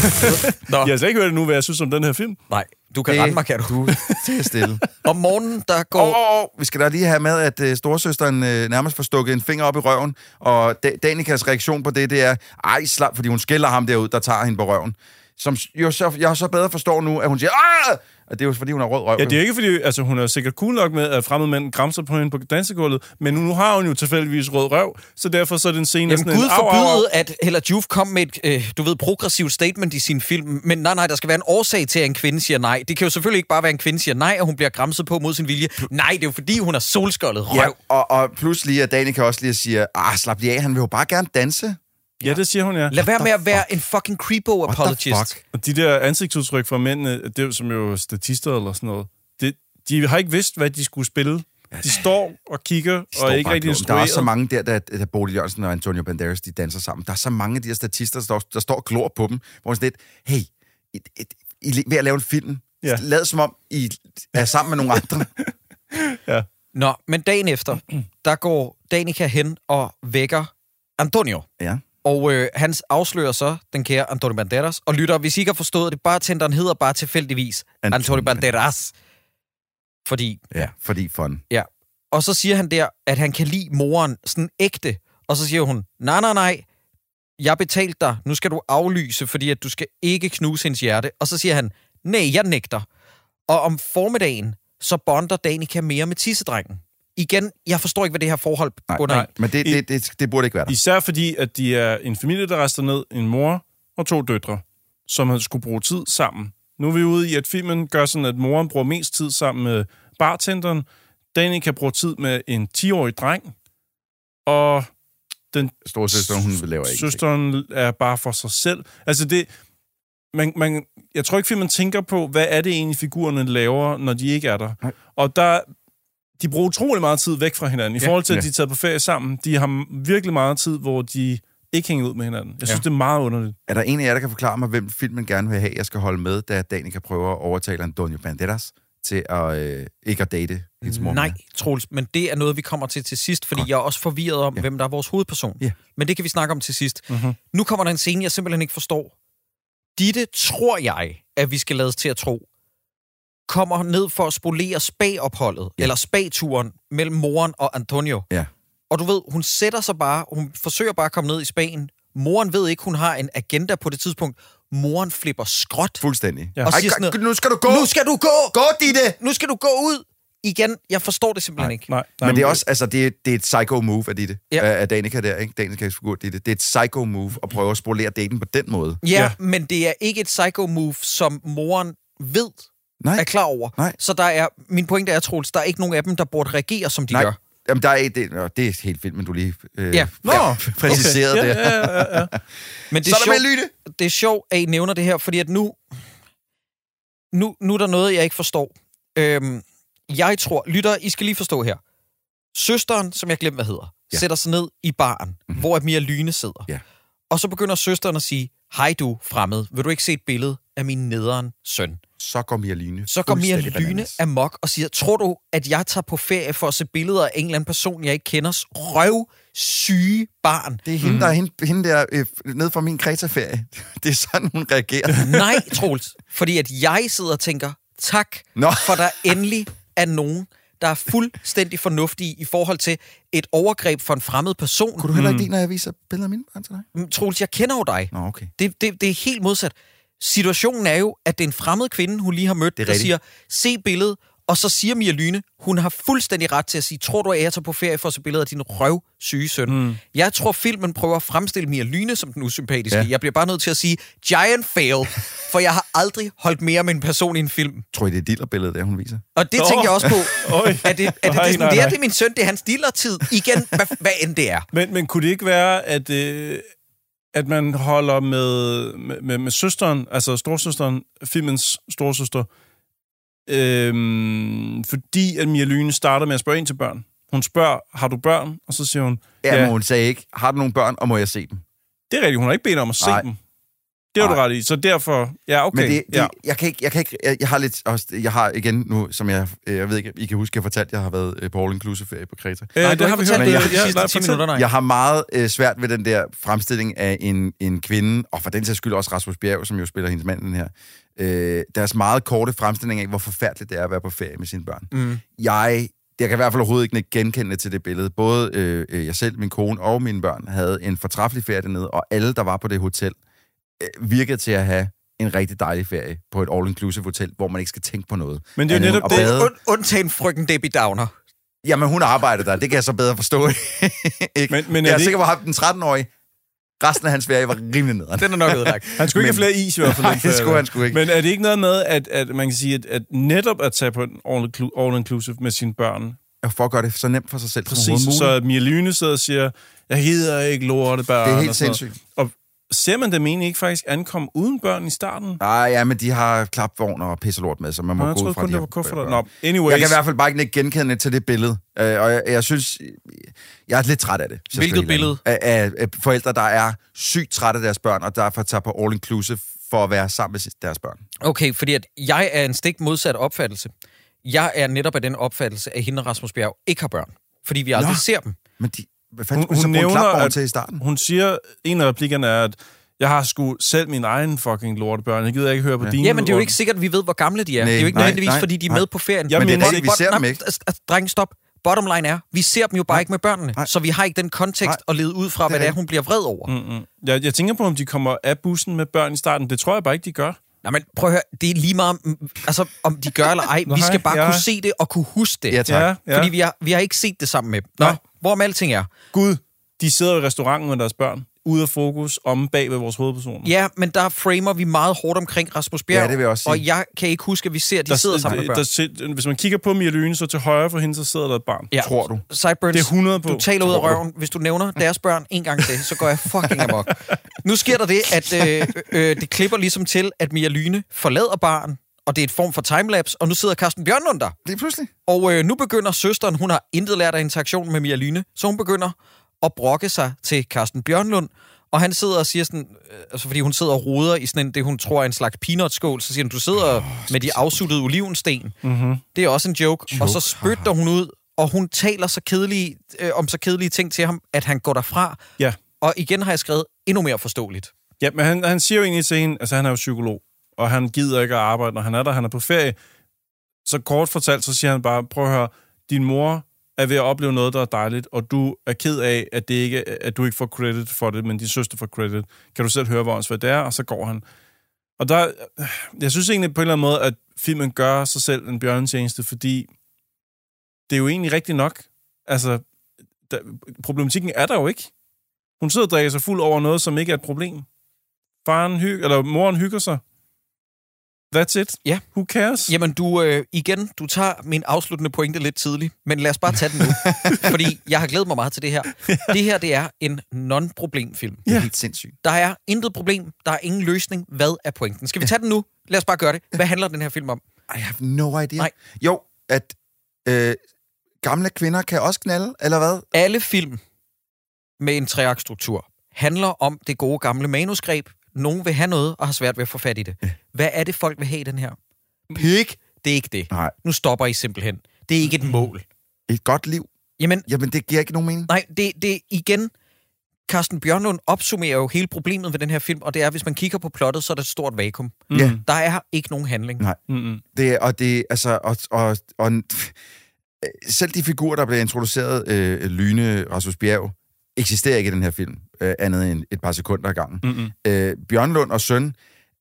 Nå, Jeg har slet ikke hørt nu, hvad jeg synes om den her film. nej, du kan rette mig, kan du. Du er stille. Om morgenen, der går... Åh, oh, oh, vi skal da lige have med, at uh, storesøsteren uh, nærmest får stukket en finger op i røven, og da- Danikas reaktion på det, det er, ej, slap, fordi hun skælder ham derud, der tager hende på røven. Som jo så, jeg så bedre forstår nu, at hun siger, ah! Og det er jo fordi, hun har rød røv. Ja, det er ikke fordi, altså hun er sikkert cool nok med, at fremmede mænd græmser på hende på dansegulvet, men nu har hun jo tilfældigvis rød røv, så derfor så er den scene Jamen sådan Gud en au, au, au. forbyde, at Hella Juf kom med et, øh, du ved, progressivt statement i sin film, men nej, nej, der skal være en årsag til, at en kvinde siger nej. Det kan jo selvfølgelig ikke bare være, at en kvinde siger nej, og hun bliver græmset på mod sin vilje. Nej, det er jo fordi, hun har solskoldet røv. Ja, og, og pludselig at Danica også lige siger, ah, slap lige af, han vil jo bare gerne danse. Ja, det siger hun, ja. Lad være med at være en fucking creepo What the apologist. fuck? Og de der ansigtsudtryk fra mændene, det er jo som jo statister eller sådan noget, det, de har ikke vidst, hvad de skulle spille. De står og kigger, De står og er ikke bare rigtig glor. Der er også så instrueret. mange der, da, da Bodil Jørgensen og Antonio Banderas, de danser sammen. Der er så mange af de her statister, der står, der står og glor på dem, hvor sådan lidt, hey, et, et, I er ved at lave en film. Ja. Lad som om, I er sammen med nogle andre. Ja. Nå, men dagen efter, der går Danica hen og vækker Antonio. Ja. Og øh, han afslører så den kære Antonio Banderas. Og lytter, hvis I ikke har forstået det, bartenderen hedder bare tilfældigvis Antonio Antonio Banderas. Fordi, Ja, fordi fun. ja. Og så siger han der, at han kan lide moren sådan ægte. Og så siger hun, nej, nej, nej, jeg betalte dig, nu skal du aflyse, fordi at du skal ikke knuse hendes hjerte. Og så siger han, nej, jeg nægter. Og om formiddagen, så bonder Danica mere med tissedrengen. Igen, jeg forstår ikke, hvad det her forhold Nej, bunder nej, i. men det, det, det, det burde ikke være der. Især fordi, at de er en familie, der rester ned, en mor og to døtre, som havde skulle bruge tid sammen. Nu er vi ude i, at filmen gør sådan, at moren bruger mest tid sammen med bartenderen. Danica bruger tid med en ti-årig dreng, og den Storesøsteren, hun laver ikke. søsteren er bare for sig selv. Altså det... Man, man, jeg tror ikke, filmen tænker på, hvad er det egentlig, figurerne laver, når de ikke er der. Nej. Og der... De bruger utrolig meget tid væk fra hinanden. I Ja. forhold til, at Ja. de er taget på ferie sammen. De har virkelig meget tid, hvor de ikke hænger ud med hinanden. Jeg synes, Ja. det er meget underligt. Er der en af jer, der kan forklare mig, hvem filmen gerne vil have, jeg skal holde med, da Danica prøver at overtale Antonio Banderas til at øh, ikke at date hendes mor? Nej, Troels, men det er noget, vi kommer til til sidst, fordi Godt. jeg er også forvirret om, Ja. hvem der er vores hovedperson. Ja. Men det kan vi snakke om til sidst. Mm-hmm. Nu kommer der en scene, jeg simpelthen ikke forstår. Ditte tror jeg, at vi skal lades til at tro, kommer ned for at spolere spagopholdet, Ja. eller spagturen mellem moren og Antonio. Ja. Og du ved, hun sætter sig bare, hun forsøger bare at komme ned i spagen. Moren ved ikke, hun har en agenda på det tidspunkt. Moren flipper skråt. Fuldstændig. Ja. Og Ej, siger sådan noget, nu skal du gå! nu skal du gå! Gå, Ditte! Nu skal du gå ud! Igen, jeg forstår det simpelthen ikke. Nej, nej, Men det er også, altså, det er, det er et psycho move af Ditte. Ja. Ja. Af Danica der, ikke? Danicas figur, Ditte. Det er et psycho move at prøve at spolere daten på den måde. Ja, Ja. ja, men det er ikke et psycho move, som moren ved, Nej. er klar over. Nej. Så der er, min pointe er, Troels, der er ikke nogen af dem, der burde reagere, som de Nej. gør. Jamen, der er det, det er helt vildt, men du lige øh, Ja. Nå, ja, præciserede okay. det. Ja, ja, ja, ja. Men det Så er, er der med sjovt, lytte. det er sjovt, at I nævner det her, fordi at nu, nu, nu er der noget, jeg ikke forstår. Øhm, jeg tror, lytter, I skal lige forstå her. Søsteren, som jeg glemte, hvad hedder, Ja. sætter sig ned i baren, mm-hmm. hvor Mia Lyne sidder. Ja. Og så begynder søsteren at sige, hej du, fremmed, vil du ikke se et billede af min nederen søn? Så går Mia Lyne Så går Mia fuldstændig Lyne bananas. amok og siger, tror du, at jeg tager på ferie for at se billeder af en eller anden person, jeg ikke kenders røvsyge barn? Det er hende, der er hende, hende der øh, nede fra min Kreta-ferie. Det er sådan, hun reagerer. Nej, Troels. Fordi at jeg sidder og tænker, tak, Nå. for der endelig er nogen, der er fuldstændig fornuftige i forhold til et overgreb for en fremmed person. Kunne du heller ikke lide, når jeg viser billeder af mine børn til dig? Mm, Troels, jeg kender jo dig. Nå, okay. Det, det, det er helt modsat. Situationen er jo, at det er en fremmed kvinde, hun lige har mødt, der rigtigt. siger, se billedet, og så siger Mia Lyne, hun har fuldstændig ret til at sige, tror du, at jeg tager på ferie for at se billeder af din røvsyge søn? Mm. Jeg tror, filmen prøver at fremstille Mia Lyne som den usympatiske. Ja. Jeg bliver bare nødt til at sige, giant fail, for jeg har aldrig holdt mere med en person i en film. Tror I, det er dillerbilledet, der hun viser? Og det Nå. tænker jeg også på. Oj. Er det, er det, Nej, det, det, nej, det, er, nej. det er min søn, det er hans dealertid. Igen, hvad, hvad end det er. Men, men kunne det ikke være, at, øh, at man holder med, med, med, med søsteren, altså storsøsteren, filmens storsøster, øh, fordi at Mia Lyne starter med at spørge ind til børn. Hun spørger, har du børn? Og så siger hun, Ja, ja, men hun sagde ikke, har du nogle børn, og må jeg se dem? det er rigtigt, hun har ikke bedt om at se Nej. dem. Det er du Nej. ret i, så derfor, ja, okay. Men det, det, ja. jeg kan ikke, jeg kan ikke, jeg, jeg har lidt, også, jeg har igen nu, som jeg, jeg ved ikke, I kan huske, jeg fortalte, jeg har været øh, på all inclusive ferie på Kreta. Øh, Nej, det du har ikke vi fortalt hørt. det jeg- de Ja, sidste nej, ti fortæl. minutter, nej. Jeg har meget øh, svært ved den der fremstilling af en, en kvinde, og for den sags skyld også Rasmus Bjerg, som jo spiller hendes mand i den her. Øh, deres meget korte fremstilling af, hvor forfærdeligt det er at være på ferie med sine børn. Mm. Jeg, jeg kan i hvert fald overhovedet ikke genkende til det billede. Både øh, jeg selv, min kone og mine børn havde en fortræffelig ferie dernede, og alle, der var på det hotel, øh, virkede til at have en rigtig dejlig ferie på et all-inclusive hotel, hvor man ikke skal tænke på noget. Men det er jo Andet netop end at det. bade. Und, undtagen frøken Debbie Downer. Jamen, hun arbejdede der. Det kan jeg så bedre forstå. ikke? Men- men er jeg er det sikker på, at den tretten-årige, resten af hans ferie var rimelig nederen. Den er nok ødelagt. Han skulle ikke Men- have flere is i hvert fald. Nej, det skulle han sgu ikke. Men er det ikke noget med, at, at man kan sige, at, at netop at tage på en all-inclu- all-inclusive med sine børn, For at gøre det så nemt for sig selv som præcis, overhovedet så muligt. Mia Lyne sidder og siger, jeg gider ikke lorte børn. Det er helt og sådan noget. sindssygt. Og ser man dem egentlig ikke faktisk ankomme uden børn i starten? Nej, ja, men de har klapvogn og pisselort med, så man må Nå, jeg gå ud troede fra, kun, de det har var kufferter. børn. Nå, anyways. Jeg kan i hvert fald bare ikke genkende til det billede. Øh, og jeg, jeg synes, jeg er lidt træt af det. hvis jeg skal Hvilket være helt ærlig. billede? Af, af, af forældre, der er sygt trætte af deres børn, og derfor tager på all inclusive for at være sammen med deres børn. Okay, fordi at jeg er en stik modsat opfattelse. Jeg er netop af den opfattelse, at hende og Rasmus Bjerg ikke har børn. Fordi vi aldrig Nå. ser dem. Men de, hvad fanden Hun- skulle hun de så bruge en nævner, klapvogn at- til i starten? Hun siger, en af replikkerne er, at jeg har sgu selv min egen fucking lortebørn. Jeg gider ikke høre på Ja. dine. Jamen, det er jo og- ikke sikkert, at vi ved, hvor gamle de er. Nej, det er jo ikke nej, nødvendigvis, nej, fordi de er nej. med på ferien. Jeg Men det er mener rigtigt, vi ser dem ikke. Dreng, stop. Bottom line er, vi ser dem jo bare Nej. ikke med børnene. Nej. Så vi har ikke den kontekst Nej. at lede ud fra, Det er hvad det er, rigtigt. hun bliver vred over. Mm. Mm-mm. Jeg, jeg tænker på, om de kommer af bussen med børn i starten. Det tror jeg bare ikke, de gør. Nej, men prøv at høre. Det er lige meget, mm, altså, om de gør eller ej. Vi Nej, skal bare ja. kunne se det og kunne huske det. Ja, tak. Ja, ja. Fordi vi har, vi har ikke set det sammen med dem. Nå, Nej. hvorom alting er. Gud, de sidder i restauranten med deres børn. Ude af fokus, om bag ved vores hovedpersoner. Ja, men der framer vi meget hårdt omkring Rasmus Bjerg. Ja, det vil jeg også sige. Og jeg kan ikke huske, at vi ser, at de Der, sidder sammen med børn. der, sit- hvis man kigger på Mia Lyne, så til højre for hende, så sidder der et barn. Ja. Tror du? Sideburns, Det er hundrede på. du taler ud af Tror du? røven. Hvis du nævner deres børn en gang til, så går jeg fucking amok. Nu sker der det, at øh, øh, det klipper ligesom til, at Mia Lyne forlader barn, og det er et form for timelapse, og nu sidder Carsten Bjørnlund der. Det er pludselig. Og øh, nu begynder søsteren, hun har intet lært af interaktionen med Mia Lyne, så hun begynder at brokke sig til Carsten Bjørnlund, og han sidder og siger sådan, øh, altså fordi hun sidder og roder i sådan en, det hun tror er en slags peanutskål, så siger hun, du sidder oh, med de afsuttede olivensten. Mm-hmm. Det er også en joke. Joke, Og så spytter hun ud, og hun taler så kedelige, øh, om så kedelige ting til ham, at han går derfra. Ja. Og igen har jeg skrevet endnu mere forståeligt. Ja, men han, han siger jo egentlig til hende, altså han er jo psykolog, og han gider ikke at arbejde, når han er der, han er på ferie. Så kort fortalt, så siger han bare, prøv at høre, din mor er ved at opleve noget, der er dejligt, og du er ked af, at, det ikke, at du ikke får credit for det, men din søster får credit. Kan du selv høre, hvor hvad det er? Og så går han. Og der, jeg synes egentlig på en eller anden måde, at filmen gør sig selv en bjørnetjeneste, fordi det er jo egentlig rigtigt nok. Altså, der, problematikken er der jo ikke. Hun sidder og drikker sig fuld over noget, som ikke er et problem. Faren hygger, eller moren hygger sig. That's it. Ja. Who cares? Jamen, du, øh, igen, du tager min afsluttende pointe lidt tidligt, men lad os bare tage den nu. Fordi jeg har glædet mig meget til det her. Det her, det er en non-problemfilm. Det er helt sindssygt. Der er intet problem, der er ingen løsning. Hvad er pointen? Skal vi tage den nu? Lad os bare gøre det. Hvad handler den her film om? I have no idea. Nej. Jo, at øh, gamle kvinder kan også knalde, eller hvad? Alle film med en treaktstruktur handler om det gode gamle manusgreb. Nogen vil have noget og har svært ved at få fat i det. Hvad er det, folk vil have i den her? Pik! Det er ikke det. Nej. Nu stopper I simpelthen. Det er ikke et mål. Et godt liv. Jamen, Jamen, det giver ikke nogen mening. nej, det, det igen... Carsten Bjørnlund opsummerer jo hele problemet ved den her film, og det er, hvis man kigger på plottet, så er der et stort vakuum. Mm. Ja. Der er ikke nogen handling. Nej. Mm-hmm. Det, og det, altså, og, og, og selv de figurer, der bliver introduceret, øh, Lyne, Rasmus Bjerg, eksisterer ikke i den her film, øh, andet end et par sekunder ad gangen. Mm-hmm. Øh, Bjørnlund og Søn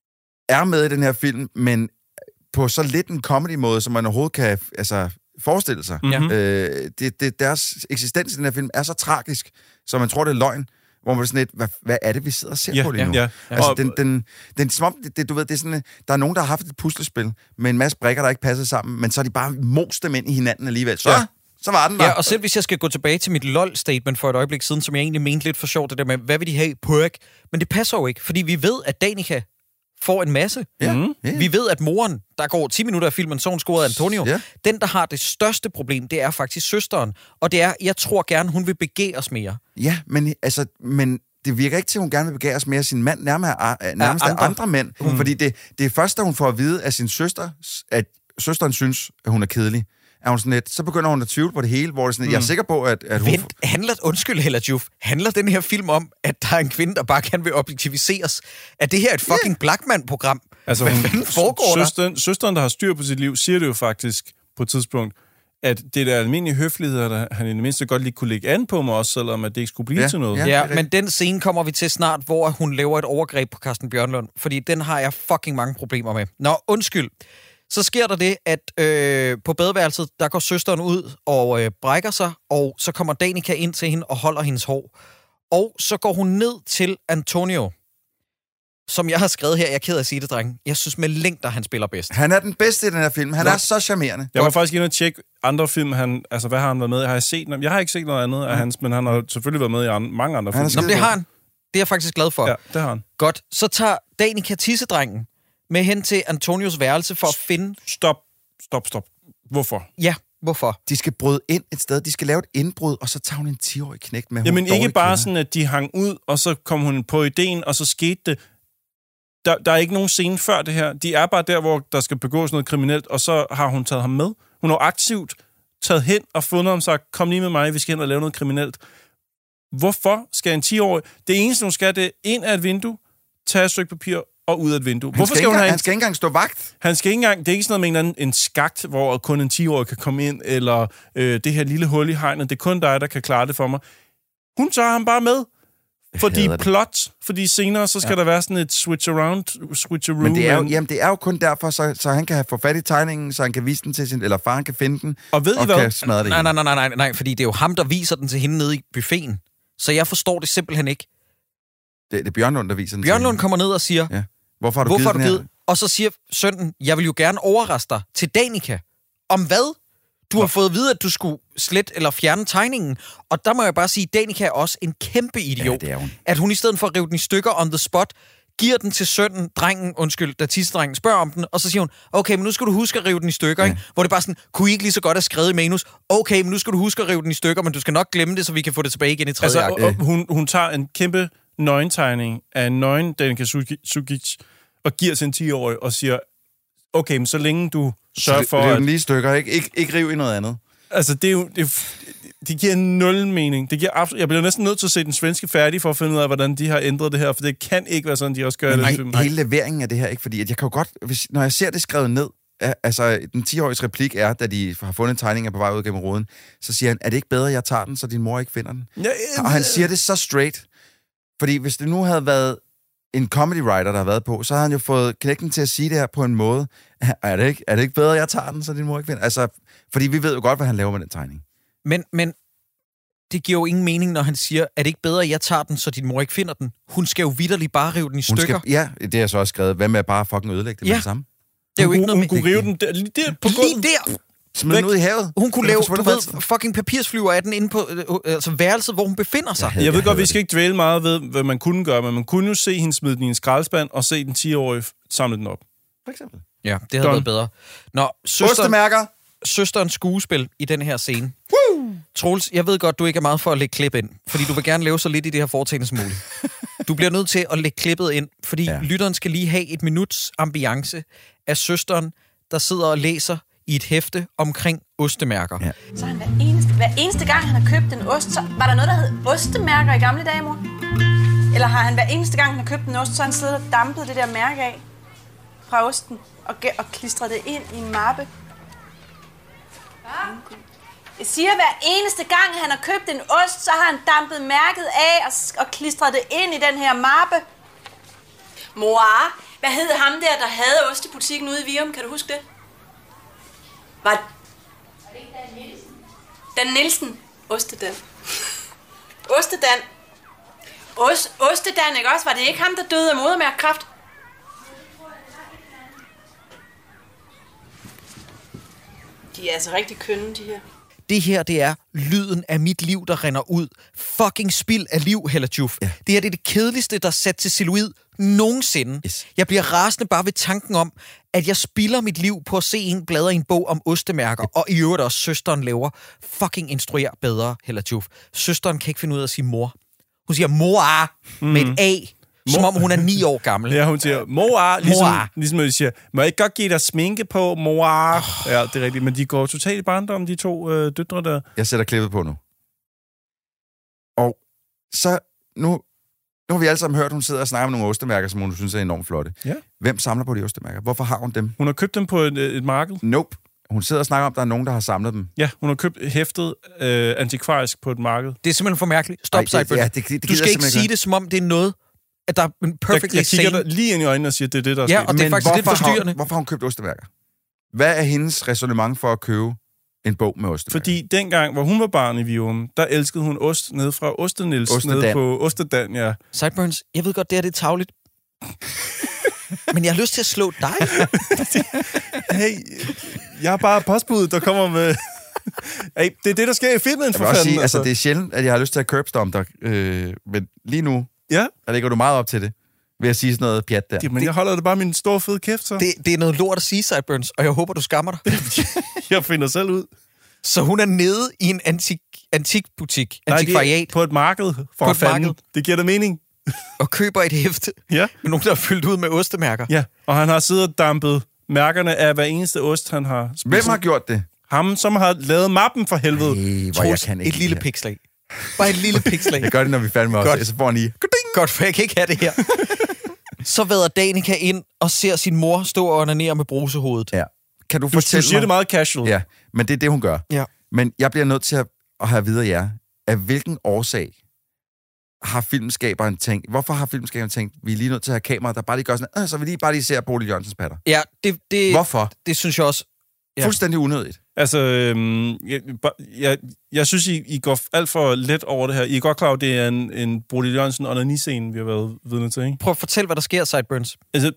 er med i den her film, men på så lidt en comedy-måde, som man overhovedet kan altså, forestille sig. Mm-hmm. Øh, det, det, deres eksistens i den her film er så tragisk, så man tror, det er løgn, hvor man er sådan lidt, hvad, hvad er det, vi sidder og ser Ja, på lige nu? ja, ja. Altså, Og- den, den, den, som om, det, det, du ved, det er sådan, der er nogen, der har haft et puslespil med en masse brikker, der ikke passer sammen, men så er de bare most dem ind i hinanden alligevel. Så, Ja. så var den der. Ja, og selv hvis jeg skal gå tilbage til mit LOL-statement for et øjeblik siden, som jeg egentlig mente lidt for sjovt, det der med, hvad vil de have? Pørk. Men det passer jo ikke, fordi vi ved, at Danica får en masse. Ja. Mm. Ja. Vi ved, at moren, der går ti minutter af filmen, så hun scorede Antonio. Ja. Den, der har det største problem, det er faktisk søsteren. Og det er, jeg tror gerne, hun vil begære os mere. Ja, men, altså, men det virker ikke til, at hun gerne vil begære sig mere af sin mand, nærmere, nærmest af andre. andre, andre mænd. Mm. Fordi det, det er først, da hun får at vide af sin søster, at søsteren synes, at hun er kedelig. Er hun sådan lidt, så begynder hun at tvivle på det hele, hvor det sådan, mm. jeg er sikker på, at, at hun... Vent, handler, undskyld Hella Juf, handler den her film om, at der er en kvinde, der bare gerne vil objektiviseres? Er det her et fucking yeah. Blackman-program? Altså, Hvad hun, fanden foregår der? søsteren, søsteren, der har styr på sit liv, siger det jo faktisk på et tidspunkt, at det der almindelige høfligheder, der han i det mindste godt lige kunne lægge an på mig også, selvom at det ikke skulle blive Ja, til noget. ja. Ja, det er men den scene kommer vi til snart, hvor hun laver et overgreb på Carsten Bjørnlund, fordi den har jeg fucking mange problemer med. Nå, undskyld. Så sker der det, at øh, på badeværelset, der går søsteren ud og øh, brækker sig, og så kommer Danica ind til hende og holder hendes hår. Og så går hun ned til Antonio, som jeg har skrevet her. Jeg er ked af at sige det, dreng. Jeg synes med længder, han spiller bedst. Han er den bedste i den her film. Han Nå. er så charmerende. Jeg var faktisk inde og tjekke andre film, han, altså hvad har han været med i? Har jeg set noget? Jeg har ikke set noget andet af hans, men han har selvfølgelig været med i andre, mange andre Han er film. Nå, men det har han. Det er jeg faktisk glad for. Ja, det har han. Godt. Så tager Danica tissedrengen med hen til Antonios værelse for at finde... Stop, stop, stop. Hvorfor? Ja, hvorfor? De skal bryde ind et sted. De skal lave et indbrud, og så tager hun en ti-årig knægt med. Hun Jamen er en ikke dårlig bare kvinde. sådan, at de hang ud, og så kom hun på ideen, og så skete det. Der, der er ikke nogen scene før det her. De er bare der, hvor der skal begås noget kriminelt, og så har hun taget ham med. Hun har aktivt taget hen og fundet ham og sagt, kom lige med mig, vi skal hen og lave noget kriminelt. Hvorfor skal en ti-årig... Det eneste, hun skal, det er ind af et vindue, tage et stykke papir og ud af et vindue. Han Hvorfor skal, skal ikke hun engang, have en... han skal ikke engang stå vagt. Han skal ikke engang... Det er ikke sådan noget med en, en skakt, hvor kun en ti-årig kan komme ind, eller øh, det her lille hul i hegnet. Det er kun dig, der kan klare det for mig. Hun tager ham bare med. Fordi hader det. plot, fordi senere, så skal ja. der være sådan et switch-around, switcheroo. Men det er jo, jamen, det er jo kun derfor, så, så han kan have få fat i tegningen, så han kan vise den til sin... Eller faren kan finde den, Og ved I og hvad? kan smadre det Nej, hele. nej, nej, nej, nej, nej, fordi det er jo ham, der viser den til hende nede i buffeten. Så jeg forstår det simpelthen ikke. Det, det er Bjørnlund, der viser den til Bjørnlund hende. kommer ned og siger, Ja. Hvorfor har du hvorfor har givet du den givet? Og så siger sønnen, jeg vil jo gerne overraske dig til Danica. Om hvad? Du har fået at vide, at du skulle slet eller fjerne tegningen. Og der må jeg bare sige, Danica er også en kæmpe idiot. Ja, det er hun. At hun i stedet for at rive den i stykker on the spot, giver den til sønnen, drengen, undskyld, da tissedrengen spørger om den, og så siger hun, okay, men nu skal du huske at rive den i stykker, ja. Ikke? Hvor det er bare sådan, kunne I ikke lige så godt have skrevet i manus, okay, men nu skal du huske at rive den i stykker, men du skal nok glemme det, så vi kan få det tilbage igen i tredje Altså, akt. og, og, hun, hun tager en kæmpe nøgentegning af en nøgen Danica Sukic og giver til en ti-årig og siger, okay, men så længe du sørger for, Riv at... den lige i stykker, ikke? Ikke, ikke riv i noget andet. Altså, det er jo... Det, er, det giver nul mening. Det giver absolut, jeg bliver næsten nødt til at se den svenske færdig for at finde ud af, hvordan de har ændret det her, for det kan ikke være sådan, de også gør Men det. nej, hele leveringen af det her, ikke? Fordi at jeg kan jo godt... Hvis, når jeg ser det skrevet ned, altså, den ti-åriges replik er, da de har fundet tegninger på vej ud gennem roden, så siger han, er det ikke bedre, jeg tager den, så din mor ikke finder den? Ja, Og han siger det så straight. Fordi hvis det nu havde været en comedy writer, der har været på, så havde han jo fået knægten til at sige det her på en måde. Er det ikke, er det ikke bedre, jeg tager den, så din mor ikke finder? Altså, fordi vi ved jo godt, hvad han laver med den tegning. Men, men det giver jo ingen mening, når han siger, er det ikke bedre, at jeg tager den, så din mor ikke finder den? Hun skal jo vitterligt bare rive den i Hun stykker. skal, ja, det har jeg så også skrevet. Hvad med at bare fucking ødelægge det Ja. med det samme? er jo hun, ikke noget hun med... kunne rive den der, lige der på Lige gulvet. der! Smid den ud i havet. Hun kunne Den er lave, forsvundet du for ved, altid. fucking papirsflyver af den inde på øh, altså værelset, hvor hun befinder sig. Ja. Jeg ved godt, vi hader skal ikke dvæle meget ved, hvad man kunne gøre, men man kunne jo se hende smide den i en skraldespand, og se den ti-årige samle den op. For eksempel. Ja, det havde Done. været bedre. Nå, søsteren, Ostemærker. søsterens skuespil i den her scene. Woo! Troels, jeg ved godt, du ikke er meget for at lægge klip ind, fordi du vil gerne lave så lidt i det her foretagende som muligt. Du bliver nødt til at lægge klippet ind, fordi ja. lytteren skal lige have et minuts ambiance af søsteren, der sidder og læser i et hæfte omkring ostemærker. Ja. Så han hver eneste, hver eneste gang, han har købt en ost, så var der noget, der hed ostemærker i gamle dage, mor? Eller har han hver eneste gang, han har købt en ost, så har han siddet og dampet det der mærke af fra osten og, og klistret det ind i en mappe? Jeg siger, hver eneste gang, han har købt en ost, så har han dampet mærket af og, og klistret det ind i den her mappe. Mor, hvad hed ham der, der havde ost i butikken ude i Virum? Kan du huske det? Var det ikke Dan Nielsen? Dan Nielsen. Ostedan. Ostedan. Ost, Ostedan, ikke også? Var det ikke ham, der døde af modermærkekræft? De er altså rigtig kønne, de her. Det her, det er lyden af mit liv, der render ud. Fucking spild af liv, Hella Juf. Ja. Det her det er det kedeligste, der er sat til silhuet nogensinde. Yes. Jeg bliver rasende bare ved tanken om, at jeg spilder mit liv på at se en bladre i en bog om ostemærker, og i øvrigt også søsteren laver fucking instruer bedre, Hella Juf. Søsteren kan ikke finde ud af at sige mor. Hun siger mor mm. med et A, som om hun er ni år gammel. Ja, hun siger mor, ligesom, Mor. ligesom når de siger, må jeg ikke godt give dig sminke på, mor? Oh. Ja, det er rigtigt, men de går totalt i barndom, de to øh, døtre der. Jeg sætter klippet på nu. Og så, nu, nu har vi alle sammen hørt, hun sidder og snakker om nogle ostemærker, som hun synes er enormt flotte. Ja. Hvem samler på de ostemærker? Hvorfor har hun dem? Hun har købt dem på et, et marked. Nope. Hun sidder og snakker om, at der er nogen, der har samlet dem. Ja, hun har købt hæftet øh, antikvarisk på et marked. Det er simpelthen for mærkeligt. Stop, Sideburn. Ja, det, det, det du skal ikke sige det, som om det er noget, at der er en perfectly jeg, jeg kigger sane... dig lige ind i øjnene og siger, at det er det, der er Ja, sket. og det er Men faktisk lidt hvorfor forstyrrende. Har, hvorfor har hun købt ostemærker? Hvad er hendes ræsonnement for at købe en bog med ostemærker? Fordi dengang, hvor hun var barn i Virum, der elskede hun ost ned fra Ostenils, Ostedan. nede på Ostedan, ja. Sideburns, jeg ved godt, det er det er tavligt. Men jeg har lyst til at slå dig. Hey, jeg er bare postbuddet, der kommer med... Hey, det er det, der sker i filmen, for jeg vil også fanden. sige, altså, det er sjældent, at jeg har lyst til at curbstorme dig. Øh, men lige nu, Ja, der ligger du meget op til det. Ved at sige sådan noget pjat der. jamen, jeg holder det bare min store fede kæft, så. Det, det er noget lort at sige, Sideburns, og jeg håber, du skammer dig. Jeg finder selv ud. Så hun er nede i en antik, antikbutik, Nej, det antikvariat, er på et marked, for På et fanden. marked. Det giver da mening. og køber et hæfte Ja. med nogen, der er fyldt ud med ostemærker. Ja, og han har siddet og dampet mærkerne af hver eneste ost, han har spist. Hvem har gjort det? Ham, som har lavet mappen for helvede. Hey, hvor jeg Troels, kan ikke et lille det her. pikslag. Bare et lille pikslag. Jeg gør det, når vi er færdige med os. Godt. Så får han lige... Godt, for jeg kan ikke have det her. Så vader Danica ind og ser sin mor stå og onanere med brusehovedet. Ja. Kan du Du, du fortælle siger mig... det meget casual. Ja, men det er det, hun gør. Ja. Men jeg bliver nødt til at, at have videre jer, af hvilken årsag har filmskaberen tænkt... Hvorfor har filmskaberen tænkt, vi er lige nødt til at have kamera, der bare lige gør sådan, øh, så vi lige bare lige ser Bodil Jørgensens patter? Ja, det, det, Hvorfor? det synes jeg også. Ja. Fuldstændig unødigt. Altså, øhm, jeg, jeg, jeg synes, I, I går alt for let over det her. I er godt klar over, at det er en, en Bodil Jørgensen onani-scene, vi har været vidne til, ikke? Prøv at fortælle, hvad der sker, Sideburns. Altså,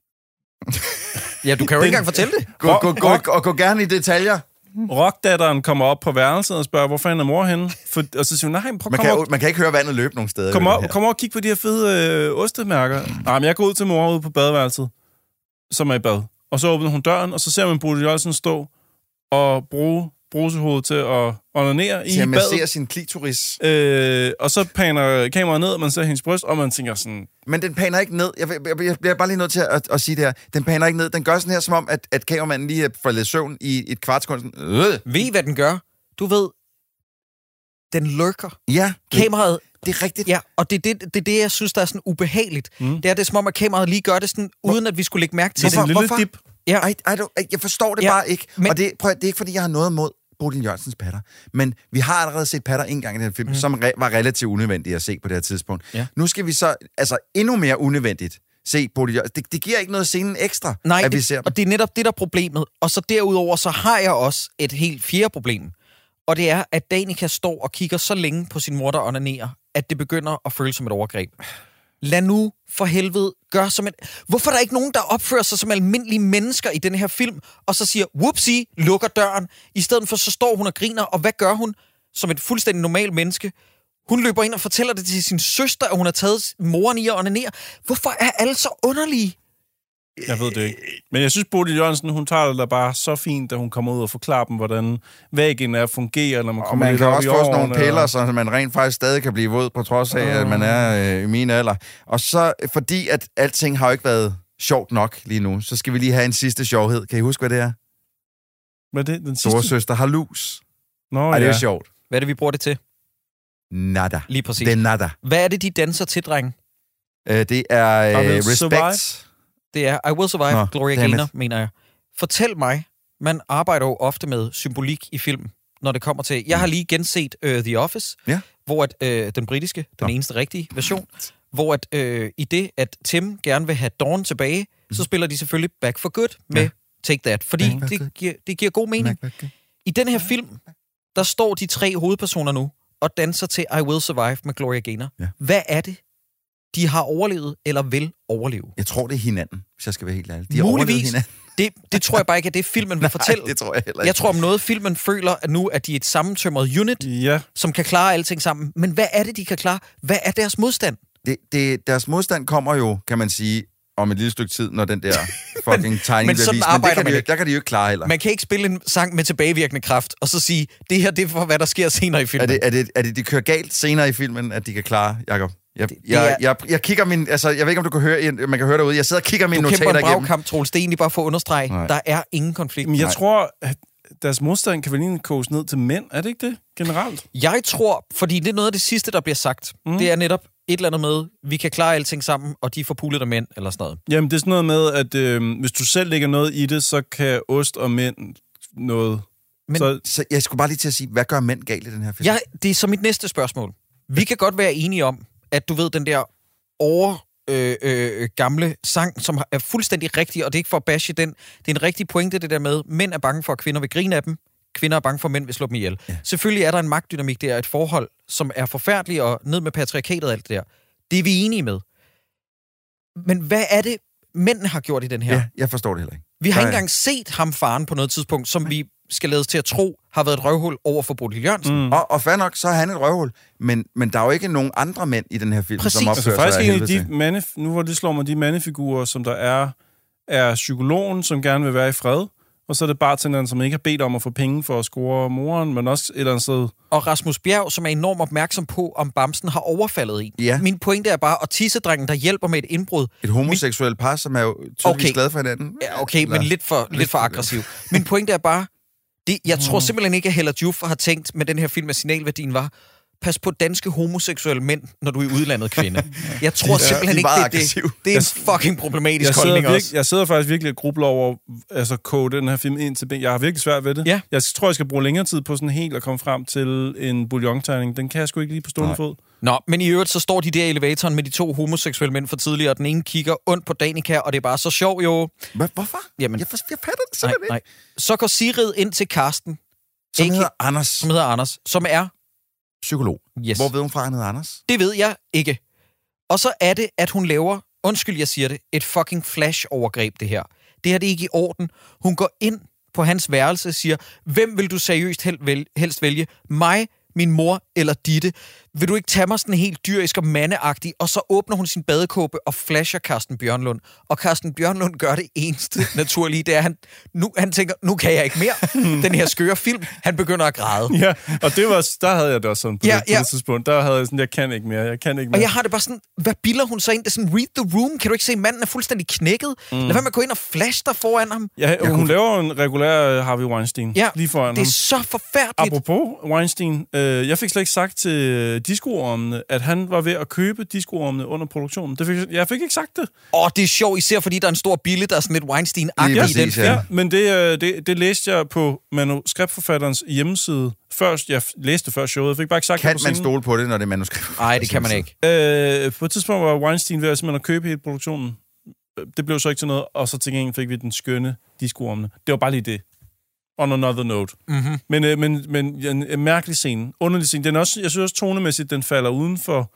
Ja, du kan jo ikke engang fortælle det. Gå, gå, gå, og gå gerne i detaljer. rockdatteren kommer op på værelset og spørger, hvor fanden er mor henne? For, og så siger hun, nej, prøv Man kom kan, op, man kan ikke høre vandet løbe nogen steder. kom i det op, her. kom op og kig på de her fede øh, ostemærker. Nej, men jeg går ud til mor ude på badeværelset, som er i bad. Og så åbner hun døren, og så ser man Bodil Jørgensen stå og bruge brusehovedet til at onanere i Til at massere badet. sin klitoris. Øh, og så paner kameraet ned, og man ser hendes bryst, og man tænker sådan... Men den paner ikke ned. Jeg, jeg, jeg bliver bare lige nødt til at, at sige det her. Den paner ikke ned. Den gør sådan her, som om, at, at kameramanden lige er faldet i søvn i et kvartsekund. Øh. Ved I, hvad den gør? Du ved, den lurker. Ja, Kameraet, det er rigtigt. ja, og det er det, det, er det, jeg synes, der er sådan ubehageligt. Mm. Det er det, som om, at kameraet lige gør det sådan, uden at vi skulle lægge mærke til Det er det. en lille hvorfor? dip. Ja, Ej, ej, du, ej, jeg forstår det Ja, ja, bare ikke. men- Men... Og det, prøv, det er ikke, fordi jeg har noget imod Bodil Jørgensens patter. Men vi har allerede set patter en gang i den her film, mm. som re- var relativt unødvendigt at se på det her tidspunkt. Ja. Nu skal vi så, altså endnu mere unødvendigt, se Bodil Jørgensen. Det, det giver ikke noget scenen ekstra, nej, at vi det, ser dem. og det er netop det, der er problemet. Og så derudover, så har jeg også et helt fjerde problem. Og det er, at Danica står og kigger så længe på sin mor, der onanerer, at det begynder at føles som et overgreb. lad nu for helvede gøre som et... Hvorfor er der ikke nogen, der opfører sig som almindelige mennesker i den her film, og så siger, whoopsie, lukker døren. I stedet for, så står hun og griner, og hvad gør hun som et fuldstændig normalt menneske? Hun løber ind og fortæller det til sin søster, at hun har taget moren i at onanere. Hvorfor er alle så underlige? Jeg ved det ikke. Men jeg synes, Bodil Jørgensen, hun tager det da bare så fint, da hun kommer ud og forklarer dem, hvordan væggen er fungerer, når man kommer og man lidt kan op også i få sådan årene, nogle piller, og... så man rent faktisk stadig kan blive våd, på trods af, at man er øh, i min alder. Og så, fordi at alting har jo ikke været sjovt nok lige nu, så skal vi lige have en sidste sjovhed. Kan I huske, hvad det er? Hvad er det? Den sidste? Storesøster har lus. Nå, Ej, det er ja. jo sjovt. Hvad er det, vi bruger det til? Nada. Lige præcis. Det er nada. Hvad er det, de danser til, dreng? Øh, det er øh, will respect. survive. Det er I Will Survive, Nå, Gloria damn Gaynor, it. mener jeg. Fortæl mig, man arbejder jo ofte med symbolik i film, når det kommer til... Jeg har lige genset uh, The Office, Ja. hvor at, uh, den britiske, den Nå. eneste rigtige version, hvor at, uh, i det, at Tim gerne vil have Dawn tilbage, mm. så spiller de selvfølgelig Back for Good med Ja. Take That, fordi Back for det Good. giver, det giver god mening. Back for Good. I den her film, der står de tre hovedpersoner nu og danser til I Will Survive med Gloria Gaynor. Ja. Hvad er det, de har overlevet eller vil overleve? Jeg tror, det er hinanden, hvis jeg skal være helt ærlig. De har Muligvis. overlevet hinanden. Det, det tror jeg bare ikke, at det filmen vil fortælle. Nej, det tror jeg heller ikke. Jeg tror om noget, filmen føler, at nu at de er et sammentømret unit, Ja. som kan klare alting sammen. Men hvad er det, de kan klare? Hvad er deres modstand? Det, det, deres modstand kommer jo, kan man sige, om et lille stykke tid, når den der fucking tegning men bliver sådan vist. arbejder det kan man de, jo- ikke. der kan de jo ikke klare heller. Man kan ikke spille en sang med tilbagevirkende kraft, og så sige, det her det er for, hvad der sker senere i Er filmen. det, er, det, er det, de kører galt senere i filmen, at de kan klare, Jacob? Jeg, det jeg, er- jeg, jeg kigger min... Altså, jeg ved ikke, om du kan høre... Man kan høre derude. Jeg sidder og kigger mine Du kæmper notater en igennem. bragkamp, Troels. Det er egentlig bare for at understrege, Nej. der er ingen konflikt. Men jeg Nej. tror, at deres modstand kan vel egentlig koges ned til mænd. Er det ikke det, generelt? Jeg tror, fordi det er noget af det sidste, der bliver sagt, mm. det er netop et eller andet med, vi kan klare alting sammen, og de er forpulet af mænd, eller sådan noget. Jamen, det er sådan noget med, at øh, hvis du selv lægger noget i det, så kan ost og mænd noget. Men- så, Så jeg skulle bare lige til at sige, hvad gør mænd galt i den her film? Jeg, det er så mit næste spørgsmål. Vi kan godt være enige om, at du ved, den der over øh, øh, gamle sang, som er fuldstændig rigtig, og det er ikke for at bashe den. Det er en rigtig pointe, det der med, mænd er bange for, at kvinder vil grine af dem. Kvinder er bange for, at mænd vil slå dem ihjel. Ja. Selvfølgelig er der en magtdynamik der, et forhold, som er forfærdeligt, og ned med patriarkatet og alt det der. Det er vi enige med. Men hvad er det, mændene har gjort i den her? Ja, jeg forstår det heller ikke. Vi har Nej. ikke engang set ham faren på noget tidspunkt, som vi skal ledes til at tro, har været et røvhul over for Bodil Jørgensen. Mm. Og, og fair nok, så er han et røvhul. Men, men der er jo ikke nogen andre mænd i den her film, Præcis. som opfører altså sig faktisk af en af helvede de til. mandef- nu hvor det slår mig, de mandefigurer, som der er, er psykologen, som gerne vil være i fred, og så er det bartenderen, som ikke har bedt om at få penge for at score moren, men også et eller andet sted. Og Rasmus Bjerg, som er enormt opmærksom på, om bamsen har overfaldet en. Ja. Min pointe er bare, at tissedrengen, der hjælper med et indbrud... Et homoseksuelt par, som er jo tydeligvis Okay. glade for hinanden. Ja, okay, Eller- men lidt for, lidt for aggressiv. Min pointe er bare, det, jeg tror simpelthen ikke, at Hella Juf har tænkt med den her film, at signalværdien var, pas på danske homoseksuelle mænd, når du er i udlandet, kvinde. Jeg tror De er- simpelthen de er ikke, meget det, det, aggressive. det er en fucking problematisk Jeg sidder, holdning virke, også. jeg sidder faktisk virkelig og grubler over altså koge den her film ind til ben. Jeg har virkelig svært ved det. Ja. Jeg tror, jeg skal bruge længere tid på sådan helt at komme frem til en bouillonterning. Den kan jeg sgu ikke lige på stående Nej. fod. Nå, men i øvrigt, så står de der i elevatoren med de to homoseksuelle mænd for tidligere, og den ene kigger ondt på Danica, og det er bare så sjovt jo. Hvad, hvorfor? Jamen- jeg, for, jeg fatter det Nej, simpelthen ikke. nej. Så går Sigrid ind til Karsten, Som Ikke- hedder Anders, som hedder Anders, som er... psykolog. Yes. Hvor ved hun fra, han hedder Anders? Det ved jeg ikke. Og så er det, at hun laver, undskyld, jeg siger det, et fucking flash-overgreb, det her. Det her, det er ikke i orden. Hun går ind på hans værelse og siger, hvem vil du seriøst hel- vel- helst vælge? Mig, min mor eller Ditte? Vil du ikke tage mig sådan helt dyrisk og mandeagtig? Og så åbner hun sin badekåbe og flasher Carsten Bjørnlund. Og Carsten Bjørnlund gør det eneste naturlige, det er, han, nu, han tænker, nu kan jeg ikke mere. Den her skøre film, han begynder at græde. Ja, og det var, der havde jeg det også sådan på, Ja, ja, det, på ja. det tidspunkt. Der havde jeg sådan, jeg kan ikke mere, jeg kan ikke mere. Og jeg har det bare sådan, hvad bilder hun så ind? Det er sådan, read the room. Kan du ikke se, manden er fuldstændig knækket? Mm. Lad være med at gå ind og flash dig foran ham. Ja, hun kunne- laver en regulær uh, Harvey Weinstein Ja, lige foran det er ham. så forfærdeligt. Apropos Weinstein, øh, jeg fik slet ikke sagt til øh, diskoormene, at han var ved at købe diskoormene under produktionen. Det fik, jeg fik ikke sagt det. Åh, det er sjovt, især fordi der er en stor bille, der er sådan lidt Weinstein-agtig Lige i præcis, den film. ja. Ja, men det, øh, det, det læste jeg på manuskriptforfatterens hjemmeside. Først, jeg læste før showet. Jeg fik bare ikke sagt Kan det på man scenen. stole på det, når det er manuskript? Nej, det kan man ikke. Øh, på et tidspunkt var Weinstein ved at, simpelthen at købe hele produktionen. Det blev så ikke til noget, og så til gengæld fik vi den skønne diskoormene. Det var bare lige det. On another note. Mm-hmm. Men, øh, men, men ja, en, en mærkelig scene. Underlig scene. Den er også, jeg synes også tonemæssigt, den falder uden for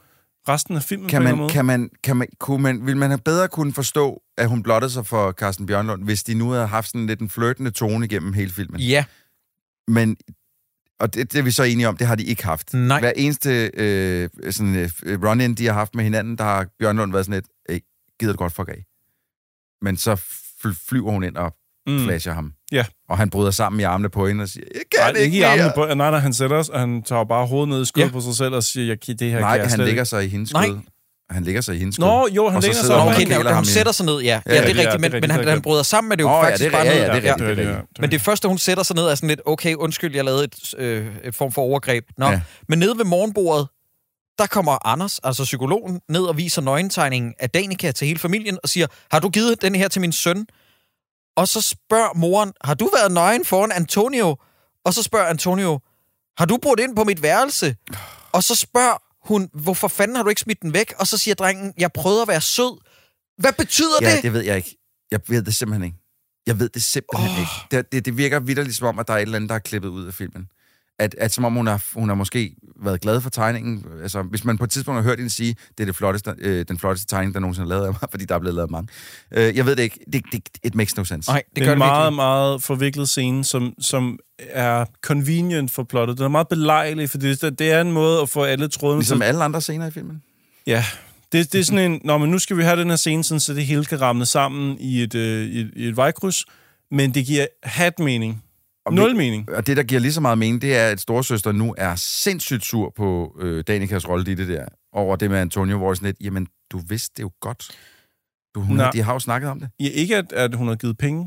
resten af filmen Kan på en man, eller anden kan man, kan man, kunne man, vil man have bedre kunne forstå, at hun blottede sig for Carsten Bjørnlund, hvis de nu havde haft sådan lidt en flirtende tone igennem hele filmen? Ja. Men, og det, det er vi så enige om, det har de ikke haft. Nej. Hver eneste øh, sådan, øh, run-in, de har haft med hinanden, der har Bjørnlund været sådan et, hey, gider du godt fuck af? Men så fly- flyver hun ind og mm. flasher ham. Ja. Og han bryder sammen i armene på hende og siger, jeg kan nej, ikke ikke i mere. armene på, nej, nej, han sætter os, og han tager bare hovedet ned i skødet Ja. på sig selv og siger, jeg, det her Nej, kan jeg han slet ligger ikke. sig i hendes Nej. skød. Han ligger sig i hendes skød. Nå, jo, han Og så ligger sidder sig hun op. og Okay, kæler når ham hun ind. sætter sig ned, ja. Ja, Ja, det er det er- rigtigt, det er men, rigtigt, men han, det er han bryder sammen med det jo Åh, ja, faktisk det er- bare ja, ned ja, der. det er rigtigt, det er Ja. rigtigt. Men det første, hun sætter sig ned, er sådan lidt, okay, undskyld, jeg lavede et, øh, et form for overgreb. Nå, Ja. men nede ved morgenbordet, der kommer Anders, altså psykologen, ned og viser nøgentegningen af Danica til hele familien og siger, har du givet den her til min søn? Og så spørger moren, har du været nøgen foran Antonio? Og så spørger Antonio, har du brudt ind på mit værelse? Og så spørger hun, hvorfor fanden har du ikke smidt den væk? Og så siger drengen, jeg prøvede at være sød. Hvad betyder Ja, det? det ved jeg ikke. Jeg ved det simpelthen ikke. Jeg ved det simpelthen oh. ikke. Det, det, det virker vitterligt som om, at der er et eller andet, der er klippet ud af filmen. At, at som om hun har, hun har måske været glad for tegningen. Altså, hvis man på et tidspunkt har hørt hende sige, det er det flotteste, øh, den flotteste tegning, der nogensinde er lavet af mig, fordi der er blevet lavet mange. Øh, jeg ved det ikke. Det, det, it makes no sense. Nej, det, Det gør er det en meget, virkelig. meget forviklet scene, som, som er convenient for plottet. Den er meget belejlig, for det, det er en måde at få alle trådene Ligesom til. alle andre scener i filmen. Ja, det, det er sådan en, nå, men nu skal vi have den her scene, sådan, så det hele kan ramle sammen i et, øh, i et, i et vejkryds, men det giver hat mening. Og Nul vi- mening. Og det, der giver lige så meget mening, det er, at storesøster nu er sindssygt sur på øh, Danikas rolle i det der, over det med Antonio, hvor sådan lidt, jamen, du vidste det jo godt. Du, hun, Nej. de har jo snakket om det. Ja, ikke at, at hun har givet penge.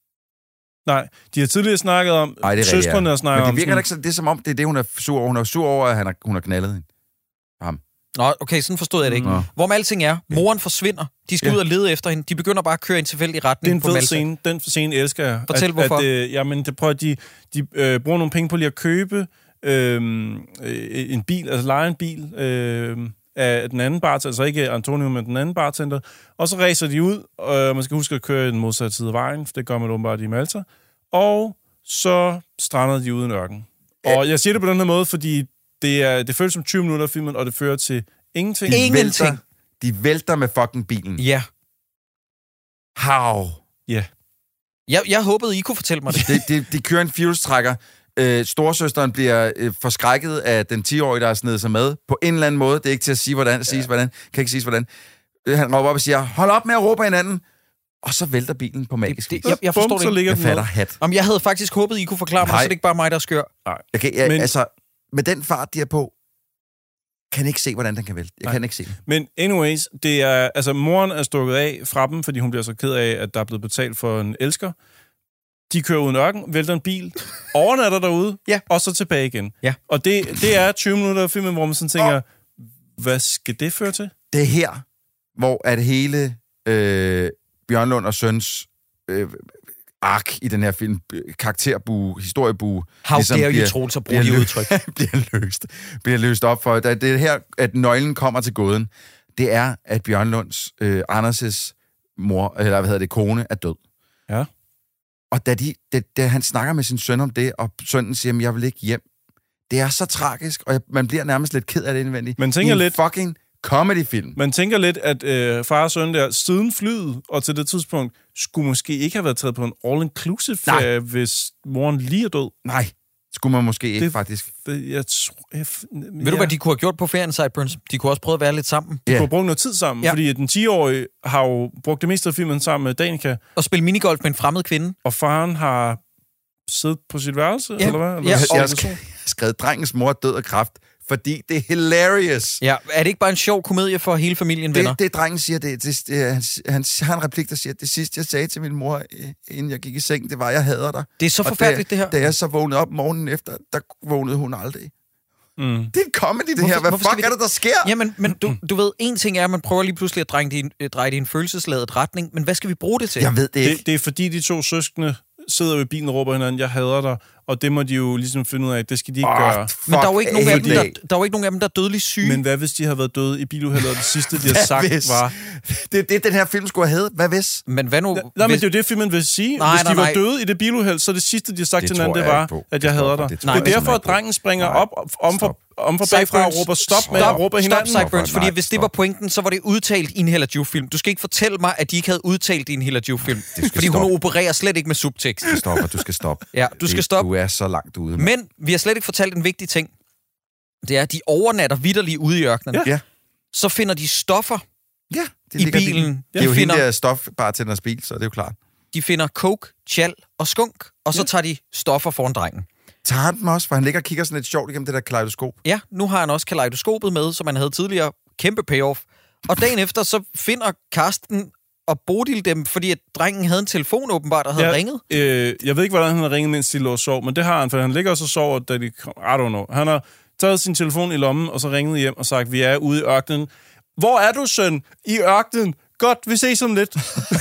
Nej, de har tidligere snakket om, Ej, det er rigtigt, søstrene ja. har snakket Men om... det virker sådan- ikke så, det er som om, det er det, hun er sur over. Hun er sur over, at han har, hun har knaldet hende. Ham. Nå, okay, sådan forstod jeg det ikke. Nå. Hvorom alting er, moren forsvinder. De skal Ja. ud og lede efter hende. De begynder bare at køre i en tilfældig Det er retning en på fed Malta. scene. Den scene elsker jeg. Fortæl, at, hvorfor. At, øh, jamen, det prøver, at de, de øh, bruger nogle penge på lige at købe øh, en bil, altså lege en bil øh, af den anden bartender, altså ikke Antonio, men den anden bartender. Og så racer de ud, og man skal huske at køre i den modsatte side af vejen, for det gør man åbenbart i Malta. Og så strander de uden ørken. Og jeg siger det på den her måde, fordi det, er, det føles som tyve minutter af filmen, og det fører til ingenting. De Ingenting. vælter, de vælter med fucking bilen. Ja. How? Ja. Jeg, jeg håbede, I kunne fortælle mig det. De, de, de kører en fjolstrækker. Øh, storesøsteren bliver øh, forskrækket af den ti-årige, der er snedet sig med. På en eller anden måde. Det er ikke til at sige, hvordan. Siges, ja. hvordan. Kan ikke siges, hvordan. Øh, Han råber op og siger, hold op med at råbe hinanden. Og så vælter bilen på magisk Det- vis. det- jeg- jeg forstår Bum, det så ikke. ligger Jeg den fatter ned. hat. Om jeg havde faktisk håbet, I kunne forklare mig, Nej. så det ikke bare mig, der er skør. Okay, ja, Men- altså, med den fart, de er på, kan ikke se, hvordan den kan vælte. Jeg Nej. kan ikke se det. Men anyways, det er, altså moren er stukket af fra dem, fordi hun bliver så ked af, at der er blevet betalt for en elsker. De kører uden ørken, vælter en bil, overnatter derude, Ja. og så tilbage igen. Ja. Og det, det er tyve minutter af filmen, hvor man sådan tænker, hvad skal det føre til? Det er her, hvor at hele øh, Bjørnlund og Søns øh, ark i den her film, øh, karakterbue, historiebue, How ligesom dare bliver- you, Troels, at bruge bliver de lø- udtryk. bliver løst. Bliver løst op for. Det er her, at nøglen kommer til gåden. Det er, at Bjørnlunds, øh, Anders' mor, eller hvad hedder det, kone, er død. Ja. Og da, de, da, da han snakker med sin søn om det, og sønnen siger, jeg vil ikke hjem. Det er så tragisk, og jeg, man bliver nærmest lidt ked af det indvendigt. Man tænker I en lidt- fucking comedy-film. Man tænker lidt, at øh, far og søn der, siden flyet, og til det tidspunkt, skulle måske ikke have været taget på en all-inclusive Nej. ferie, hvis moren lige er død. Nej, skulle man måske ikke, Det- faktisk. Det, jeg tror... Jeg, Ved du, hvad de kunne have gjort på ferien, Sideburns? De kunne også prøve at være lidt sammen. De Ja. kunne have brugt noget tid sammen, Ja. ja. fordi den ti-årige har jo brugt det meste af filmen sammen med Danica, Og spille minigolf med en fremmed kvinde. og faren har siddet på sit værelse, Ja. eller hvad? Eller Ja. Jeg, jeg har og- sk- jeg har skrevet, drengens mor er død af kræft, fordi det er hilarious. Ja, er det ikke bare en sjov komedie for hele familien, venner? Det, det drengen siger, det, det, det, han, han har en replik, der siger, det sidste, jeg sagde til min mor, øh, inden jeg gik i seng, det var, jeg hader dig. Det er så Og forfærdeligt, da, det her. Da jeg så vågnede op morgenen efter, der vågnede hun aldrig. Mm. Det er en comedy, det Hvorfor- her. Hvad hvorfor skal fuck vi er det? det, der sker? Jamen, men du, du ved, en ting er, at man prøver lige pludselig at dreje det, i en, øh, dreje det i en følelsesladet retning, men hvad skal vi bruge det til? Jeg ved det ikke. Det, det er fordi, de to søskende sidder ved bilen og råber hinanden, jeg hader dig, og det må de jo ligesom finde ud af, det skal de ikke Åh, gøre. fuck Men der er jo ikke nogen af dem, der, af. der, er jo ikke nogen af dem, der er dødeligt syge. Men hvad hvis de havde været døde i biluheldet, og det sidste, de har Hvad sagt, hvis? var... Det er det, den her film skulle have heddet. Hvad hvis? Men hvad nu? Nej, men hvis- det er jo det, filmen vil sige. Nej, Hvis de nej, var nej. døde i det biluheld, så det sidste, de har sagt Det til hinanden, tror det jeg var, ikke på. at Det jeg tror hader jeg- dig. det Det, tror det jeg er derfor, simpelthen at drengen springer Nej. op om for, Stop. om for bagfra og råber stop med at råbe hinanden. Stop, Sideburns, fordi Nej, hvis det stop. var pointen, så var det udtalt i en Hella Juf-film. Du skal ikke fortælle mig, at de ikke havde udtalt i en Hella Juf-film. Fordi stoppe. hun opererer slet ikke med subtekst. Du stopper, du skal stoppe. Ja, du skal stoppe. Du er så langt ude. Men vi har slet ikke fortalt en vigtig ting. Det er, at de overnatter vitterligt ude i ørkenen. Ja. Så finder de stoffer Ja, det i ligger de- bilen. Det er jo De hende finder, der stofbartenders bil, så det er jo klart. de finder coke, tjal og skunk, og så tager de stoffer foran drengen. Tager han dem også, for han ligger og kigger sådan lidt sjovt igennem det der kaleidoskop. Ja, nu har han også kaleidoskopet med, som han havde tidligere. Kæmpe payoff. Og dagen efter, så finder Karsten og Bodil dem, fordi at drengen havde en telefon åbenbart, der havde Ja, ringet. Øh, jeg ved ikke, hvordan han har ringet, mens de lå og sov, men det har han, for han ligger også og sover, da de kom. I don't know. Han har taget sin telefon i lommen, og så ringet hjem og sagt, vi er ude i ørkenen. Hvor er du, søn? I ørkenen? Godt, vi ses om lidt.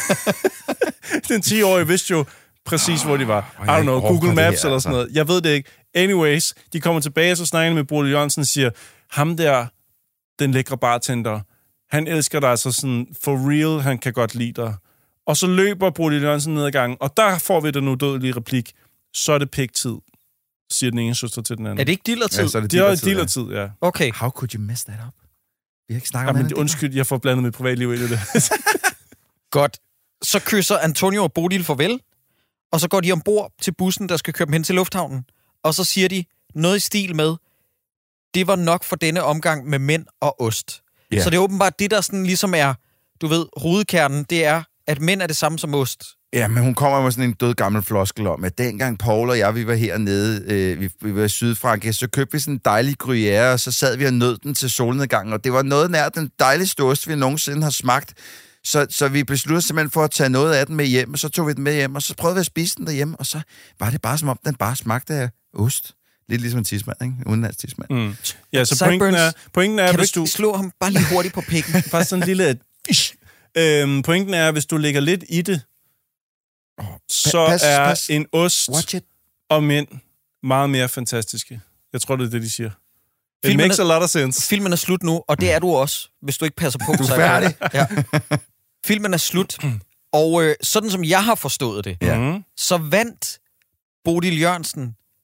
Den ti-årige vidste jo præcis, hvor de var. I don't know, Google Maps eller sådan noget. Jeg ved det ikke. Anyways, de kommer tilbage, og så snakker de med Bodil Jørgensen og siger, ham der, den lækre bartender, han elsker dig altså sådan for real, han kan godt lide dig. Og så løber Bodil Jørgensen ned ad gangen, og der får vi den udødelige replik. Så er det pæk-tid, siger den ene søster til den anden. Er det ikke dealertid? Ja, så er det De har jo dealertid, dealertid, ja. Okay. How could you mess that up? Vi har ikke snakket om Jamen, andet. undskyld, jeg får blandet mit privatliv ind i det. Godt. Så kysser Antonio og Bodil farvel, og så går de ombord til bussen, der skal køre dem hen til lufthavnen. Og så siger de noget i stil med, det var nok for denne omgang med mænd og ost. Ja. Så det er åbenbart det, der sådan ligesom er, du ved, hovedkernen, det er, at mænd er det samme som ost. Ja, men hun kommer med sådan en død gammel floskel om, at dengang Paul og jeg, vi var hernede, øh, vi, vi var i Sydfrankrig, så købte vi sådan en dejlig gruyère, og så sad vi og nød den til solnedgangen, og det var noget nær den dejligste ost, vi nogensinde har smagt. Så, så vi besluttede simpelthen for at tage noget af den med hjem, og så tog vi den med hjem, og så prøvede vi at spise den derhjemme, og så var det bare som om, den bare smagte af ost. Lidt ligesom en tidsmand, ikke? Udenlands tidsmand. Mm. Ja, så Sideburns, pointen er, pointen er Kan du hvis ikke du... slå ham bare lige hurtigt på pikken? Bare sådan en lille... øhm, pointen er, hvis du lægger lidt i det, så pas, er pas. en ost Watch it. og mænd meget mere fantastiske. Jeg tror, det er det, de siger. It Filmen makes er- a lot of sense. Filmen er slut nu, og det er du også, hvis du ikke passer på. Du er færdig. Ja. Filmen er slut, og øh, sådan som jeg har forstået det, Ja. Mm. så vandt Bodil Jørgensen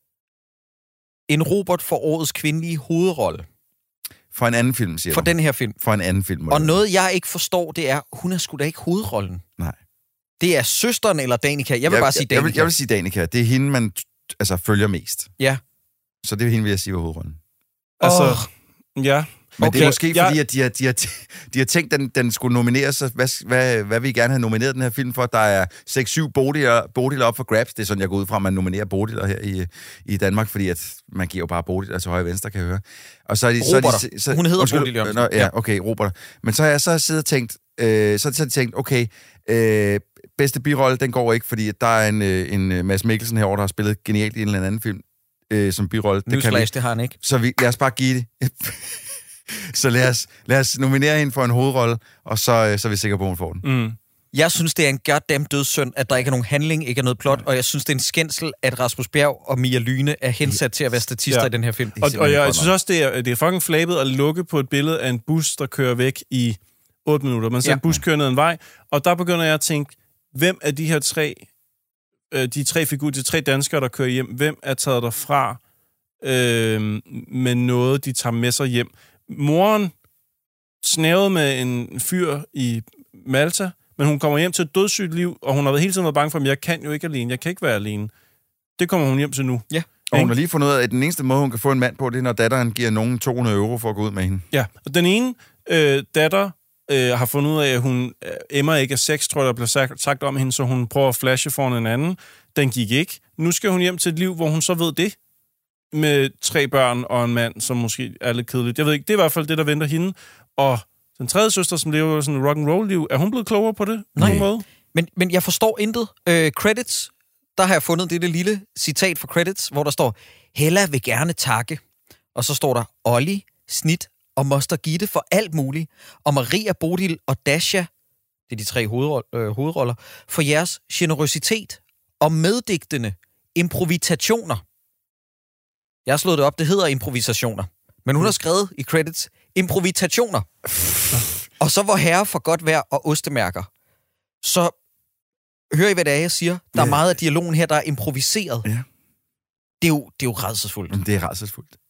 en Robert for årets kvindelige hovedrolle For en anden film, siger for du. den her film. For en anden film. må Og det noget, jeg ikke forstår, det er, hun er sgu da ikke hovedrollen. Nej. Det er søsteren eller Danica. Jeg vil jeg, bare sige jeg, jeg, vil, Danica. jeg vil sige Danica. Det er hende, man t- altså, følger mest. Ja. Så det er hende, vil jeg sige, var hovedrollen. Altså, Åh. ja. Men okay. det er Okay, måske jeg- fordi, at de har, de har, de har tænkt, at den, den skulle nomineres. Så hvad, hvad, hvad vil I gerne have nomineret den her film for? Der er seks syv Bodiler, Bodiler op for grabs. Det er sådan, jeg går ud fra, at man nominerer Bodiler her i, i Danmark, fordi at man giver jo bare Bodiler til højre og venstre, kan jeg høre. Og så er de, så er Roberter. de, så, Hun hedder undskyld, Bodil Jørgensen. Nå, ja, okay, Roberter. Men så har jeg så siddet og tænkt, øh, så, så har de tænkt, okay, øh, bedste birolle, den går ikke, fordi der er en, øh, en Mads Mikkelsen herovre, der har spillet genialt i en eller anden film øh, som birolle. Det kan vi. Newsflash, det har han ikke. Så vi, lad os bare give det. Så lad os, lad os nominere hende for en hovedrolle, og så, øh, så er vi sikre på, at hun får den. Mm. Jeg synes, det er en goddamn dødssynd, at der ikke er nogen handling, ikke er noget plot, og jeg synes, det er en skændsel, at Rasmus Bjerg og Mia Lyne er hensat til at være statister Ja. i den her film. Og, og jeg, jeg godt synes også, det er, det er fucking flabet at lukke på et billede af en bus, der kører væk i otte minutter. Man ser Ja. en bus køre ned en vej, og der begynder jeg at tænke, hvem af de her tre, øh, de tre figurer, de tre danskere, der kører hjem, hvem er taget derfra øh, med noget, de tager med sig hjem? Moren snævede med en fyr i Malta, men hun kommer hjem til et dødssygt liv, og hun har hele tiden været bange for, at jeg kan jo ikke alene, jeg kan ikke være alene. Det kommer hun hjem til nu. Ja. Og hun har lige fundet ud af, at den eneste måde, hun kan få en mand på, det er, når datteren giver nogen to hundrede euro for at gå ud med hende. Ja, og den ene øh, datter øh, har fundet ud af, at hun øh, emmer ikke af sex, tror jeg, der bliver sagt, sagt om hende, så hun prøver at flashe foran en anden. Den gik ikke. Nu skal hun hjem til et liv, hvor hun så ved det, med tre børn og en mand, som måske er lidt kedeligt. Jeg ved ikke, det er i hvert fald det, der venter hende. Og den tredje søster, som lever sådan en rock and roll liv, er hun blevet klogere på det? På Nej. nogen måde? Men, men jeg forstår intet. Øh, credits, der har jeg fundet det, det lille citat fra credits, hvor der står, Hella vil gerne takke. Og så står der, Olli, Snit og Moster Gitte for alt muligt. Og Maria, Bodil og Dasha, det er de tre hovedroller, øh, hovedroller for jeres generøsitet og meddigtende improvisationer. Jeg har slået det op, det hedder improvisationer. Men hun har skrevet i credits, improvisationer. Og så var herre for godt vejr og ostemærker. Så hør I, hvad det er, jeg siger? Der er Ja. meget af dialogen her, der er improviseret. Ja. Det er jo, det er jo rædselsfuldt. Men det er rædselsfuldt.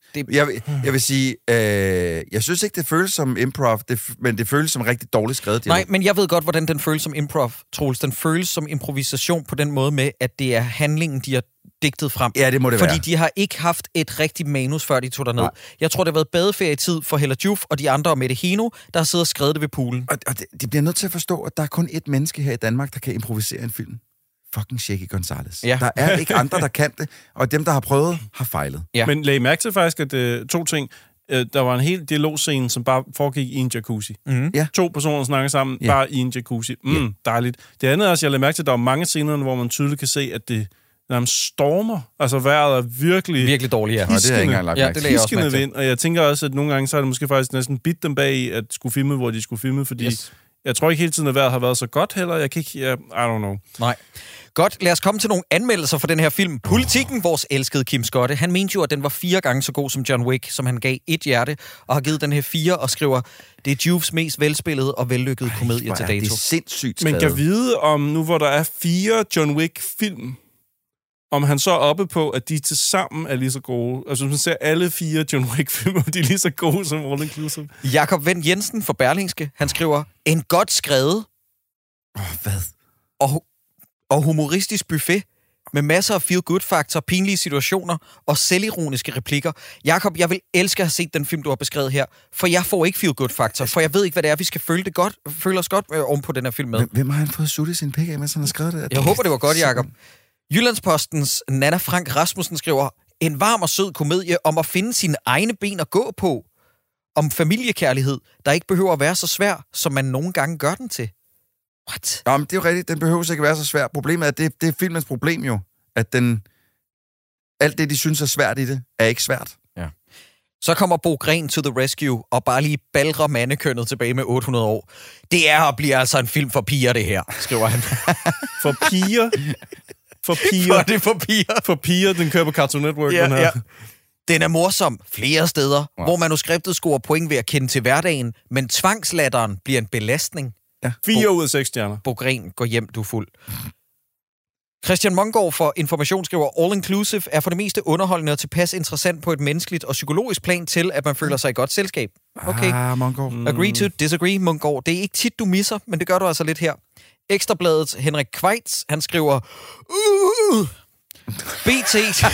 det... Jeg, vil, jeg vil sige, øh, jeg synes ikke, det føles som improv, det, men det føles som rigtig dårligt skrevet dialog. Nej, men jeg ved godt, hvordan den føles som improv, Troels. Den føles som improvisation på den måde med, at det er handlingen, de har digtet frem. Ja, det må det Fordi være. de har ikke haft et rigtigt manus, før de tog derned. Nej. Jeg tror, det har været badeferietid for Hella Juf og de andre, og Mette Heno, der har siddet og skrevet det ved poolen. Og, og de, de bliver nødt til at forstå, at der er kun ét menneske her i Danmark, der kan improvisere en film. Fucking Shaky Gonzalez. Ja. Der er ikke andre, der kan det, og dem, der har prøvet, har fejlet. Ja. Men lag mærke til faktisk, at uh, to ting. Uh, der var en hel dialogscene, som bare foregik i en jacuzzi. Mm. Ja. To personer snakker sammen, Ja. bare i en jacuzzi. Mm, Ja. dejligt. Det andet er også, jeg lagde mærke til, at der var mange scener, hvor man tydeligt kan se, at det nærmest stormer. Altså vejret er virkelig... Virkelig dårligt, ja. Og det har jeg ikke engang lagt Ja, mærke det til. lagde jeg også Piskende mærke til. vind, og jeg tænker også, at nogle gange så er det måske faktisk næsten bidt dem bag i, at skulle filme, hvor de skulle filme, fordi Yes. jeg tror ikke hele tiden, at vejret har været så godt heller. Jeg kan ikke... Jeg, I don't know. Nej. Godt, lad os komme til nogle anmeldelser for den her film. Politikken, vores elskede Kim Skotte, han mente jo, at den var fire gange så god som John Wick, som han gav et hjerte, og har givet den her fire og skriver, det er Jufs mest velspillede og vellykkede komedie Hvor til er dato. det sindssygt Men skrevet. kan vide om, nu hvor der er fire John Wick-film, om han så er oppe på, at de til sammen er lige så gode. Altså, hvis man ser alle fire John Wick-film, de er lige så gode som All Inclusive. Jakob Wendt Jensen fra Berlingske, han skriver, en godt skrevet Åh, hvad? og, og humoristisk buffet med masser af feel-good-faktor, pinlige situationer og selvironiske replikker. Jakob, jeg vil elske at have set den film, du har beskrevet her, for jeg får ikke feel-good-faktor, for jeg ved ikke, hvad det er, vi skal føle, det godt, føle os godt øh, oven på den her film med. Hvem, hvem har han fået suttet sin pik af, mens han har skrevet det? Jeg håber, det var godt, Jakob. Jyllandspostens Nana Frank Rasmussen skriver, en varm og sød komedie om at finde sine egne ben at gå på. Om familiekærlighed, der ikke behøver at være så svær, som man nogle gange gør den til. What? Jamen, det er jo rigtigt. Den behøver ikke være så svær. Problemet er, at det, det er filmens problem jo. At den... Alt det, de synes er svært i det, er ikke svært. Så kommer Bo Gren to the rescue, og bare lige balrer mandekønnet tilbage med otte hundrede år. Det er og bliver altså en film for piger, det her, skriver han. For piger... For piger... For det er for piger. For piger, den kører på Cartoon Network, Ja, den her. ja. Den er morsom flere steder, wow. hvor manuskriptet scorer point ved at kende til hverdagen, men tvangslatteren bliver en belastning. Ja. Fire ud af seks stjerner. Bo Gren, gå hjem, du er fuld. Christian Mongård for Information skriver, All Inclusive er for det meste underholdende og tilpas interessant på et menneskeligt og psykologisk plan til, at man føler sig i godt selskab. Okay. Ah, Mongård. Mm. Agree to disagree, Mongård. Det er ikke tit, du misser, men det gør du altså lidt her. Ekstrabladets Henrik Kveits, han skriver, uh, B T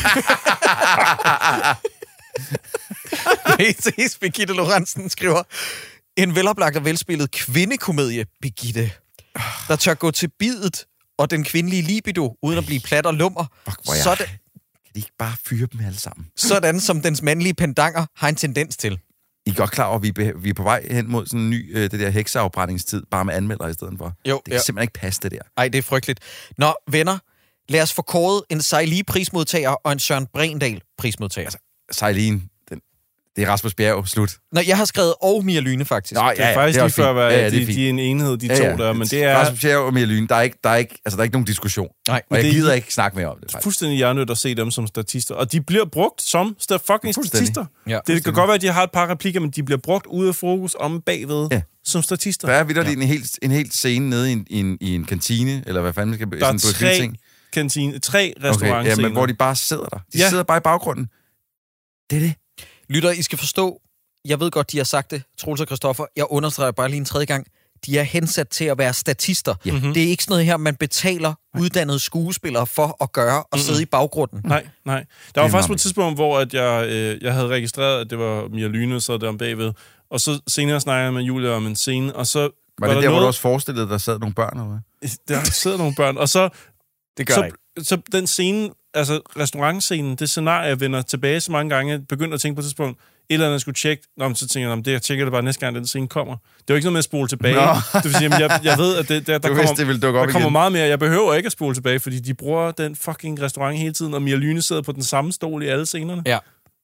B T's Birgitte Lorentzen skriver, en veloplagt og velspillet kvindekomedie, Birgitte, der tør gå til bidet og den kvindelige libido, uden at blive plat og lummer. Fuck, hvor er jeg... Sådan, Kan de ikke bare fyre dem alle sammen? sådan som dens mandlige pendanger har en tendens til. I er godt klar over, at vi, be- vi er på vej hen mod sådan en ny, øh, det der hekseafbrændingstid, bare med anmeldere i stedet for. Jo, det kan ja. simpelthen ikke passe, det der. Ej, det er frygteligt. Nå, venner, lad os få kåret en Sejli prismodtager og en Søren Brendal prismodtager. Altså, Sejlin, den, det er Rasmus Bjerg, slut. Nå, jeg har skrevet og Mia Lyne, faktisk. Nå, Det er faktisk lige før, at ja, ja, de, de er en enhed, de to der, men det er Rasmus Bjerg og Mia Lyne, der er ikke, der er ikke, altså, der er ikke nogen diskussion. Nej, Og jeg det er- gider ikke snakke mere om det, faktisk. fuldstændig hjernødt at se dem som statister. Og de bliver brugt som sta- fucking Fuldstændig. statister. Ja, det kan godt være, at de har et par replikker, men de bliver brugt ude af fokus om bagved Ja. som statister. Der er videre ja. en helt en helt scene nede i en, i en, i en kantine, eller hvad fanden skal Der er sådan på et tre, ting. kantine, tre Okay, restaurantscener. ja, men hvor de bare sidder der. De Ja. sidder bare i baggrunden. Det er det. Lytter, I skal forstå, jeg ved godt, de har sagt det, Troels og Christoffer, jeg understreger bare lige en tredje gang, de er hensat til at være statister. Ja. Mm-hmm. Det er ikke sådan noget her, man betaler uddannede skuespillere for at gøre og sidde i baggrunden. Nej, nej. Der var er faktisk på meget et tidspunkt, hvor at jeg, øh, jeg havde registreret, at det var Mia Lyne, så der om bagved. Og så senere snakkede jeg med Julia om en scene, og så... Var, var det der, hvor du også forestillede, der sad nogle børn, eller hvad? Der sidder nogle børn, og så... Det gør så, jeg ikke. så den scene, altså restaurantscenen, det scenarie, jeg vender tilbage så mange gange, jeg begyndte at tænke på et tidspunkt, et eller andet, jeg skulle tjekke, nå, så tænker jeg, det jeg tjekker det bare næste gang, den scene kommer. Det er jo ikke noget med at spole tilbage. Nå. Det vil sige, jamen, jeg, jeg ved, at det, der, der Du kommer, vidste, det ville dukke op der kommer igen. meget mere. Jeg behøver ikke at spole tilbage, fordi de bruger den fucking restaurant hele tiden, og Mia Lyne sidder på den samme stol i alle scenerne. Ja.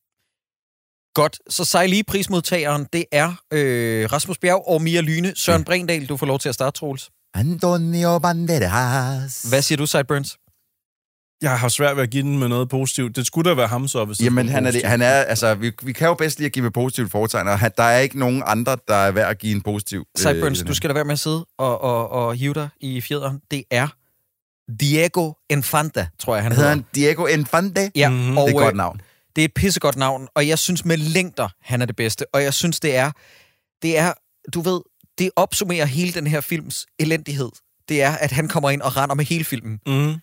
Godt, så Sejli prismodtageren, det er øh, Rasmus Bjerg og Mia Lyne. Søren ja. Brendal, du får lov til at starte, Troels. Antonio Banderas. Hvad siger du, Sideburns? Jeg har svært ved at give den med noget positivt. Det skulle da være ham så, hvis det Jamen, skulle han er, positivt. det, han er, altså, vi, vi kan jo bedst lige at give med positivt foretegn, og han, der er ikke nogen andre, der er værd at give en positiv... Sideburns, øh, du skal da være med at sidde og, og, og hive dig i fjederen. Det er Diego Infanta, tror jeg, han Hedder hedder. han Diego Infante? Ja, Mhm. og Det er et godt øh, navn. Det er et pissegodt navn, og jeg synes med længder, han er det bedste. Og jeg synes, det er, det er, du ved, det opsummerer hele den her films elendighed. Det er, at han kommer ind og render med hele filmen. Mm.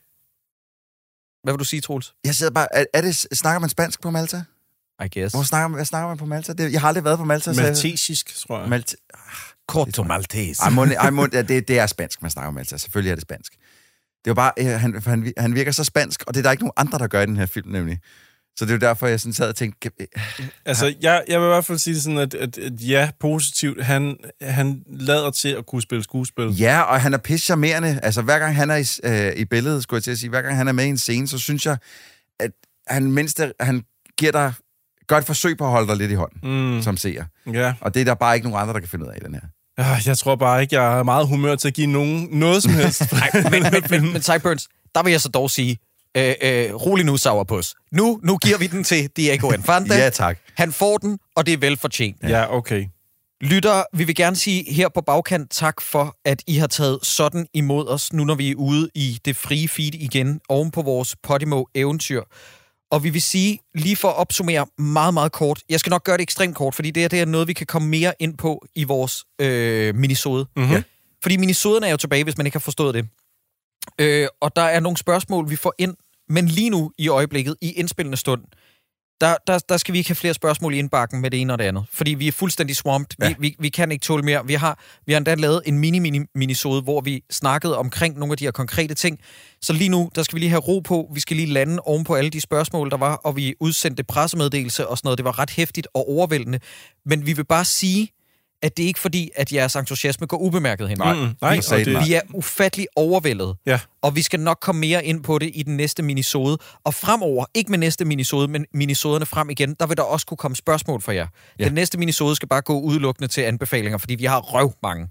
Hvad vil du sige, Troels? Jeg sidder bare... Er, er det, snakker man spansk på Malta? I guess. Hvor snakker man, hvad snakker man på Malta? Det, jeg har aldrig været på Malta. Maltesisk, tror jeg. Malta... Corto Maltese. Ej, må, ej, må, ja, det, det er spansk, man snakker om Malta. Selvfølgelig er det spansk. Det er bare... Han, han, han virker så spansk, og det er der ikke nogen andre, der gør i den her film, nemlig. Så det er jo derfor, jeg sådan sad og tænkte... Altså, jeg, jeg vil i hvert fald sige det sådan, at, at, at ja, positivt. Han, han lader til at kunne spille skuespil. Ja, og han er pisse charmerende. Altså, hver gang han er i, øh, i billedet, skulle jeg til at sige, hver gang han er med i en scene, så synes jeg, at han mindst han giver dig... Gør et forsøg på at holde dig lidt i hånden, mm. som seer. Ja. Og det er der bare ikke nogen andre, der kan finde ud af i den her. Jeg tror bare ikke, jeg er meget humør til at give nogen noget som helst. Nej, men, men, men, men Sideburns, der vil jeg så dog sige, øh, øh, rolig nu, Sourpuss. Nu, nu giver vi den til Diego Infante. Ja, tak. Han får den, og det er velfortjent. Ja, okay. Lytter, vi vil gerne sige her på bagkant tak for, at I har taget sådan imod os, nu når vi er ude i det frie feed igen, oven på vores Podimo-eventyr. Og vi vil sige, lige for at opsummere meget, meget kort, jeg skal nok gøre det ekstremt kort, fordi det, her, det er noget, vi kan komme mere ind på i vores øh, minisode. Mm-hmm. Ja. Fordi minisoden er jo tilbage, hvis man ikke har forstået det. Øh, og der er nogle spørgsmål, vi får ind, men lige nu i øjeblikket, i indspillende stund, der, der, der skal vi ikke have flere spørgsmål i indbakken med det ene og det andet. Fordi vi er fuldstændig swamped. Ja. Vi, vi, vi kan ikke tåle mere. Vi har, vi har endda lavet en mini-mini-minisode, hvor vi snakkede omkring nogle af de her konkrete ting. Så lige nu, der skal vi lige have ro på. Vi skal lige lande oven på alle de spørgsmål, der var, og vi udsendte pressemeddelelse og sådan noget. Det var ret hæftigt og overvældende. Men vi vil bare sige, at det er ikke fordi, at jeres entusiasme går ubemærket hen. Nej, mm, nej. Vi, det... vi er ufattelig overvældet. Ja. Og vi skal nok komme mere ind på det i den næste minisode. Og fremover, ikke med næste minisode, men minisoderne frem igen, der vil der også kunne komme spørgsmål fra jer. Ja. Den næste minisode skal bare gå udelukkende til anbefalinger, fordi vi har røv mange.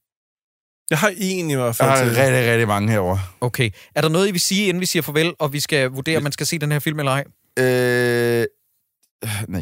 Jeg har en i hvert fald. Jeg har til. rigtig, rigtig mange herovre. Okay. Er der noget, I vil sige, inden vi siger farvel, og vi skal vurdere, om man skal se den her film eller ej? Øh... Nej.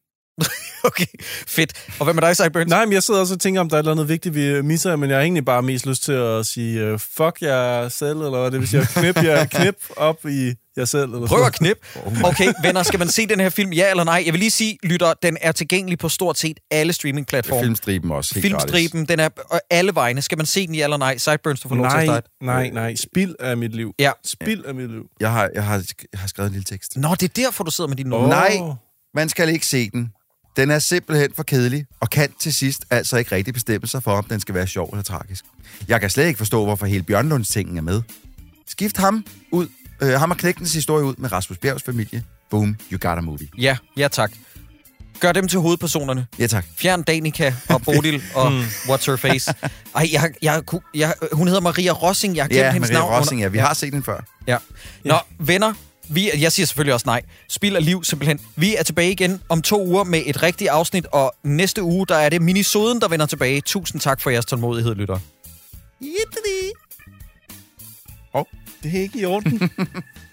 Okay, fedt. Og hvad med dig, Sideburns? Nej, men jeg sidder også og tænker, om der er et eller andet vigtigt, vi misser, men jeg har egentlig bare mest lyst til at sige, uh, fuck jer selv, eller hvad det vil sige, knip jer, knip op i jer selv. Eller Prøv at knip. Okay, venner, skal man se den her film, ja eller nej? Jeg vil lige sige, lytter, den er tilgængelig på stort set alle streamingplatforme. Filmstriben også, helt Filmstriben, den er alle vegne. Skal man se den, ja eller nej? Sideburns, du får lov til at starte. Nej, nej, spild af mit liv. Ja. Spild af mit liv. Jeg har, jeg, har, jeg har skrevet en lille tekst. Nå, det er derfor, du sidder med din noter. Oh. Nej, man skal ikke se den. Den er simpelthen for kedelig, og kan til sidst altså ikke rigtig bestemme sig for, om den skal være sjov eller tragisk. Jeg kan slet ikke forstå, hvorfor hele Bjørnlunds tingen er med. Skift ham ud, øh, ham og knægtens historie ud med Rasmus Bjergs familie. Boom, you got a movie. Ja, ja tak. Gør dem til hovedpersonerne. Ja tak. Fjern Danica og Bodil og What's Her Face. Ej, jeg, jeg, jeg, hun hedder Maria Rossing. Jeg har glemt Ja, hendes Maria navn. Rossing, ja. Vi har set den før. Ja. Nå, venner. Vi, jeg siger selvfølgelig også nej. Spild af liv, simpelthen. Vi er tilbage igen om to uger med et rigtigt afsnit, og næste uge, der er det minisoden, der vender tilbage. Tusind tak for jeres tålmodighed, lytter. Åh, oh, det er ikke i orden.